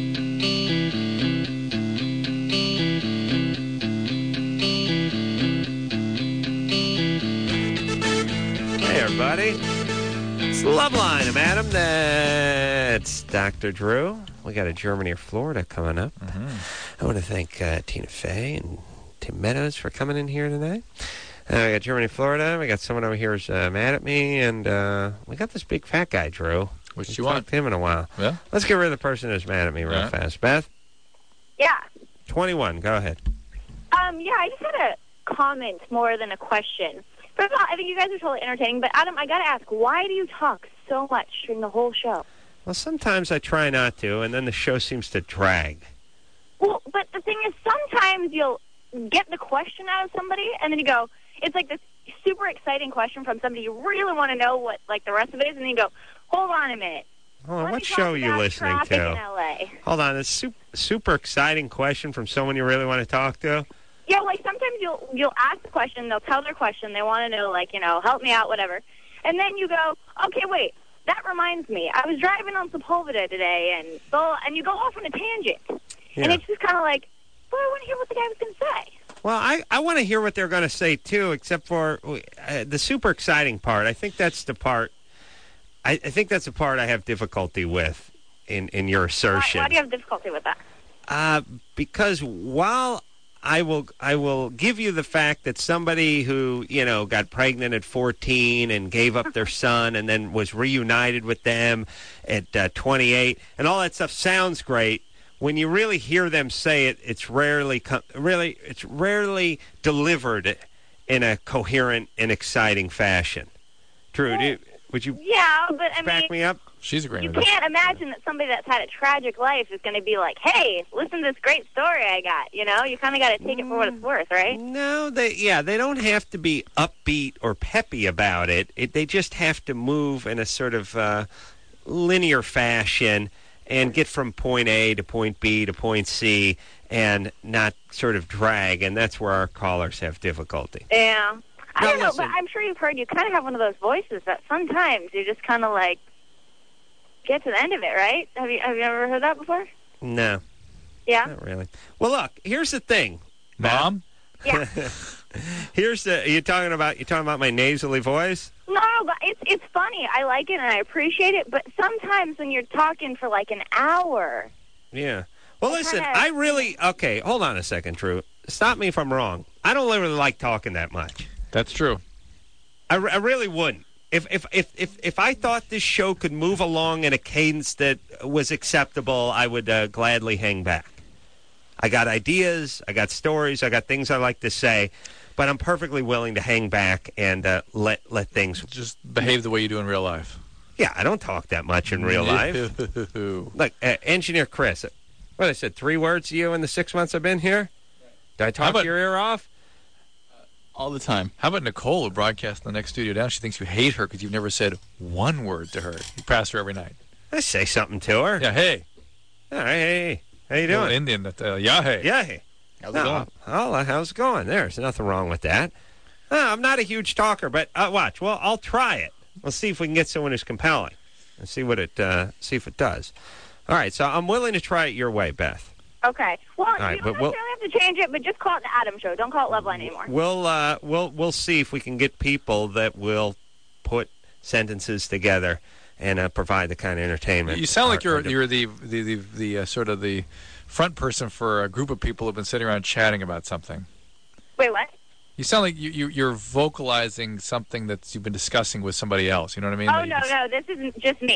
Speaker 3: Hey, everybody. It's Loveline. I'm Adam. That's Doctor Drew. We got a Germany or Florida coming up. I want to thank uh, Tina Fey and Tim Meadows for coming in here tonight. Uh, we got Germany, Florida. We got someone over here who's uh, mad at me, and uh, we got this big fat guy, Drew.
Speaker 6: Which
Speaker 3: Haven't
Speaker 6: you
Speaker 3: talked
Speaker 6: want?
Speaker 3: to him in a while.
Speaker 6: Yeah.
Speaker 3: Let's get rid of the person who's mad at me real
Speaker 6: Yeah.
Speaker 3: fast. Beth,
Speaker 8: Yeah.
Speaker 3: twenty-one. Go ahead.
Speaker 8: Um, yeah, I just had a comment more than a question. First of all, I think you guys are totally entertaining, but Adam, I gotta ask, why do you talk so much during the whole show?
Speaker 3: Well, sometimes I try not to, and then the show seems to drag.
Speaker 8: Well, but the thing is, sometimes you'll get the question out of somebody, and then you go, it's like this super exciting question from somebody you really want to know what, like, the rest of it is, and then you go, hold on a minute.
Speaker 3: Hold on,
Speaker 8: Let
Speaker 3: what
Speaker 8: me
Speaker 3: show
Speaker 8: talk
Speaker 3: are you
Speaker 8: about
Speaker 3: listening
Speaker 8: traffic
Speaker 3: to?
Speaker 8: in L A.
Speaker 3: Hold on, a super, super exciting question from someone you really want to talk to?
Speaker 8: Yeah, like sometimes you'll you'll ask the question, they'll tell their question, they want to know, like, you know, help me out, whatever. And then you go, okay, wait, that reminds me. I was driving on Sepulveda today, and so, and you go off on a tangent. And
Speaker 3: Yeah.
Speaker 8: it's just kind of like, well, I want to hear what the guy was going to say.
Speaker 3: Well, I, I want to hear what they're going to say, too, except for uh, the super exciting part. I think that's the part, I, I think that's the part I have difficulty with in, in your
Speaker 8: Why,
Speaker 3: assertion.
Speaker 8: why do you have difficulty with that?
Speaker 3: Uh, because while I will I will give you the fact that somebody who, you know, got pregnant at fourteen and gave up their son and then was reunited with them at uh, twenty-eight and all that stuff sounds great. When you really hear them say it, it's rarely com- really it's rarely delivered in a coherent and exciting fashion. Drew, do you, would you
Speaker 8: Yeah, but I
Speaker 3: back
Speaker 8: mean,
Speaker 3: me up?
Speaker 6: She's agreeing
Speaker 8: you
Speaker 6: with us.
Speaker 8: can't imagine that somebody that's had a tragic life is going to be like, hey, listen to this great story I got. You know, you kind of got to take it for what it's worth, right?
Speaker 3: No, they yeah, they don't have to be upbeat or peppy about it. it they just have to move in a sort of uh, linear fashion and get from point A to point B to point C and not sort of drag, and that's where our callers have difficulty.
Speaker 8: Yeah. I
Speaker 3: Now,
Speaker 8: don't know,
Speaker 3: listen.
Speaker 8: but I'm sure you've heard you kind of have one of those voices that sometimes you just kind of like get to the end of it, right? Have you have you ever heard that before?
Speaker 3: No,
Speaker 8: Yeah.
Speaker 3: not really. Well, look, here's the thing.
Speaker 6: Mom?
Speaker 8: Yeah.
Speaker 3: Here's the you're talking about you're talking about my nasally voice?
Speaker 8: No, no, but it's it's funny. I like it and I appreciate it, but sometimes when you're talking for like an hour.
Speaker 3: Yeah. Well,
Speaker 8: I
Speaker 3: listen,
Speaker 8: kinda-
Speaker 3: I really okay, hold on a second, Drew. Stop me if I'm wrong. I don't really like talking that much.
Speaker 6: That's true.
Speaker 3: I, re- I really wouldn't. If, if if if if I thought this show could move along in a cadence that was acceptable, I would uh, gladly hang back. I got ideas, I got stories, I got things I like to say, but I'm perfectly willing to hang back and uh, let let things
Speaker 6: Just behave the way you do in real life.
Speaker 3: Yeah, I don't talk that much in real life. Look, uh, Engineer Chris, what I said, three words to you in the six months I've been here? Did I talk
Speaker 6: about-
Speaker 3: your ear off?
Speaker 12: All the time.
Speaker 6: How about Nicole, who broadcasts in the next studio down? She thinks you hate her because you've never said one word to her. You pass her every night.
Speaker 3: I say something to her.
Speaker 6: Yeah, hey.
Speaker 3: All right, hey, how you
Speaker 6: Little
Speaker 3: doing?
Speaker 6: Indian, that, uh, yeah, hey.
Speaker 3: Yeah, hey.
Speaker 6: How's
Speaker 3: No,
Speaker 6: it going?
Speaker 3: oh, uh, how's it going? There's nothing wrong with that. No, I'm not a huge talker, but uh, watch. Well, I'll try it. We'll see if we can get someone who's compelling and see what it uh, see if it does. All right, so I'm willing to try it your way, Beth.
Speaker 8: Okay. Well,
Speaker 3: right,
Speaker 8: you
Speaker 3: but
Speaker 8: don't
Speaker 3: we'll-
Speaker 8: necessarily have to change it, but just call it the Adam Show. Don't call it Loveline anymore.
Speaker 3: We'll uh, we'll we'll see if we can get people that will put sentences together and uh, provide the kind of entertainment.
Speaker 6: You sound like
Speaker 3: our-
Speaker 6: you're you're the the the, the uh, sort of the front person for a group of people who've been sitting around chatting about something.
Speaker 8: Wait, what?
Speaker 6: You sound like you, you you're vocalizing something that you've been discussing with somebody else. You know what I mean?
Speaker 8: Oh,
Speaker 6: That you
Speaker 8: no,
Speaker 6: can-
Speaker 8: no, this isn't just me.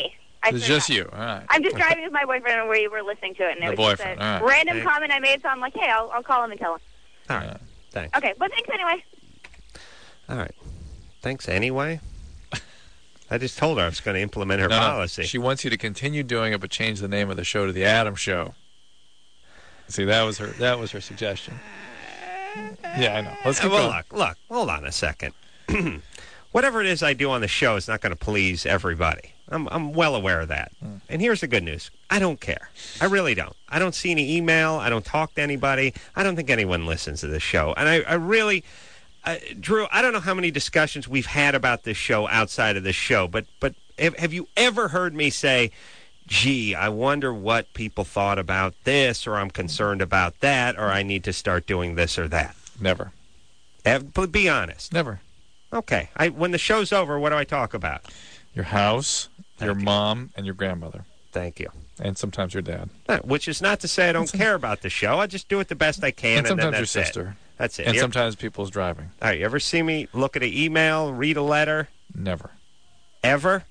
Speaker 13: I
Speaker 6: It's
Speaker 13: swear
Speaker 6: just
Speaker 13: to God.
Speaker 6: you. All right.
Speaker 13: I'm just driving with my boyfriend, and we were listening to it, and
Speaker 6: The
Speaker 13: it was
Speaker 6: boyfriend,
Speaker 13: just a
Speaker 6: all right.
Speaker 13: random
Speaker 3: Thanks.
Speaker 13: comment I made. So I'm like, hey, I'll, I'll call him and tell him.
Speaker 3: All right. Thanks.
Speaker 13: Okay, but thanks anyway.
Speaker 3: All right. Thanks anyway. I just told her I was going to implement her
Speaker 6: No, no.
Speaker 3: policy.
Speaker 6: She wants you to continue doing it, but change the name of the show to the Adam Show. See, that was her. That was her suggestion. Yeah, I know. Let's keep
Speaker 3: well,
Speaker 6: going.
Speaker 3: look, look. Hold on a second. Whatever it is I do on the show is not going to please everybody. I'm, I'm well aware of that.
Speaker 6: Hmm.
Speaker 3: And here's the good news. I don't care. I really don't. I don't see any email. I don't talk to anybody. I don't think anyone listens to this show. And I, I really... Uh, Drew, I don't know how many discussions we've had about this show outside of this show, but but have, have you ever heard me say, gee, I wonder what people thought about this, or I'm concerned about that, or I need to start doing this or that?
Speaker 6: Never.
Speaker 3: Have, but be honest.
Speaker 6: Never.
Speaker 3: Okay. I, when the show's over, what do I talk about?
Speaker 6: Your house,
Speaker 3: Thank
Speaker 6: your
Speaker 3: you.
Speaker 6: mom, and your grandmother.
Speaker 3: Thank you.
Speaker 6: And sometimes your dad.
Speaker 3: Uh, Which is not to say I don't care about the show. I just do it the best I can,
Speaker 6: And
Speaker 3: and,
Speaker 6: sometimes
Speaker 3: then
Speaker 6: your
Speaker 3: that's it.
Speaker 6: sister.
Speaker 3: That's it.
Speaker 6: And
Speaker 3: You-
Speaker 6: sometimes people's driving.
Speaker 3: All right, you ever see me look at an email, read a letter?
Speaker 6: Never.
Speaker 3: Ever?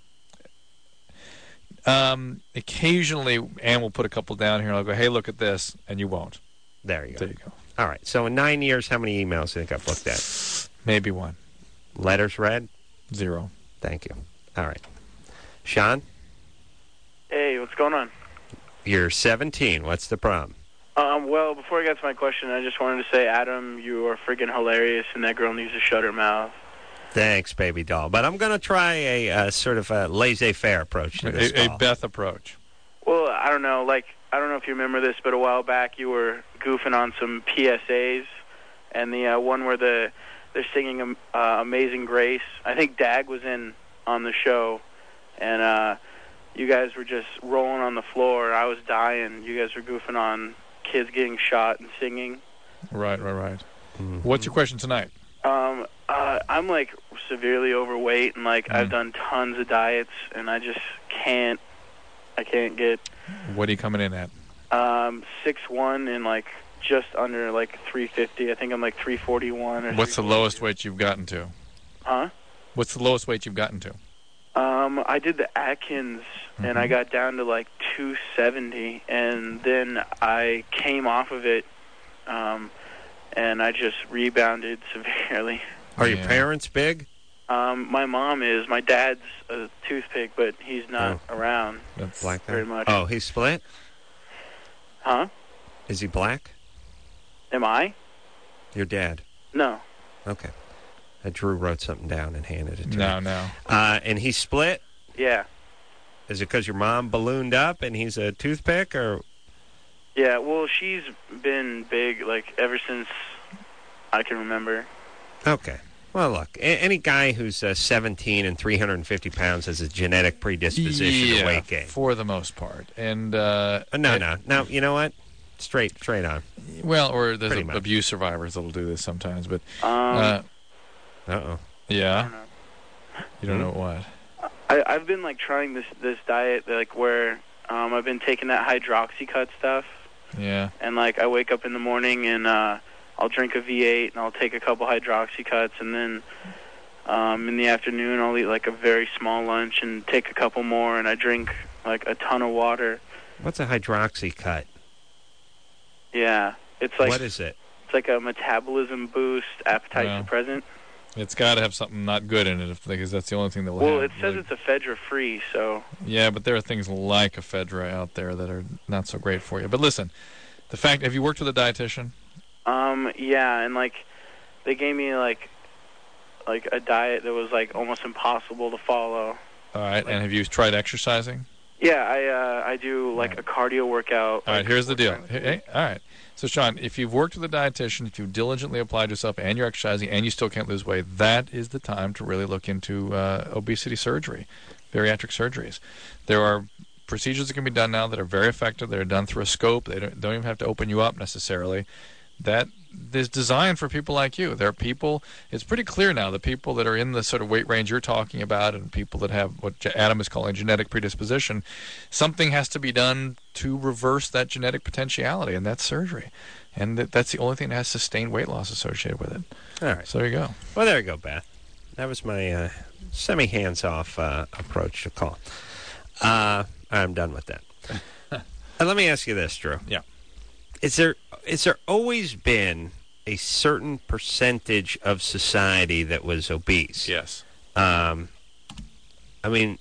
Speaker 6: Um, occasionally, Ann will put a couple down here, and I'll go, hey, look at this, and you won't.
Speaker 3: There you go.
Speaker 6: There you go.
Speaker 3: All right. So in nine years, how many emails do you think I've looked at?
Speaker 6: Maybe one.
Speaker 3: Letters read?
Speaker 6: Zero.
Speaker 3: Thank you. All right. Sean,
Speaker 14: Hey, what's going on?
Speaker 3: you're seventeen. What's the problem?
Speaker 14: Um, well, before I get to my question, I just wanted to say, Adam, you are freaking hilarious, and that girl needs to shut her mouth.
Speaker 3: Thanks, baby doll. But I'm going to try a uh, sort of a laissez-faire approach to this
Speaker 6: A, a
Speaker 3: call.
Speaker 6: Beth approach.
Speaker 14: Well, I don't know, like, I don't know if you remember this, but a while back you were goofing on some P S As, and the uh, one where the they're singing um, uh, Amazing Grace. I think Dag was in on the show, and uh, you guys were just rolling on the floor. I was dying. You guys were goofing on kids getting shot and singing.
Speaker 6: Right, right, right.
Speaker 3: Mm-hmm.
Speaker 6: What's your question tonight?
Speaker 14: Um, uh, I'm like severely overweight, and like
Speaker 6: Mm.
Speaker 14: I've done tons of diets, and I just can't. I can't get
Speaker 6: What are you coming in at?
Speaker 14: um six one and like just under like three fifty. I think I'm like three forty-one. Or
Speaker 6: What's the lowest weight you've gotten to?
Speaker 14: Huh?
Speaker 6: What's the lowest weight you've gotten to?
Speaker 14: Um, I did the Atkins, and I got down to like two seventy, and then I came off of it, um, and I just rebounded severely.
Speaker 3: Are your parents big?
Speaker 14: Um, my mom is. My dad's a toothpick, but he's not around
Speaker 6: That's
Speaker 3: Black guy?
Speaker 14: very much.
Speaker 3: Oh, he's split?
Speaker 14: Huh?
Speaker 3: Is he black?
Speaker 14: Am I?
Speaker 3: Your dad?
Speaker 14: No.
Speaker 3: Okay. Uh, Drew wrote something down and handed it to
Speaker 6: No,
Speaker 3: me.
Speaker 6: no.
Speaker 3: Uh, and he's split?
Speaker 14: Yeah.
Speaker 3: Is it because your mom ballooned up and he's a toothpick, or...
Speaker 14: Yeah, well, she's been big, like, ever since I can remember.
Speaker 3: Okay. Well, look, a- any guy who's uh, seventeen and three hundred fifty pounds has a genetic predisposition
Speaker 6: yeah,
Speaker 3: to weight gain.
Speaker 6: for the most part. And uh,
Speaker 3: Uh, no,
Speaker 6: it-
Speaker 3: no. Now, you know what? Straight straight on.
Speaker 6: Well, or there's
Speaker 3: Pretty
Speaker 6: a,
Speaker 3: much.
Speaker 6: abuse survivors that'll do this sometimes. But
Speaker 14: Um,
Speaker 6: uh,
Speaker 3: Uh-oh.
Speaker 6: yeah,
Speaker 14: don't know.
Speaker 6: you don't know what.
Speaker 14: I, I've been, like, trying this, this diet, like, where um, I've been taking that hydroxycut stuff.
Speaker 6: Yeah.
Speaker 14: And, like, I wake up in the morning and uh, I'll drink a V eight and I'll take a couple hydroxycuts, and then um, in the afternoon I'll eat, like, a very small lunch and take a couple more, and I drink, like, a ton of water.
Speaker 3: What's a hydroxy cut?
Speaker 14: Yeah. It's like
Speaker 3: What is it?
Speaker 14: it's like a metabolism boost, appetite
Speaker 6: Well,
Speaker 14: suppressant.
Speaker 6: It's got to have something not good in it, if, because that's the only thing that will
Speaker 14: Well,
Speaker 6: have.
Speaker 14: it says
Speaker 6: like-
Speaker 14: it's ephedra-free, so...
Speaker 6: Yeah, but there are things like ephedra out there that are not so great for you. But listen, the fact, have you worked with a dietitian?
Speaker 14: Um, yeah, and, like, they gave me, like, like a diet that was, like, almost impossible to follow.
Speaker 6: All right, and have you tried exercising?
Speaker 14: Yeah, I uh, I do, like, a cardio workout.
Speaker 6: All right,
Speaker 14: like,
Speaker 6: here's the
Speaker 14: four
Speaker 6: deal.
Speaker 14: times a
Speaker 6: Hey,
Speaker 14: week.
Speaker 6: hey, all right. So, Sean, if you've worked with a dietitian, if you've diligently applied yourself and you're exercising and you still can't lose weight, that is the time to really look into uh, obesity surgery, bariatric surgeries. There are procedures that can be done now that are very effective. They're done through a scope. They don't, don't even have to open you up necessarily. That is designed for people like you. There are people, it's pretty clear now, the people that are in the sort of weight range you're talking about and people that have what Adam is calling genetic predisposition, something has to be done to reverse that genetic potentiality, and that's surgery. And that, that's the only thing that has sustained weight loss associated with it.
Speaker 3: All right.
Speaker 6: So there you go.
Speaker 3: Well, there you go, Beth. That was my uh, semi-hands-off uh, approach to call. Uh, I'm done with that. uh, let me ask you this, Drew.
Speaker 6: Yeah.
Speaker 3: Is there is there always been a certain percentage of society that was obese?
Speaker 6: Yes.
Speaker 3: Um, I mean,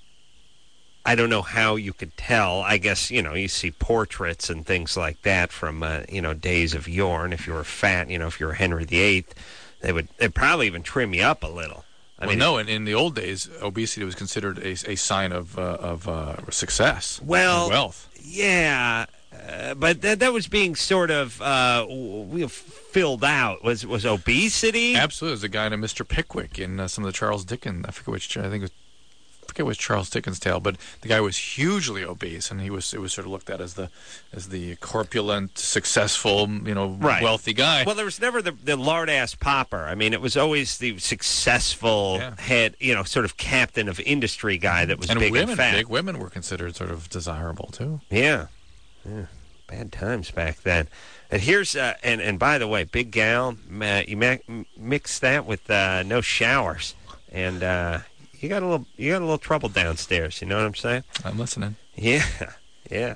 Speaker 3: I don't know how you could tell. I guess, you know, you see portraits and things like that from, uh, you know, days of yore. And if you were fat, you know, if you were Henry the Eighth, they would they'd probably even trim you up a little. I
Speaker 6: well,
Speaker 3: mean,
Speaker 6: no, in, in the old days, obesity was considered a, a sign of uh, of uh, success
Speaker 3: well,
Speaker 6: and wealth.
Speaker 3: Yeah, uh, but that that was being sort of uh, w- filled out. Was was obesity?
Speaker 6: Absolutely. There's a guy named Mister Pickwick in uh, some of the Charles Dickens. I forget which. I think it was. I forget which Charles Dickens' tale, but the guy was hugely obese, and he was it was sort of looked at as the as the corpulent, successful, you know,
Speaker 3: Right.
Speaker 6: wealthy guy.
Speaker 3: Well, there was never the, the lard-ass popper. I mean, it was always the successful
Speaker 6: Yeah.
Speaker 3: head, you know, sort of captain of industry guy that was
Speaker 6: and
Speaker 3: big
Speaker 6: women,
Speaker 3: and fat.
Speaker 6: big women were considered sort of desirable too.
Speaker 3: Yeah. yeah. Bad times back then. And here's, uh, and, and by the way, big gal, ma- you ma- mix that with uh, no showers, and uh, you got a little, you got a little trouble downstairs. You know what I'm saying?
Speaker 6: I'm listening.
Speaker 3: Yeah, yeah.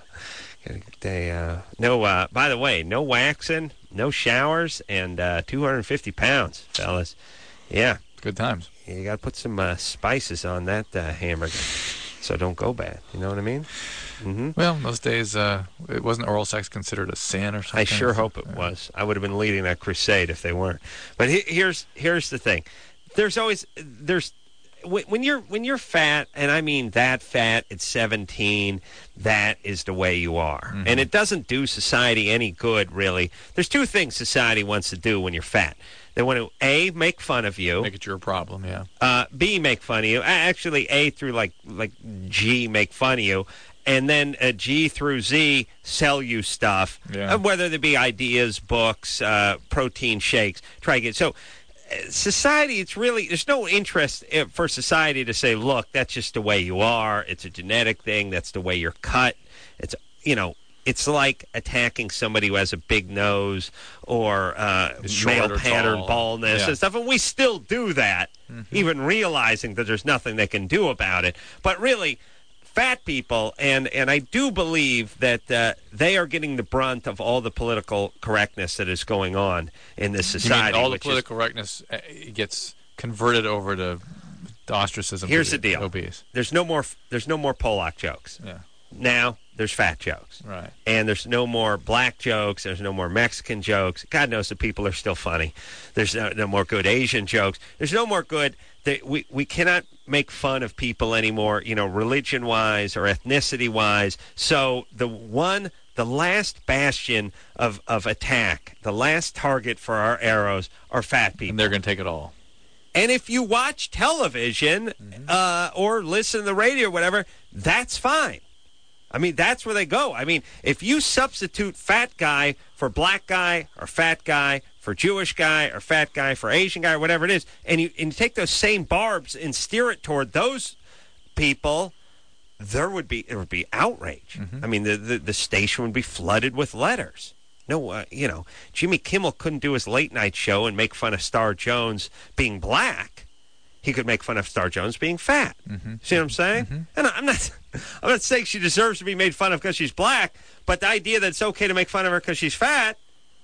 Speaker 3: They, uh, no. Uh, by the way, no waxing, no showers, and uh, two hundred fifty pounds, fellas. Yeah,
Speaker 6: good times.
Speaker 3: You got to put some uh, spices on that uh, hamburger, so don't go bad. You know what I mean? Mm-hmm.
Speaker 6: Well, in those days, uh, it wasn't oral sex considered a sin or something.
Speaker 3: I sure hope it was. I would have been leading that crusade if they weren't. But he, here's here's the thing. There's always there's when, when you're when you're fat, and I mean that fat at seventeen, that is the way you are.
Speaker 6: Mm-hmm.
Speaker 3: And it doesn't do society any good, really. There's two things society wants to do when you're fat. They want to, A, make fun of you.
Speaker 6: Make it your problem, yeah.
Speaker 3: Uh, B, make fun of you. Actually, A through like like G, make fun of you. And then uh, G through Z, sell you stuff,
Speaker 6: Yeah.
Speaker 3: uh, whether they be ideas, books, uh, protein shakes. Try to get so. uh, Society, it's really there's no interest uh, for society to say, look, that's just the way you are. It's a genetic thing. That's the way you're cut. It's you know, it's like attacking somebody who has a big nose or uh,
Speaker 6: Is short
Speaker 3: male
Speaker 6: or
Speaker 3: pattern
Speaker 6: tall.
Speaker 3: baldness
Speaker 6: Yeah.
Speaker 3: and stuff, and we still do that, even realizing that there's nothing they can do about it. But really, fat people, and, and I do believe that uh, they are getting the brunt of all the political correctness that is going on in this
Speaker 6: You mean
Speaker 3: society.
Speaker 6: all the
Speaker 3: which is-
Speaker 6: political correctness uh, gets converted over to ostracism.
Speaker 3: Here's
Speaker 6: to
Speaker 3: the deal:
Speaker 6: obese.
Speaker 3: there's no more. There's no more Polak jokes.
Speaker 6: Yeah.
Speaker 3: Now there's fat jokes.
Speaker 6: Right.
Speaker 3: And there's no more black jokes. There's no more Mexican jokes. God knows the people are still funny. There's no, no more good Asian jokes. There's no more good. They, we we cannot make fun of people anymore, you know, religion-wise or ethnicity-wise. So the one, the last bastion of, of attack, the last target for our arrows are fat people.
Speaker 6: And they're going to take it all.
Speaker 3: And if you watch television uh, or listen to the radio or whatever, that's fine. I mean, that's where they go. I mean, if you substitute fat guy for black guy or fat guy for Jewish guy or fat guy for Asian guy or whatever it is, and you, and you take those same barbs and steer it toward those people, there would be there would be outrage. I mean, the, the, the station would be flooded with letters. No, uh, you know, Jimmy Kimmel couldn't do his late night show and make fun of Star Jones being black. He could make fun of Star Jones being fat.
Speaker 6: Mm-hmm.
Speaker 3: See what I'm saying?
Speaker 6: Mm-hmm.
Speaker 3: And I'm not, I'm not saying she deserves to be made fun of because she's black, but the idea that it's okay to make fun of her because she's fat,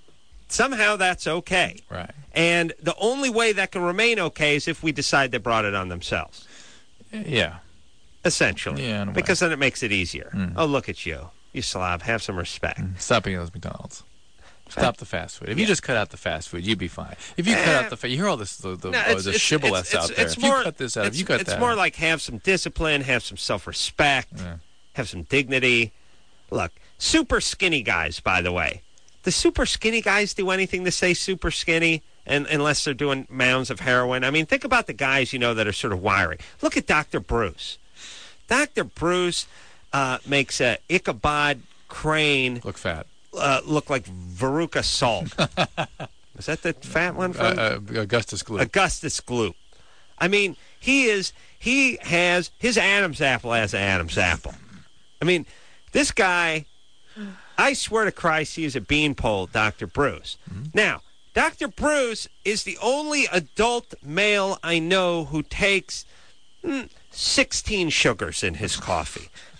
Speaker 3: somehow that's okay.
Speaker 6: Right.
Speaker 3: And the only way that can remain okay is if we decide they brought it on themselves.
Speaker 6: Yeah.
Speaker 3: Essentially.
Speaker 6: Yeah, in a way.
Speaker 3: Because then it makes it easier.
Speaker 6: Mm.
Speaker 3: Oh, look at you. You slob. Have some respect.
Speaker 6: Stop eating those McDonald's. Stop the fast food. If you
Speaker 3: Yeah.
Speaker 6: just cut out the fast food, you'd be fine. If you cut
Speaker 3: Eh,
Speaker 6: out the fast, you hear all this the, the,
Speaker 3: No,
Speaker 6: uh,
Speaker 3: it's-
Speaker 6: the
Speaker 3: it's-
Speaker 6: shibboleths
Speaker 3: it's-
Speaker 6: out there.
Speaker 3: it's
Speaker 6: If
Speaker 3: more-
Speaker 6: you cut this out,
Speaker 3: it's,
Speaker 6: if you cut
Speaker 3: it's
Speaker 6: that,
Speaker 3: more
Speaker 6: out.
Speaker 3: like have some discipline, have some self-respect,
Speaker 6: Yeah.
Speaker 3: have some dignity. Look, super skinny guys, by the way. The super skinny guys do anything to say super skinny, and unless they're doing mounds of heroin. I mean, think about the guys, you know, that are sort of wiry. Look at Doctor Bruce. Doctor Bruce uh, makes a Ichabod Crane
Speaker 6: look fat.
Speaker 3: Uh, look like Veruca Salt. Is that the fat one from
Speaker 6: Uh, uh, Augustus Gloop.
Speaker 3: Augustus Gloop. I mean, he is. He has his Adam's apple as an Adam's apple. I mean, this guy. I swear to Christ, he is a beanpole, Doctor Bruce.
Speaker 6: Mm-hmm.
Speaker 3: Now, Doctor Bruce is the only adult male I know who takes mm, sixteen sugars in his coffee.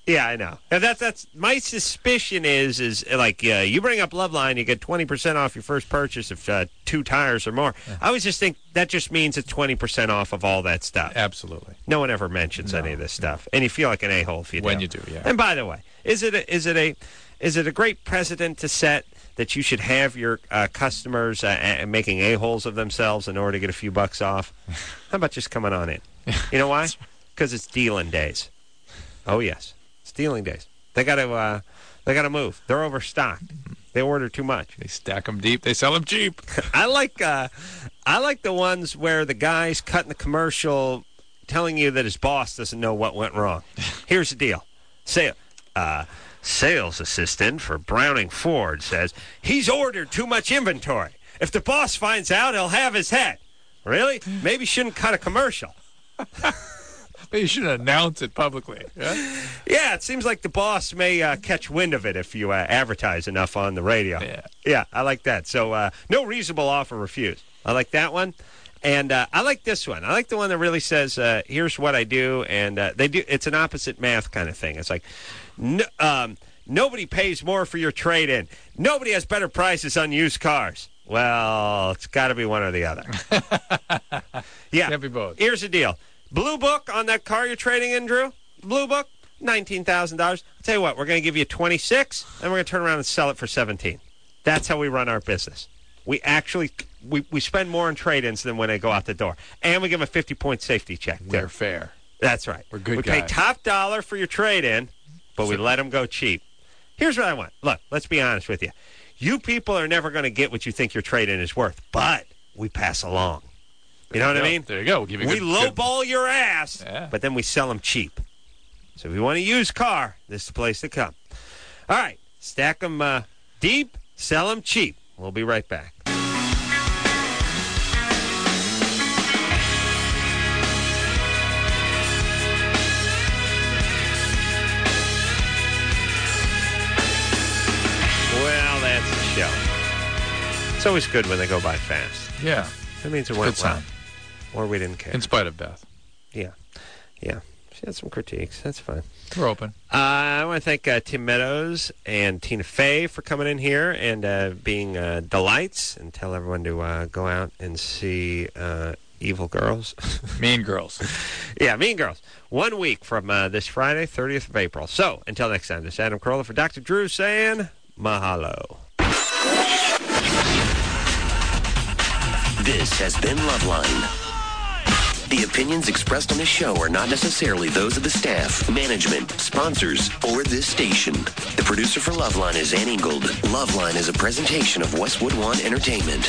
Speaker 3: Yeah, I know. And that's that's my suspicion is is like uh, you bring up Loveline, you get twenty percent off your first purchase of uh, two tires or more. I always just think that just means it's twenty percent off of all that stuff.
Speaker 6: Absolutely.
Speaker 3: No one ever mentions
Speaker 6: No,
Speaker 3: any of this stuff, and you feel like an a-hole if you do.
Speaker 6: When you do, yeah.
Speaker 3: And by the way, is it a, is it a is it a great precedent to set that you should have your uh, customers uh, a- making a-holes of themselves in order to get a few bucks off? How about just coming on in? You know why? Because it's dealing days. Oh yes. Stealing days. They got to. Uh, they got to move. They're overstocked. They order too much.
Speaker 6: They stack them deep. They sell them cheap.
Speaker 3: I like. Uh, I like the ones where the guy's cutting the commercial, telling you that his boss doesn't know what went wrong. Here's the deal. Say, uh, sales assistant for Browning Ford says he's ordered too much inventory. If the boss finds out, he'll have his head. Really? Maybe shouldn't cut a commercial.
Speaker 6: You should announce it publicly. Yeah,
Speaker 3: yeah it seems like the boss may uh, catch wind of it if you uh, advertise enough on the radio.
Speaker 6: Yeah,
Speaker 3: yeah I like that. So uh, no reasonable offer refused. I like that one. And uh, I like this one. I like the one that really says, uh, here's what I do. And uh, they do. It's an opposite math kind of thing. It's like, no, um, nobody pays more for your trade-in. Nobody has better prices on used cars. Well, it's got to be one or the other. Yeah.
Speaker 6: Can't be both.
Speaker 3: Here's the deal. Blue Book on that car you're trading in, Drew. Blue Book, nineteen thousand dollars. I'll tell you what, we're going to give you twenty-six, and we're going to turn around and sell it for seventeen. That's how we run our business. We actually we, we spend more on trade-ins than when they go out the door. And we give them a fifty-point safety check.
Speaker 6: We're fair.
Speaker 3: That's right.
Speaker 6: We're good
Speaker 3: We
Speaker 6: guys.
Speaker 3: pay top dollar for your trade-in, but we let them go cheap. Here's what I want. Look, let's be honest with you. You people are never going to get what you think your trade-in is worth, but we pass along. You know what I mean?
Speaker 6: There you go. We'll give you
Speaker 3: we
Speaker 6: good,
Speaker 3: lowball your ass,
Speaker 6: yeah.
Speaker 3: but then we sell them cheap. So if you want a used car, this is the place to come. All right. Stack them uh, deep, sell them cheap. We'll be right back. Well, that's the show. It's always good when they go by fast.
Speaker 6: Yeah.
Speaker 3: That means it
Speaker 6: Good
Speaker 3: went well.
Speaker 6: sign.
Speaker 3: Or we didn't care.
Speaker 6: In spite of Beth.
Speaker 3: Yeah. Yeah. She had some critiques. That's fine.
Speaker 6: We're open.
Speaker 3: Uh, I want to thank uh, Tim Meadows and Tina Fey for coming in here and uh, being uh, delights, and tell everyone to uh, go out and see uh, Evil Girls.
Speaker 6: Mean Girls.
Speaker 3: Yeah, Mean Girls. One week from uh, this Friday, thirtieth of April. So, until next time, this is Adam Carolla for Doctor Drew saying mahalo.
Speaker 1: This has been Loveline. The opinions expressed on this show are not necessarily those of the staff, management, sponsors, or this station. The producer for Loveline is Ann Ingold. Loveline is a presentation of Westwood One Entertainment.